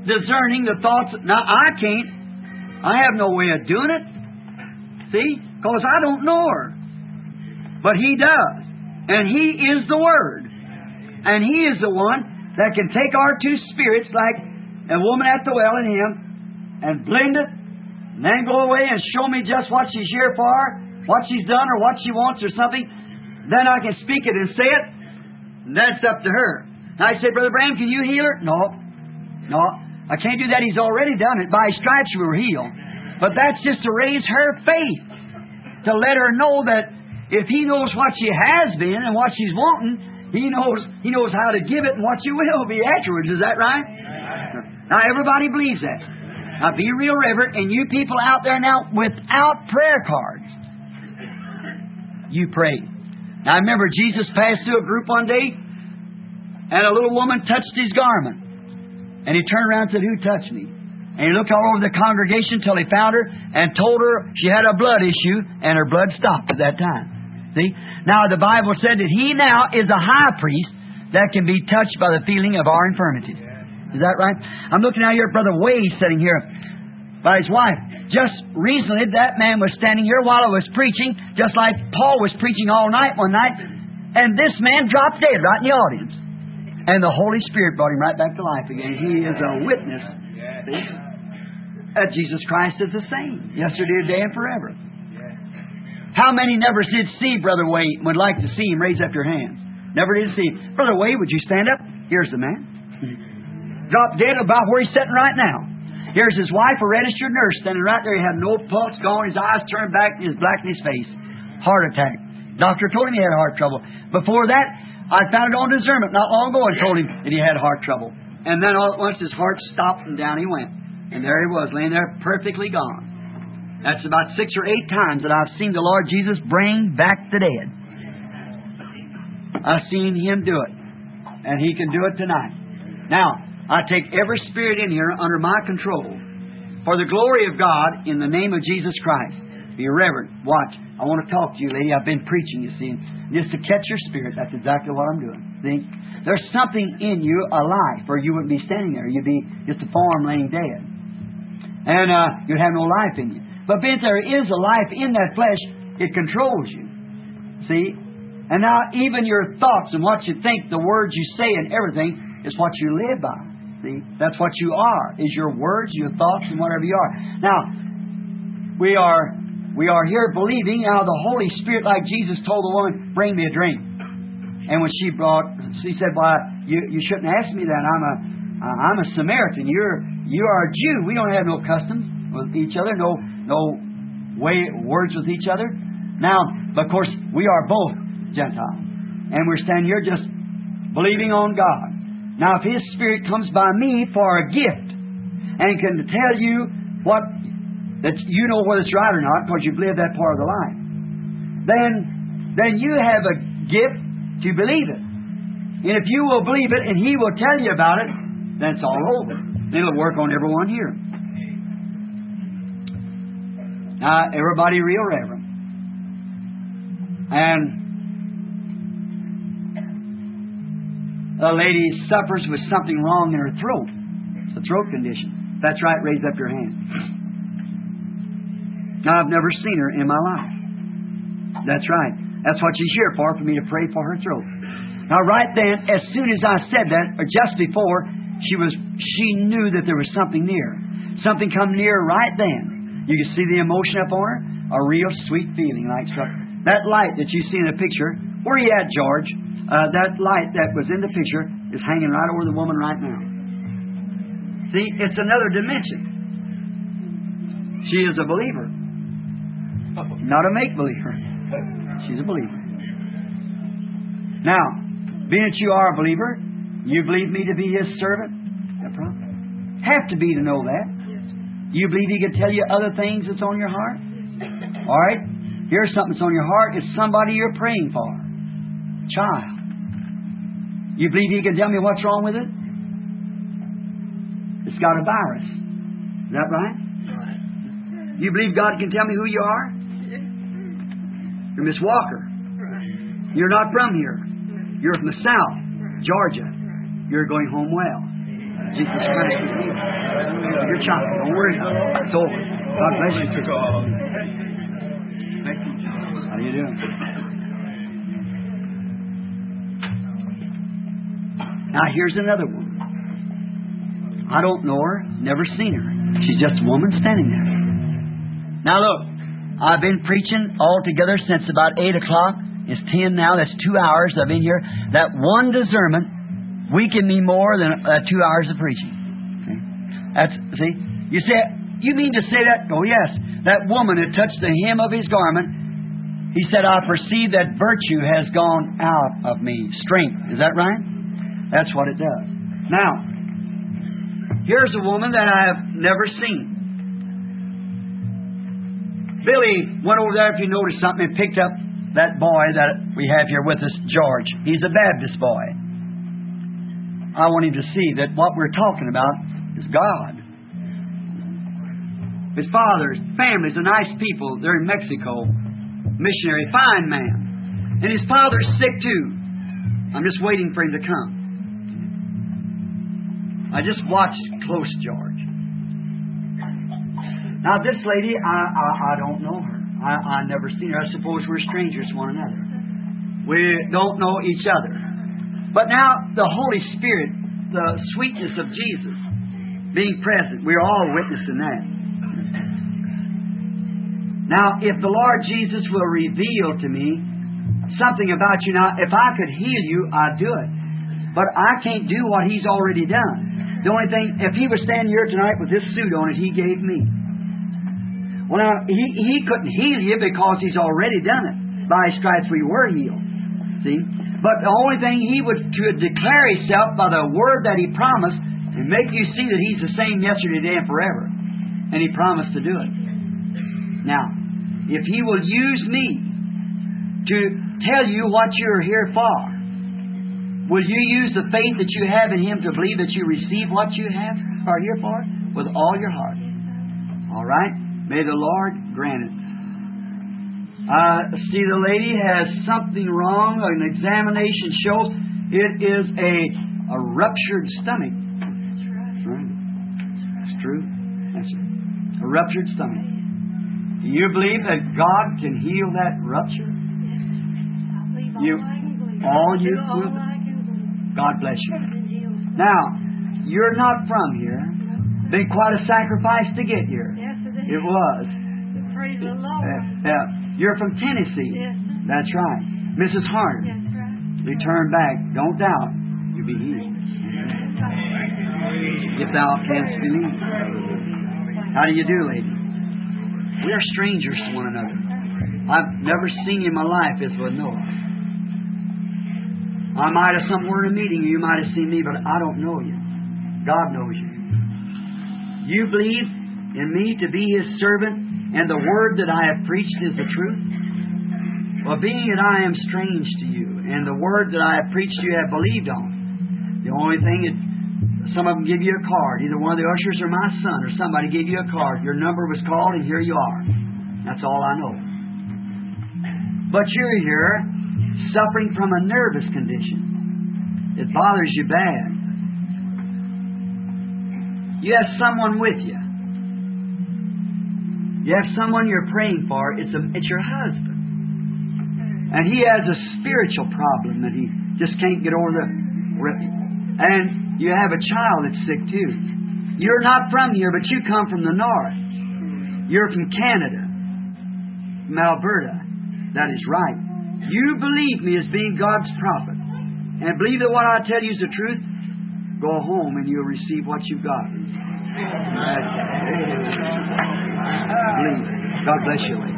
discerning the thoughts. Now, I can't. I have no way of doing it. See? Because I don't know her. But He does. And He is the Word. And He is the one that can take our two spirits, like a woman at the well in Him, and blend it, and then go away and show me just what she's here for, what she's done, or what she wants, or something. Then I can speak it and say it, and that's up to her. Now I say, Brother Branham, can you heal her? No, I can't do that. He's already done it. By His stripes we were healed. But that's just to raise her faith, to let her know that if He knows what she has been and what she's wanting, He knows how to give it and what you will be afterwards. Is that right? Now everybody believes that. Now be real reverent, and you people out there now without prayer cards, you pray. Now I remember Jesus passed through a group one day, and a little woman touched His garment. And He turned around and said, "Who touched me?" And He looked all over the congregation till He found her and told her she had a blood issue, and her blood stopped at that time. See? Now the Bible said that He now is a high priest that can be touched by the feeling of our infirmities. Is that right? I'm looking out here at Brother Wade sitting here by his wife. Just recently, that man was standing here while I was preaching, just like Paul was preaching all night one night, and this man dropped dead right in the audience. And the Holy Spirit brought him right back to life again. He is a witness, see, that Jesus Christ is the same, yesterday, today, and forever. How many never did see Brother Wade and would like to see him? Raise up your hands. Never did see him. Brother Wade, would you stand up? Here's the man. Dropped dead about where he's sitting right now. Here's his wife, a registered nurse, standing right there. He had no pulse, gone, his eyes turned back, and his black in his face. Heart attack. Doctor told him he had heart trouble. Before that, I found it on discernment not long ago and told him that he had heart trouble. And then all at once his heart stopped and down he went. And there he was, laying there perfectly gone. That's about 6 or 8 times that I've seen the Lord Jesus bring back the dead. I've seen Him do it. And He can do it tonight. Now, I take every spirit in here under my control for the glory of God in the name of Jesus Christ. Be reverent. Watch. I want to talk to you, lady. I've been preaching, you see. Just to catch your spirit. That's exactly what I'm doing. See? There's something in you, a life, or you wouldn't be standing there. You'd be just a form laying dead. And you'd have no life in you. But being there is a life in that flesh, it controls you. See? And now even your thoughts and what you think, the words you say and everything is what you live by. See? That's what you are, is your words, your thoughts, and whatever you are. Now, we are here believing. Now the Holy Spirit, like Jesus told the woman, bring me a drink. And when she said, "Well, you shouldn't ask me that. I'm a Samaritan. You are a Jew. We don't have no customs with each other, no words with each other." Now, of course, we are both Gentiles, and we're standing here just believing on God. Now, if His Spirit comes by me for a gift and can tell you that you know whether it's right or not because you've lived that part of the life, then you have a gift to believe it. And if you will believe it and He will tell you about it, then it's all over. It'll work on everyone here. Now, everybody real reverent. And a lady suffers with something wrong in her throat. It's a throat condition. That's right, raise up your hand. Now, I've never seen her in my life. That's right. That's what she's here for me to pray for her throat. Now, right then, as soon as I said that, or just before, she knew that there was something near. Something come near right then. You can see the emotion up on her, a real sweet feeling like something. That light that you see in the picture, where are you at, George? That light that was in the picture is hanging right over the woman right now. See, it's another dimension. She is a believer. Not a make-believer. She's a believer. Now, being that you are a believer, you believe me to be His servant? No problem. Have to be to know that. You believe He can tell you other things that's on your heart? All right? Here's something that's on your heart. It's somebody you're praying for. Child. You believe He can tell me what's wrong with it? It's got a virus. Is that right? You believe God can tell me who you are? You're Miss Walker. You're not from here. You're from the South, Georgia. You're going home well. Jesus Christ is here. You're child. Don't worry about it. It's over. God bless you, sister. How do you doing? Now here's another woman. I don't know her, never seen her. She's just a woman standing there. Now look, I've been preaching altogether since about 8 o'clock. It's 10 now. That's 2 hours I've been here. That one discernment weakened me more than 2 hours of preaching. See? You say, you mean to say that? Oh, yes. That woman had touched the hem of his garment. He said, I perceive that virtue has gone out of me. Strength. Is that right? That's what it does. Now, here's a woman that I have never seen. Billy went over there, if you noticed something, and picked up that boy that we have here with us, George. He's a Baptist boy. I want him to see that what we're talking about is God. His father's family's a nice people. They're in Mexico. Missionary, fine man. And his father's sick too. I'm just waiting for him to come. I just watched close, George. Now this lady, I don't know her. I never seen her. I suppose we're strangers to one another. We don't know each other. But now the Holy Spirit, the sweetness of Jesus being present, we're all witnessing that. Now, if the Lord Jesus will reveal to me something about you, now, if I could heal you, I'd do it. But I can't do what He's already done. The only thing, if He was standing here tonight with this suit on it He gave me. Well, now, he couldn't heal you because He's already done it. By His stripes we were healed. See? But the only thing He would declare Himself by the word that He promised and make you see that He's the same yesterday, today, and forever. And He promised to do it. Now, if He will use me to tell you what you're here for, will you use the faith that you have in Him to believe that you receive what you are here for with all your heart? All right? May the Lord grant it. See, the lady has something wrong. An examination shows it is a ruptured stomach. That's right. It's true. That's right. A ruptured stomach. Do you believe that God can heal that rupture? All you will. God bless you. Now, you're not from here. Been quite a sacrifice to get here. It was. Praise the Lord. You're from Tennessee. Yes. That's right. Mrs. Harner. That's right. Return back. Don't doubt. You'll be healed. If thou canst believe. How do you do, lady? We are strangers to one another. I've never seen you in my life as with Noah. I might have somewhere in a meeting, you might have seen me, but I don't know you. God knows you. You believe in me to be His servant, and the word that I have preached is the truth? Well, being that I am strange to you, and the word that I have preached you have believed on, the only thing is, some of them give you a card. Either one of the ushers or my son or somebody gave you a card. Your number was called, and here you are. That's all I know. But you're here suffering from a nervous condition. It bothers you bad. You have someone with you. You have someone you're praying for. It's your husband. And he has a spiritual problem that he just can't get over and you have a child that's sick too. You're not from here, but you come from the north. You're from Canada, from Alberta. That is right. You believe me as being God's prophet, and believe that what I tell you is the truth. Go home and you'll receive what you've got. Believe. God bless you, lady.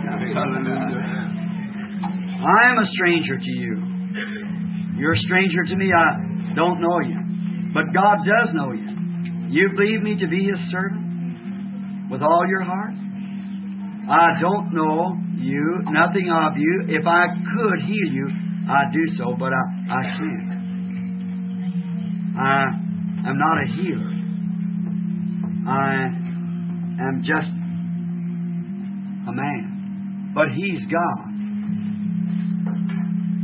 I am a stranger to you. You're a stranger to me. I don't know you. But God does know you. You believe me to be His servant with all your heart? I don't know you, nothing of you. If I could heal you, I'd do so, but I can't. I am not a healer. I am just a man. But He's God.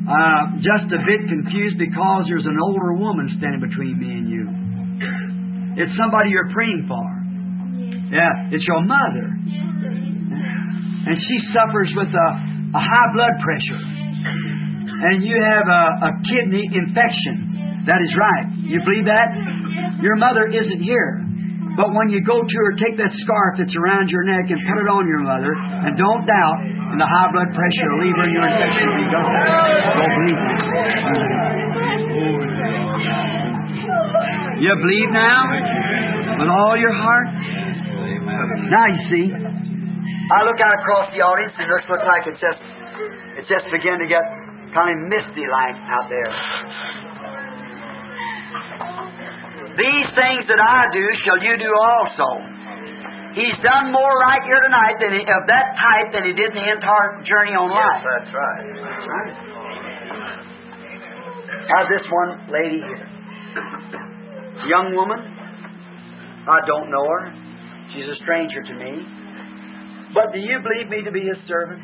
Just a bit confused because there's an older woman standing between me and you. It's somebody you're praying for. Yeah, it's your mother. And she suffers with a high blood pressure. And you have a kidney infection. That is right. You believe that? Your mother isn't here. But when you go to her, take that scarf that's around your neck and put it on your mother. And don't doubt, and the high blood pressure will leave her and your infection will be gone. Don't believe it. You believe now? With all your heart? Now you see, I look out across the audience and it looks like it's just beginning to get kind of misty like out there. These things that I do shall you do also. He's done more right here tonight of that type than He did in the entire journey on life. Yes, that's right. That's right. How's this one lady here? Young woman. I don't know her. She's a stranger to me. But do you believe me to be His servant?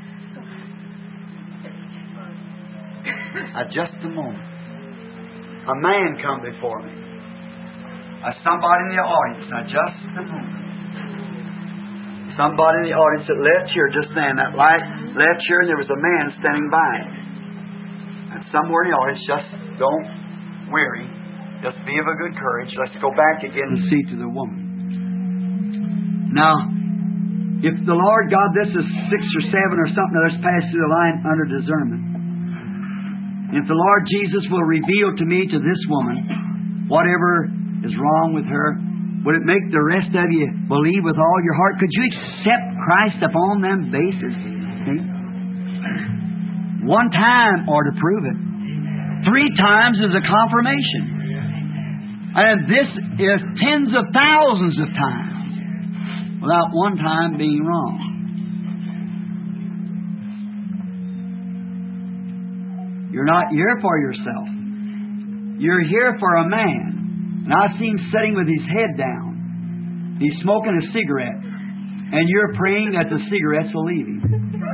Just a moment. A man come before me. Somebody in the audience. Just a moment. Somebody in the audience that left here just then. That light left here and there was a man standing by it. And somewhere in the audience, just don't weary. Just be of a good courage. Let's go back again and see to the woman. Now, if the Lord God, this is 6 or 7 or something that's passed through the line under discernment. If the Lord Jesus will reveal to me, to this woman, whatever is wrong with her, would it make the rest of you believe with all your heart? Could you accept Christ upon them bases? See? One time or to prove it. 3 times is a confirmation. And this is tens of thousands of times without one time being wrong. You're not here for yourself. You're here for a man. And I see him sitting with his head down. He's smoking a cigarette. And you're praying that the cigarettes will leave him.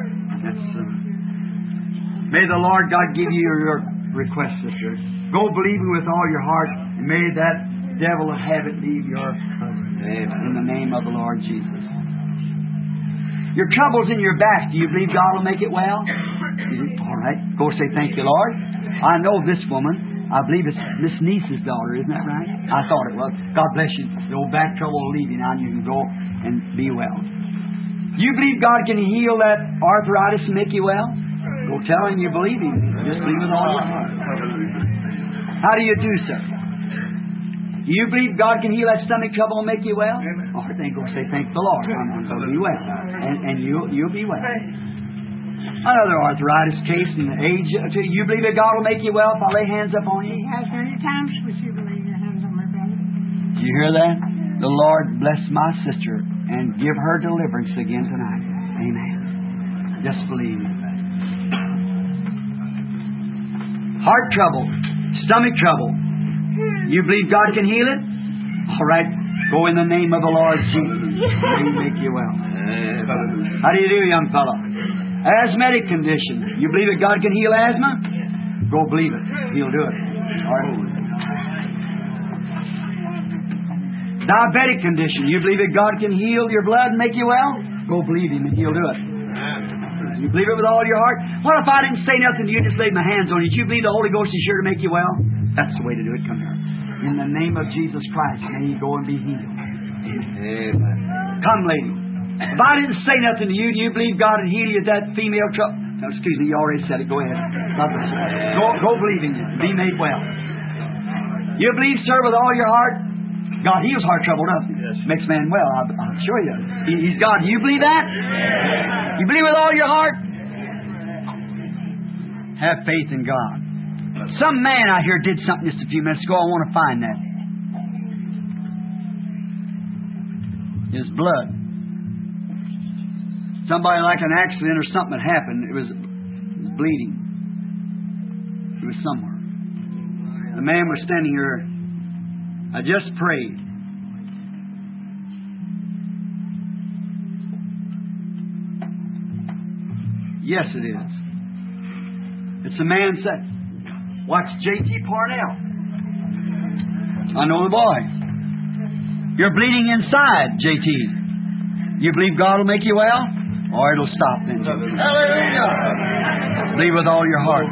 May the Lord God give you your request, sister. Go believing with all your heart. And may that devil of habit leave your husband. In the name of the Lord Jesus. Your trouble's in your back. Do you believe God will make it well? All right. Go say, thank you, Lord. I know this woman. I believe it's Miss Niece's daughter. Isn't that right? I thought it was. God bless you. The old back trouble will leave you now and you can go and be well. You believe God can heal that arthritis and make you well? Go tell Him you believe Him. Just believe with all your heart. How do you do, sir? You believe God can heal that stomach trouble and make you well? All right, then go say, thank the Lord. I'm going to be well. And you'll be well. Another arthritis case in the age. You believe that God will make you well if I lay hands upon you? He has many times with you believe your hands on my belly. Do you hear that? The Lord bless my sister and give her deliverance again tonight. Amen. Just believe it. Heart trouble, stomach trouble. You believe God can heal it? All right. Go in the name of the Lord Jesus. He will make you well. How do you do, young fellow? Asthmatic condition. You believe that God can heal asthma? Go believe it. He'll do it. All right. Diabetic condition. You believe that God can heal your blood and make you well? Go believe Him and He'll do it. You believe it with all your heart? What if I didn't say nothing to you, just laid my hands on you? Do you believe the Holy Ghost is sure to make you well? That's the way to do it. Come here. In the name of Jesus Christ, may you go and be healed. Amen. Come, lady. If I didn't say nothing to you, do you believe God would heal you at that female trouble? No, excuse me, you already said it. Go ahead. God bless you. Go believe in you. Be made well. You believe, sir, with all your heart? God heals heart trouble, doesn't He? Yes. Makes man well. I'll show you. He's God. You believe that? Yes. You believe with all your heart? Have faith in God. Some man out here did something just a few minutes ago. I want to find that. His blood. Somebody like an accident or something had happened. It was bleeding. It was somewhere. The man was standing here. I just prayed. Yes, it is. It's a man said, watch J.T. Parnell. I know the boy. You're bleeding inside, JT. You believe God will make you well? Or it'll stop then. Hallelujah! Believe with all your heart.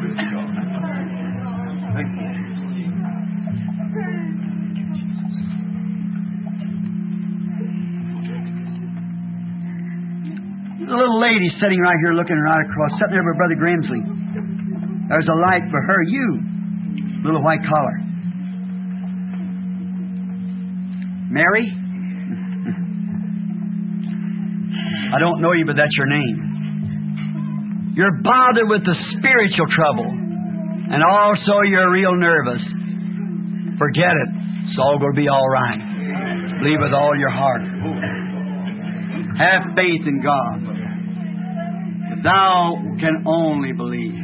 There's a little lady sitting right here looking right across, sitting there with Brother Grimsley. There's a light for her. You, little white collar. Mary? I don't know you, but that's your name. You're bothered with the spiritual trouble. And also you're real nervous. Forget it. It's all going to be all right. Believe with all your heart. Have faith in God. If thou can only believe.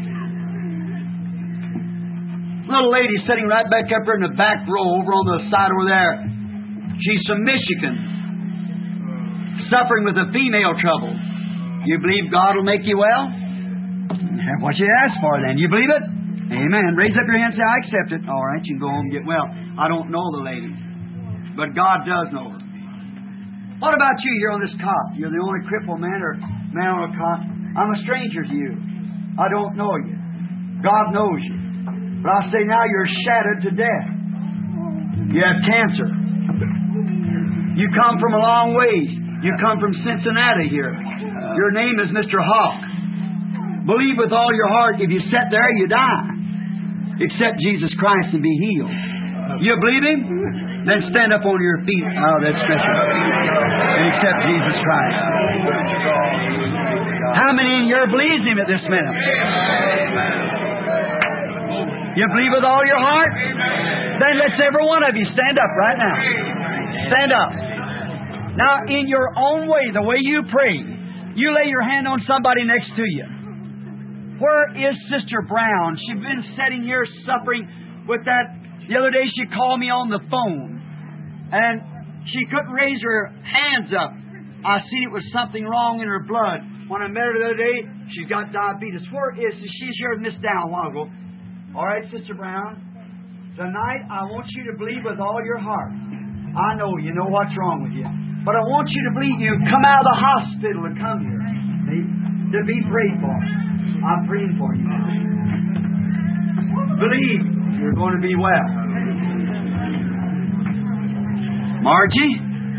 Little lady sitting right back up there in the back row over on the side over there. She's from Michigan, suffering with a female trouble. You believe God will make you well? That's what you ask for then. You believe it? Amen. Raise up your hand and say, I accept it. All right, you can go home and get well. I don't know the lady, but God does know her. What about you here on this cot? You're the only crippled man or man on a cot. I'm a stranger to you. I don't know you. God knows you. But I say now you're shattered to death. You have cancer. You come from a long ways. You come from Cincinnati here. Your name is Mr. Hawk. Believe with all your heart. If you sit there, you die. Accept Jesus Christ and be healed. You believe Him? Then stand up on your feet. Oh, that's special. And accept Jesus Christ. How many in here believes Him at this minute? You believe with all your heart? Then let's every one of you stand up right now. Stand up. Now, in your own way, the way you pray, you lay your hand on somebody next to you. Where is Sister Brown? She's been sitting here suffering with that. The other day she called me on the phone, and she couldn't raise her hands up. I seen it was something wrong in her blood. When I met her the other day, she's got diabetes. Where is she? She's here Miss Down a while ago. All right, Sister Brown. Tonight, I want you to believe with all your heart. I know you know what's wrong with you. But I want you to believe you come out of the hospital and come here. See? To be prayed for. I'm praying for you. Believe you're going to be well. Margie,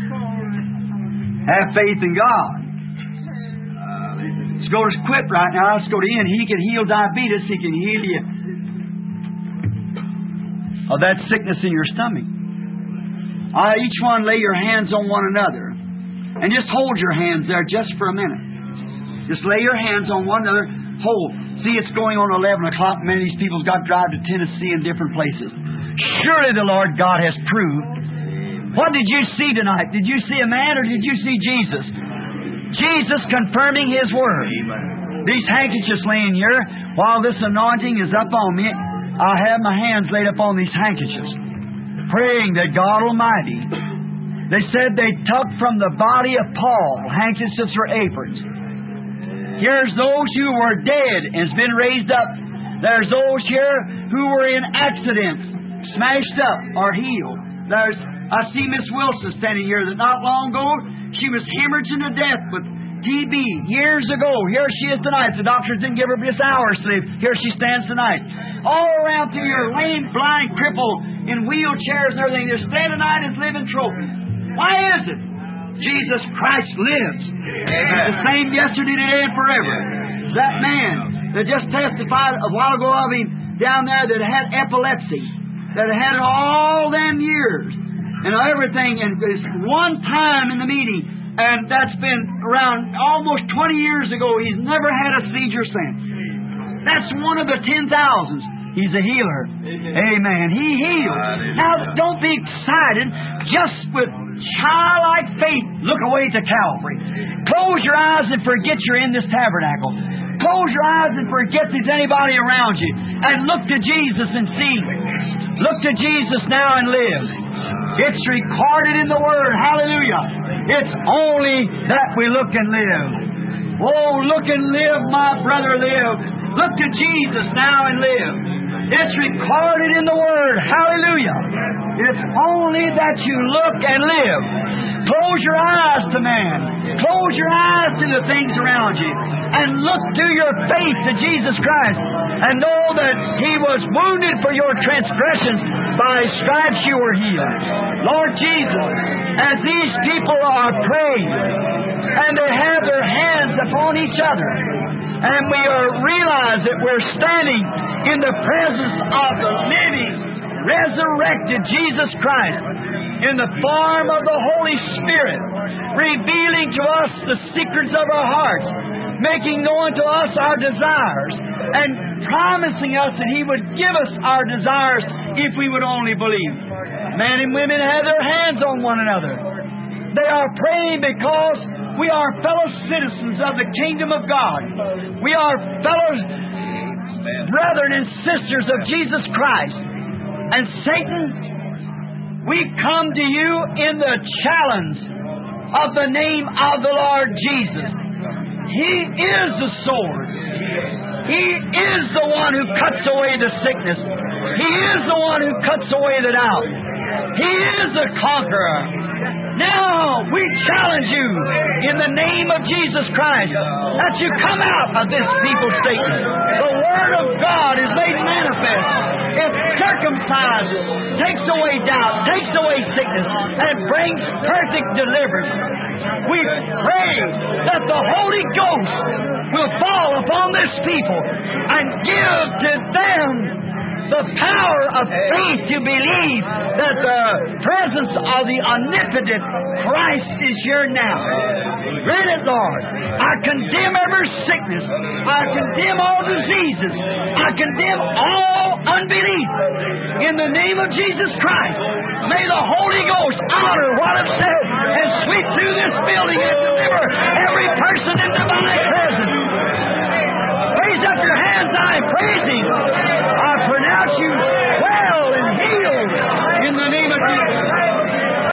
have faith in God. Let's go to Quip right now. Let's go to Ian. He can heal diabetes. He can heal you of that sickness in your stomach. Each one lay your hands on one another. And just hold your hands there just for a minute. Just lay your hands on one another. Hold. See, it's going on 11 o'clock. Many of these people got to drive to Tennessee and different places. Surely the Lord God has proved. What did you see tonight? Did you see a man or did you see Jesus? Jesus confirming His Word. These handkerchiefs laying here, while this anointing is up on me, I have my hands laid up on these handkerchiefs, praying that God Almighty. They said they took from the body of Paul handkerchiefs or aprons. Here's those who were dead and has been raised up. There's those here who were in accidents, smashed up or healed. I see Miss Wilson standing here that not long ago she was hemorrhaging to death with TB years ago. Here she is tonight. The doctors didn't give her this hour sleep. Here she stands tonight. All around through here, lame, blind, crippled, in wheelchairs and everything. They're standing tonight as living trophies. Why is it? Jesus Christ lives. The same yesterday, today, and forever. That man that just testified a while ago of him down there that had epilepsy, that had it all them years, and everything, and this one time in the meeting, and that's been around almost 20 years ago. He's never had a seizure since. That's one of the 10,000s. He's a healer. Amen. He heals. Now, don't be excited. Just with childlike faith, look away to Calvary. Close your eyes and forget you're in this tabernacle. Close your eyes and forget there's anybody around you. And look to Jesus and see. Look to Jesus now and live. It's recorded in the Word. Hallelujah. It's only that we look and live. Oh, look and live, my brother, live. Look to Jesus now and live. It's recorded in the Word. Hallelujah. It's only that you look and live. Close your eyes to man. Close your eyes to the things around you. And look through your faith to Jesus Christ. And know that He was wounded for your transgressions. By His stripes you were healed. Lord Jesus, as these people are praying, and they have their hands upon each other, and we realize that we're standing in the presence of the living, resurrected Jesus Christ in the form of the Holy Spirit, revealing to us the secrets of our hearts, making known to us our desires, and promising us that He would give us our desires if we would only believe. Men and women have their hands on one another. They are praying because we are fellow citizens of the kingdom of God. We are fellow brethren and sisters of Jesus Christ. And Satan, we come to you in the challenge of the name of the Lord Jesus. He is the sword. He is the one who cuts away the sickness. He is the one who cuts away the doubt. He is the conqueror. Now we challenge you in the name of Jesus Christ that you come out of this people's statement. The Word of God is made manifest. It circumcises, takes away doubt, takes away sickness, and brings perfect deliverance. We pray that the Holy Ghost will fall upon this people and give to them the power of faith to believe that the presence of the omnipotent Christ is here now. Grant it, Lord. I condemn every sickness. I condemn all diseases. I condemn all unbelief. In the name of Jesus Christ, may the Holy Ghost honor what I've said and sweep through this building and